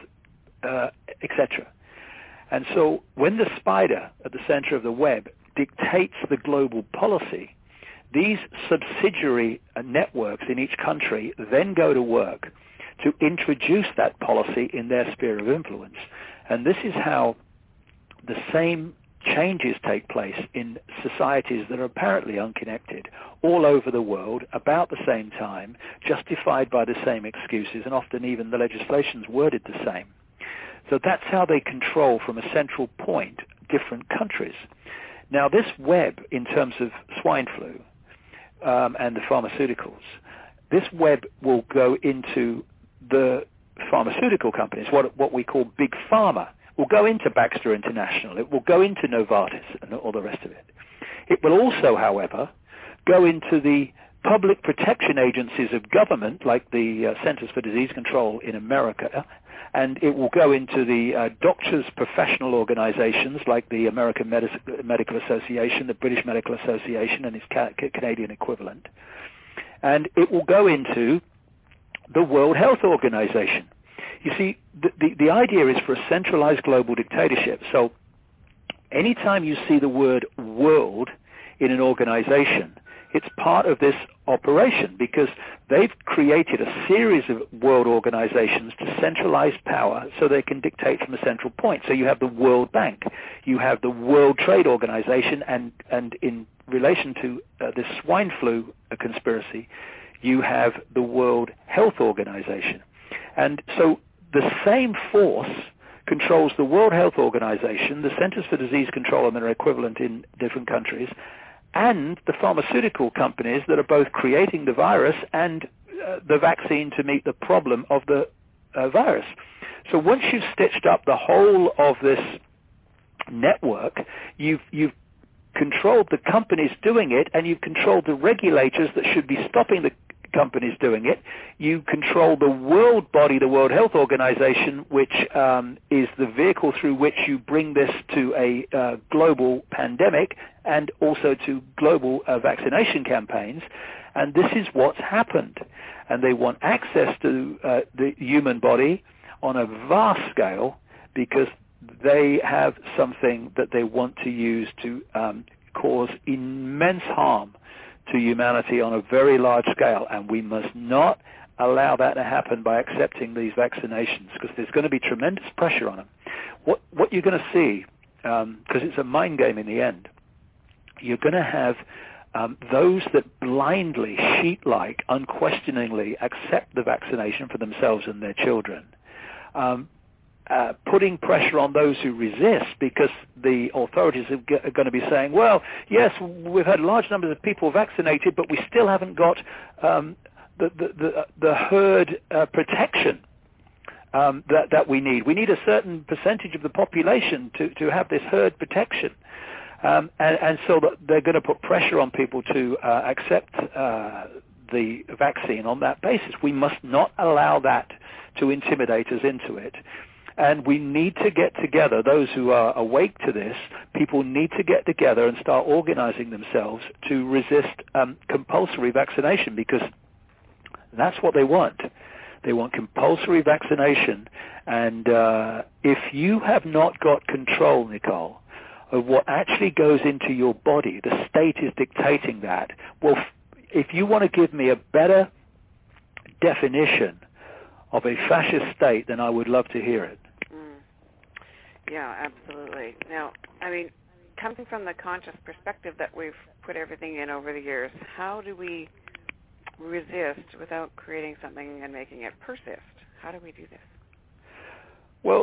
etc. And so when the spider at the center of the web dictates the global policy, these subsidiary networks in each country then go to work to introduce that policy in their sphere of influence. And this is how the same changes take place in societies that are apparently unconnected all over the world about the same time, justified by the same excuses, and often even the legislation's worded the same. So that's how they control from a central point different countries. Now this web, in terms of swine flu and the pharmaceuticals, this web will go into the pharmaceutical companies, what we call big pharma. Will go into Baxter International. It will go into Novartis and all the rest of it. It will also, however, go into the public protection agencies of government, like the Centers for Disease Control in America, and it will go into the doctors' professional organizations, like the American Medical Association, the British Medical Association, and its Canadian equivalent. And it will go into the World Health Organization. You see, the idea is for a centralized global dictatorship. So anytime you see the word world in an organization, it's part of this operation because they've created a series of world organizations to centralize power so they can dictate from a central point. So you have the World Bank, you have the World Trade Organization, and in relation to this swine flu conspiracy, you have the World Health Organization. And so the same force controls the World Health Organization, the Centers for Disease Control and their equivalent in different countries, and the pharmaceutical companies that are both creating the virus and the vaccine to meet the problem of the virus. So once you've stitched up the whole of this network, you've controlled the companies doing it, and you've controlled the regulators that should be stopping the companies doing it. You control the world body, the World Health Organization, which is the vehicle through which you bring this to a global pandemic and also to global vaccination campaigns. And this is what's happened. And they want access to the human body on a vast scale because they have something that they want to use to cause immense harm to humanity on a very large scale, and we must not allow that to happen by accepting these vaccinations because there's going to be tremendous pressure on them. What you're going to see, because it's a mind game in the end, you're going to have those that blindly, sheep-like, unquestioningly accept the vaccination for themselves and their children, putting pressure on those who resist because the authorities are going to be saying, well, yes, we've had large numbers of people vaccinated, but we still haven't got the herd protection that we need. We need a certain percentage of the population to have this herd protection. And so they're going to put pressure on people to accept the vaccine on that basis. We must not allow that to intimidate us into it. And we need to get together, those who are awake to this, people need to get together and start organizing themselves to resist compulsory vaccination because that's what they want. They want compulsory vaccination. And if you have not got control, Nicole, of what actually goes into your body, the state is dictating that. Well, if you want to give me a better definition of a fascist state, then I would love to hear it. Yeah, absolutely. Now, I mean, coming from the conscious perspective that we've put everything in over the years, how do we resist without creating something and making it persist? How do we do this? Well,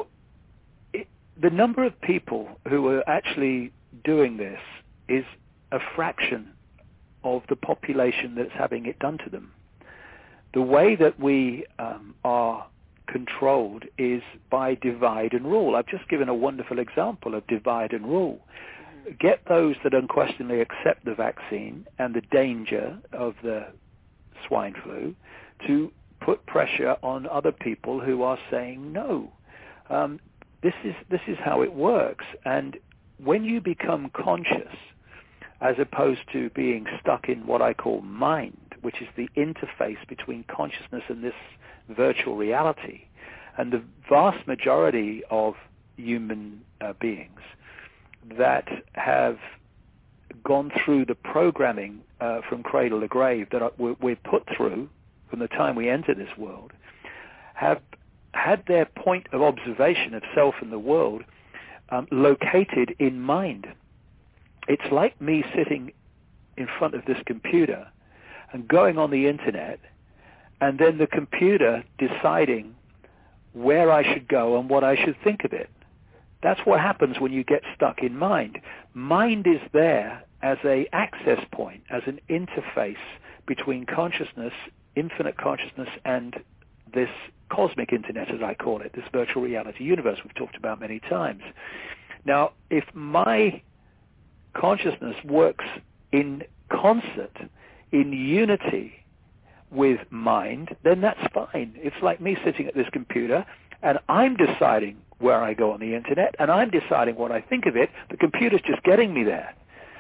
the number of people who are actually doing this is a fraction of the population that's having it done to them. The way that we are controlled is by divide and rule. I've just given a wonderful example of divide and rule. Get those that unquestionably accept the vaccine and the danger of the swine flu to put pressure on other people who are saying no. This is how it works. And when you become conscious, as opposed to being stuck in what I call mind, which is the interface between consciousness and this virtual reality, and the vast majority of human beings that have gone through the programming from cradle to grave that we're put through from the time we enter this world, have had their point of observation of self and the world located in mind. It's like me sitting in front of this computer and going on the internet, and then the computer deciding where I should go and what I should think of it. That's what happens when you get stuck in mind. Mind is there as an access point, as an interface between consciousness, infinite consciousness, and this cosmic internet, as I call it, this virtual reality universe we've talked about many times. Now, if my consciousness works in concert, in unity with mind, then that's fine. It's like me sitting at this computer and I'm deciding where I go on the internet and I'm deciding what I think of it. The computer's just getting me there.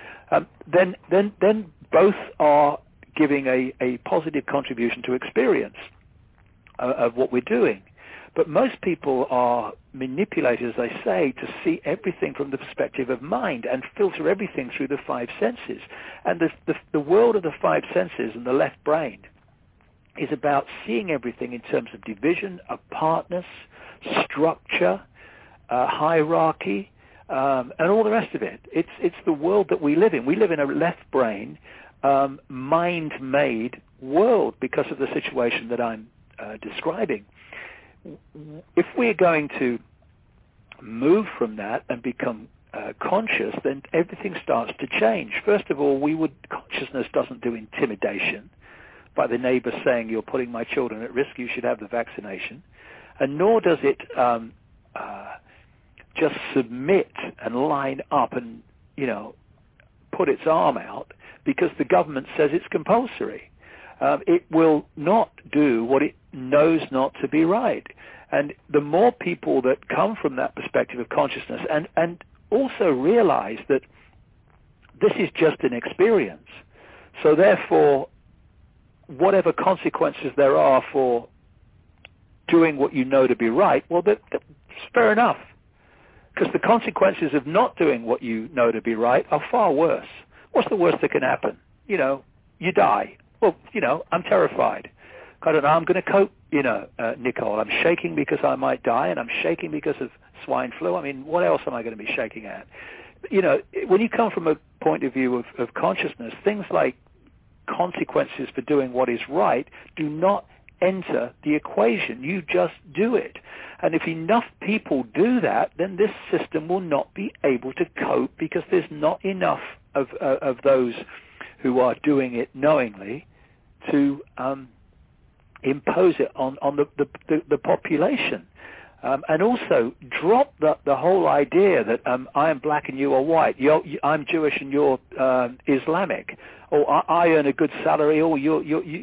Then both are giving a positive contribution to experience of what we're doing. But most people are manipulated, as I say, to see everything from the perspective of mind and filter everything through the five senses. And the world of the five senses and the left brain is about seeing everything in terms of division, apartness, structure, hierarchy, and all the rest of it. It's the world that we live in. We live in a left brain, mind-made world because of the situation that I'm describing. If we're going to move from that and become conscious, then everything starts to change. First of all, consciousness doesn't do intimidation by the neighbor saying, you're putting my children at risk, you should have the vaccination. And nor does it just submit and line up and, put its arm out because the government says it's compulsory. It will not do what it knows not to be right. And the more people that come from that perspective of consciousness and also realize that this is just an experience, so therefore whatever consequences there are for doing what you know to be right, well, that's fair enough. Because the consequences of not doing what you know to be right are far worse. What's the worst that can happen? You die. Well, I'm terrified. I don't know, I'm going to cope, Nicole. I'm shaking because I might die, and I'm shaking because of swine flu. I mean, what else am I going to be shaking at? When you come from a point of view of consciousness, things like consequences for doing what is right do not enter the equation. You just do it. And if enough people do that, then this system will not be able to cope because there's not enough of those who are doing it knowingly to impose it on the population. And also drop the whole idea that I am black and you are white. I'm Jewish and you're Islamic. Or I earn a good salary. Or you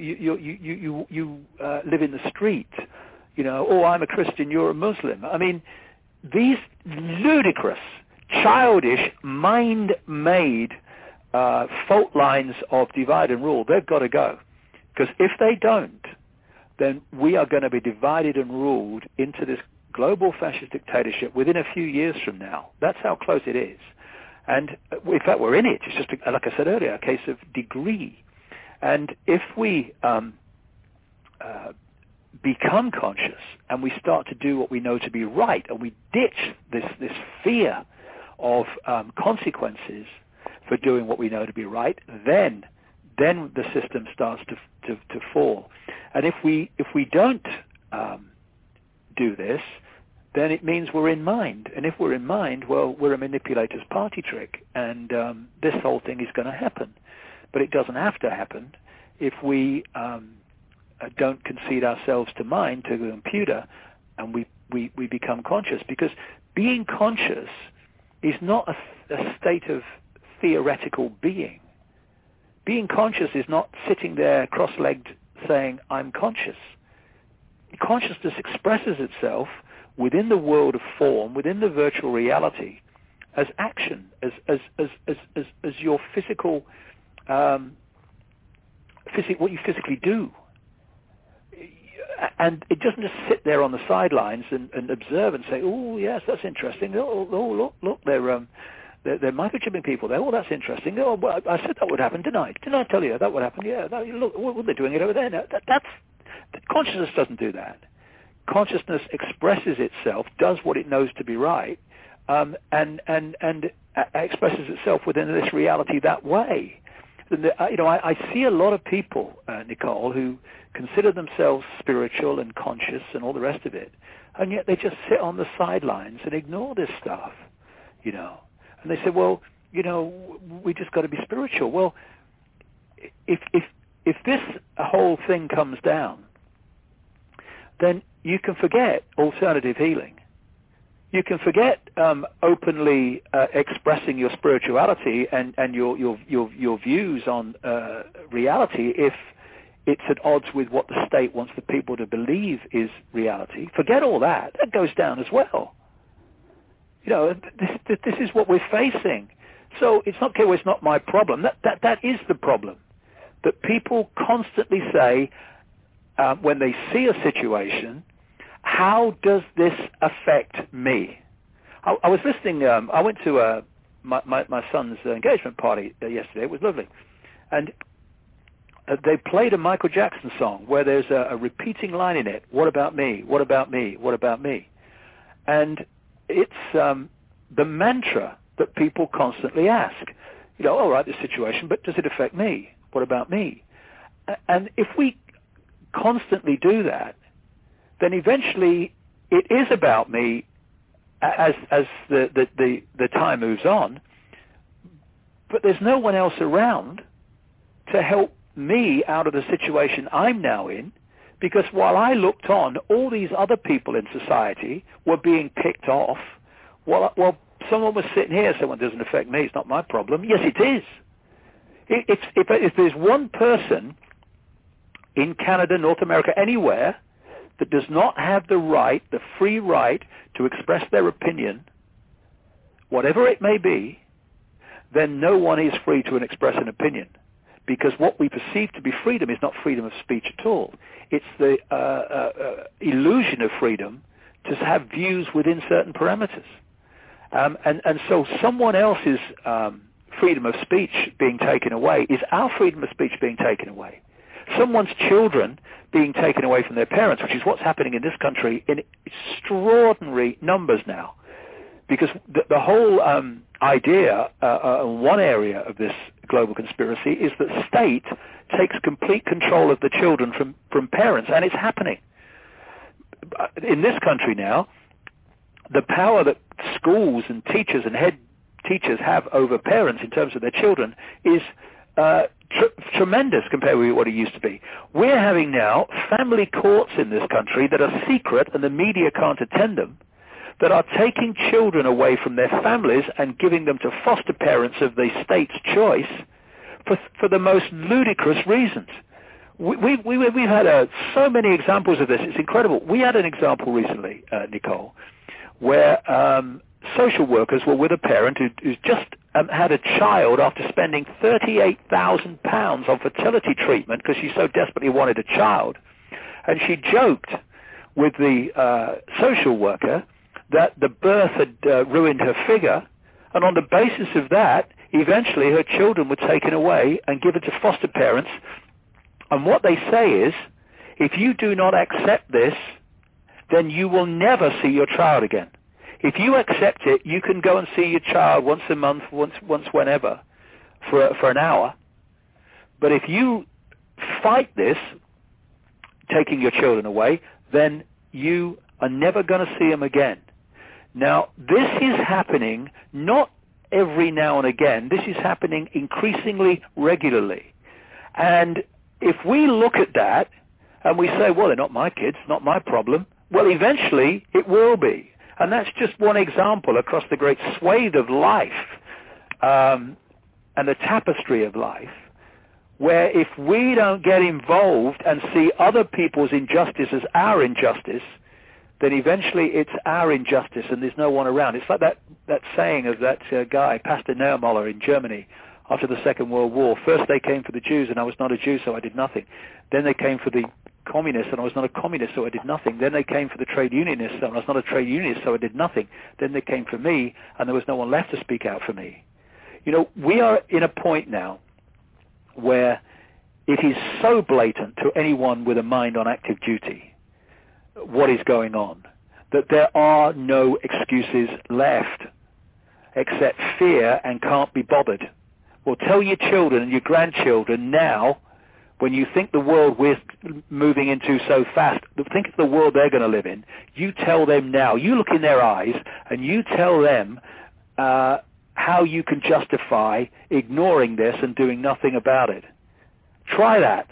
live in the street. Or I'm a Christian, you're a Muslim. I mean, these ludicrous, childish, mind-made fault lines of divide and rule, they've got to go. Because if they don't, then we are going to be divided and ruled into this global fascist dictatorship within a few years from now. That's how close it is. And in fact, we're in it. It's just, like I said earlier, a case of degree. And if we become conscious and we start to do what we know to be right, and we ditch this fear of consequences for doing what we know to be right, then the system starts to fall. And if we don't do this, then it means we're in mind. And if we're in mind, well, we're a manipulator's party trick, and this whole thing is going to happen. But it doesn't have to happen if we don't concede ourselves to mind, to the computer, and we become conscious. Because being conscious is not a state of theoretical being. Being conscious is not sitting there cross-legged saying, I'm conscious. Consciousness expresses itself within the world of form, within the virtual reality, as action, as your physical, what you physically do. And it doesn't just sit there on the sidelines and observe and say, oh, yes, that's interesting. Oh, look, they're microchipping people there. Oh, that's interesting. Oh, well, I said that would happen, didn't I? Didn't I tell you that would happen? Yeah, look, they're doing it over there. No, consciousness doesn't do that. Consciousness expresses itself, does what it knows to be right, and expresses itself within this reality that way. I see a lot of people, Nicole, who consider themselves spiritual and conscious and all the rest of it, and yet they just sit on the sidelines and ignore this stuff, And they say, well, we just got to be spiritual. Well, if this whole thing comes down, then you can forget alternative healing. You can forget openly expressing your spirituality and your views on reality if it's at odds with what the state wants the people to believe is reality. Forget all that. That goes down as well. This is what we're facing. So it's not, okay, well, it's not my problem. That is the problem. That people constantly say, when they see a situation, how does this affect me? I was listening, I went to my son's engagement party yesterday. It was lovely. And they played a Michael Jackson song where there's a repeating line in it, what about me, what about me, what about me? And it's the mantra that people constantly ask. All right, this situation, but does it affect me? What about me? And if we constantly do that, then eventually it is about me as the time moves on, but there's no one else around to help me out of the situation I'm now in, because while I looked on, all these other people in society were being picked off. Well, someone was sitting here saying, well, it doesn't affect me, it's not my problem. Yes, it is. If there's one person in Canada, North America, anywhere, that does not have the free right to express their opinion, whatever it may be, then no one is free to express an opinion. Because what we perceive to be freedom is not freedom of speech at all. It's the illusion of freedom to have views within certain parameters. And so someone else's freedom of speech being taken away is our freedom of speech being taken away. Someone's children being taken away from their parents, which is what's happening in this country in extraordinary numbers now. Because the whole idea, one area of this global conspiracy, is that state takes complete control of the children from parents, and it's happening. In this country now, the power that schools and teachers and head teachers have over parents in terms of their children is tremendous compared with what it used to be. We're having now family courts in this country that are secret and the media can't attend them, that are taking children away from their families and giving them to foster parents of the state's choice for the most ludicrous reasons. We've had so many examples of this. It's incredible. We had an example recently, Nicole, where social workers were with a parent who's just had a child after spending £38,000 on fertility treatment because she so desperately wanted a child. And she joked with the social worker that the birth had ruined her figure, and on the basis of that, eventually her children were taken away and given to foster parents. And what they say is, if you do not accept this, then you will never see your child again. If you accept it, you can go and see your child once a month, once whenever, for an hour. But if you fight this, taking your children away, then you are never going to see them again. Now, this is happening not every now and again. This is happening increasingly regularly. And if we look at that and we say, well, they're not my kids, not my problem, well, eventually it will be. And that's just one example across the great swathe of life and the tapestry of life, where if we don't get involved and see other people's injustice as our injustice, then eventually it's our injustice and there's no one around. It's like that saying of that guy, Pastor Niemöller in Germany after the Second World War. First they came for the Jews and I was not a Jew, so I did nothing. Then they came for the communists and I was not a communist, so I did nothing. Then they came for the trade unionists and I was not a trade unionist, so I did nothing. Then they came for me and there was no one left to speak out for me. You know, we are in a point now where it is so blatant to anyone with a mind on active duty what is going on, that there are no excuses left except fear and can't be bothered. Well, tell your children and your grandchildren now, when you think the world we're moving into so fast, think of the world they're going to live in, you tell them now, you look in their eyes and you tell them how you can justify ignoring this and doing nothing about it. Try that.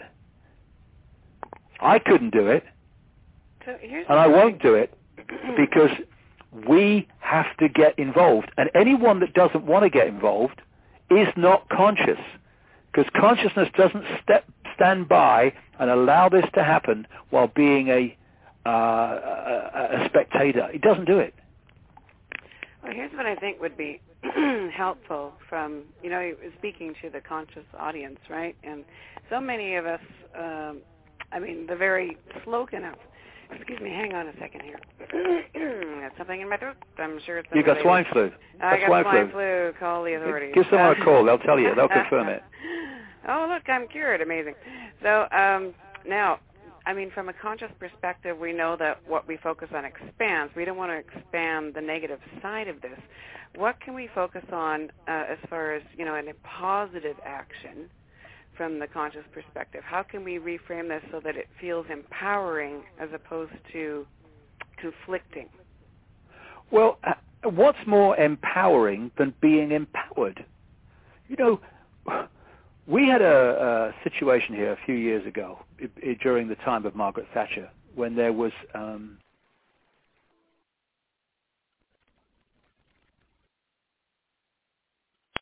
I couldn't do it. And I won't do it because we have to get involved. And anyone that doesn't want to get involved is not conscious, because consciousness doesn't stand by and allow this to happen while being a spectator. It doesn't do it. Well, here's what I think would be helpful from, speaking to the conscious audience, right? And so many of us, the very slogan of, excuse me, hang on a second here. Got something in my throat. I'm sure it's... You got swine flu. I got swine flu. Call the authorities. Give someone a call. They'll tell you. They'll confirm it. Oh, look, I'm cured. Amazing. So now, from a conscious perspective, we know that what we focus on expands. We don't want to expand the negative side of this. What can we focus on as far as, in a positive action from the conscious perspective? How can we reframe this so that it feels empowering as opposed to conflicting? Well, what's more empowering than being empowered? We had a situation here a few years ago during the time of Margaret Thatcher when there was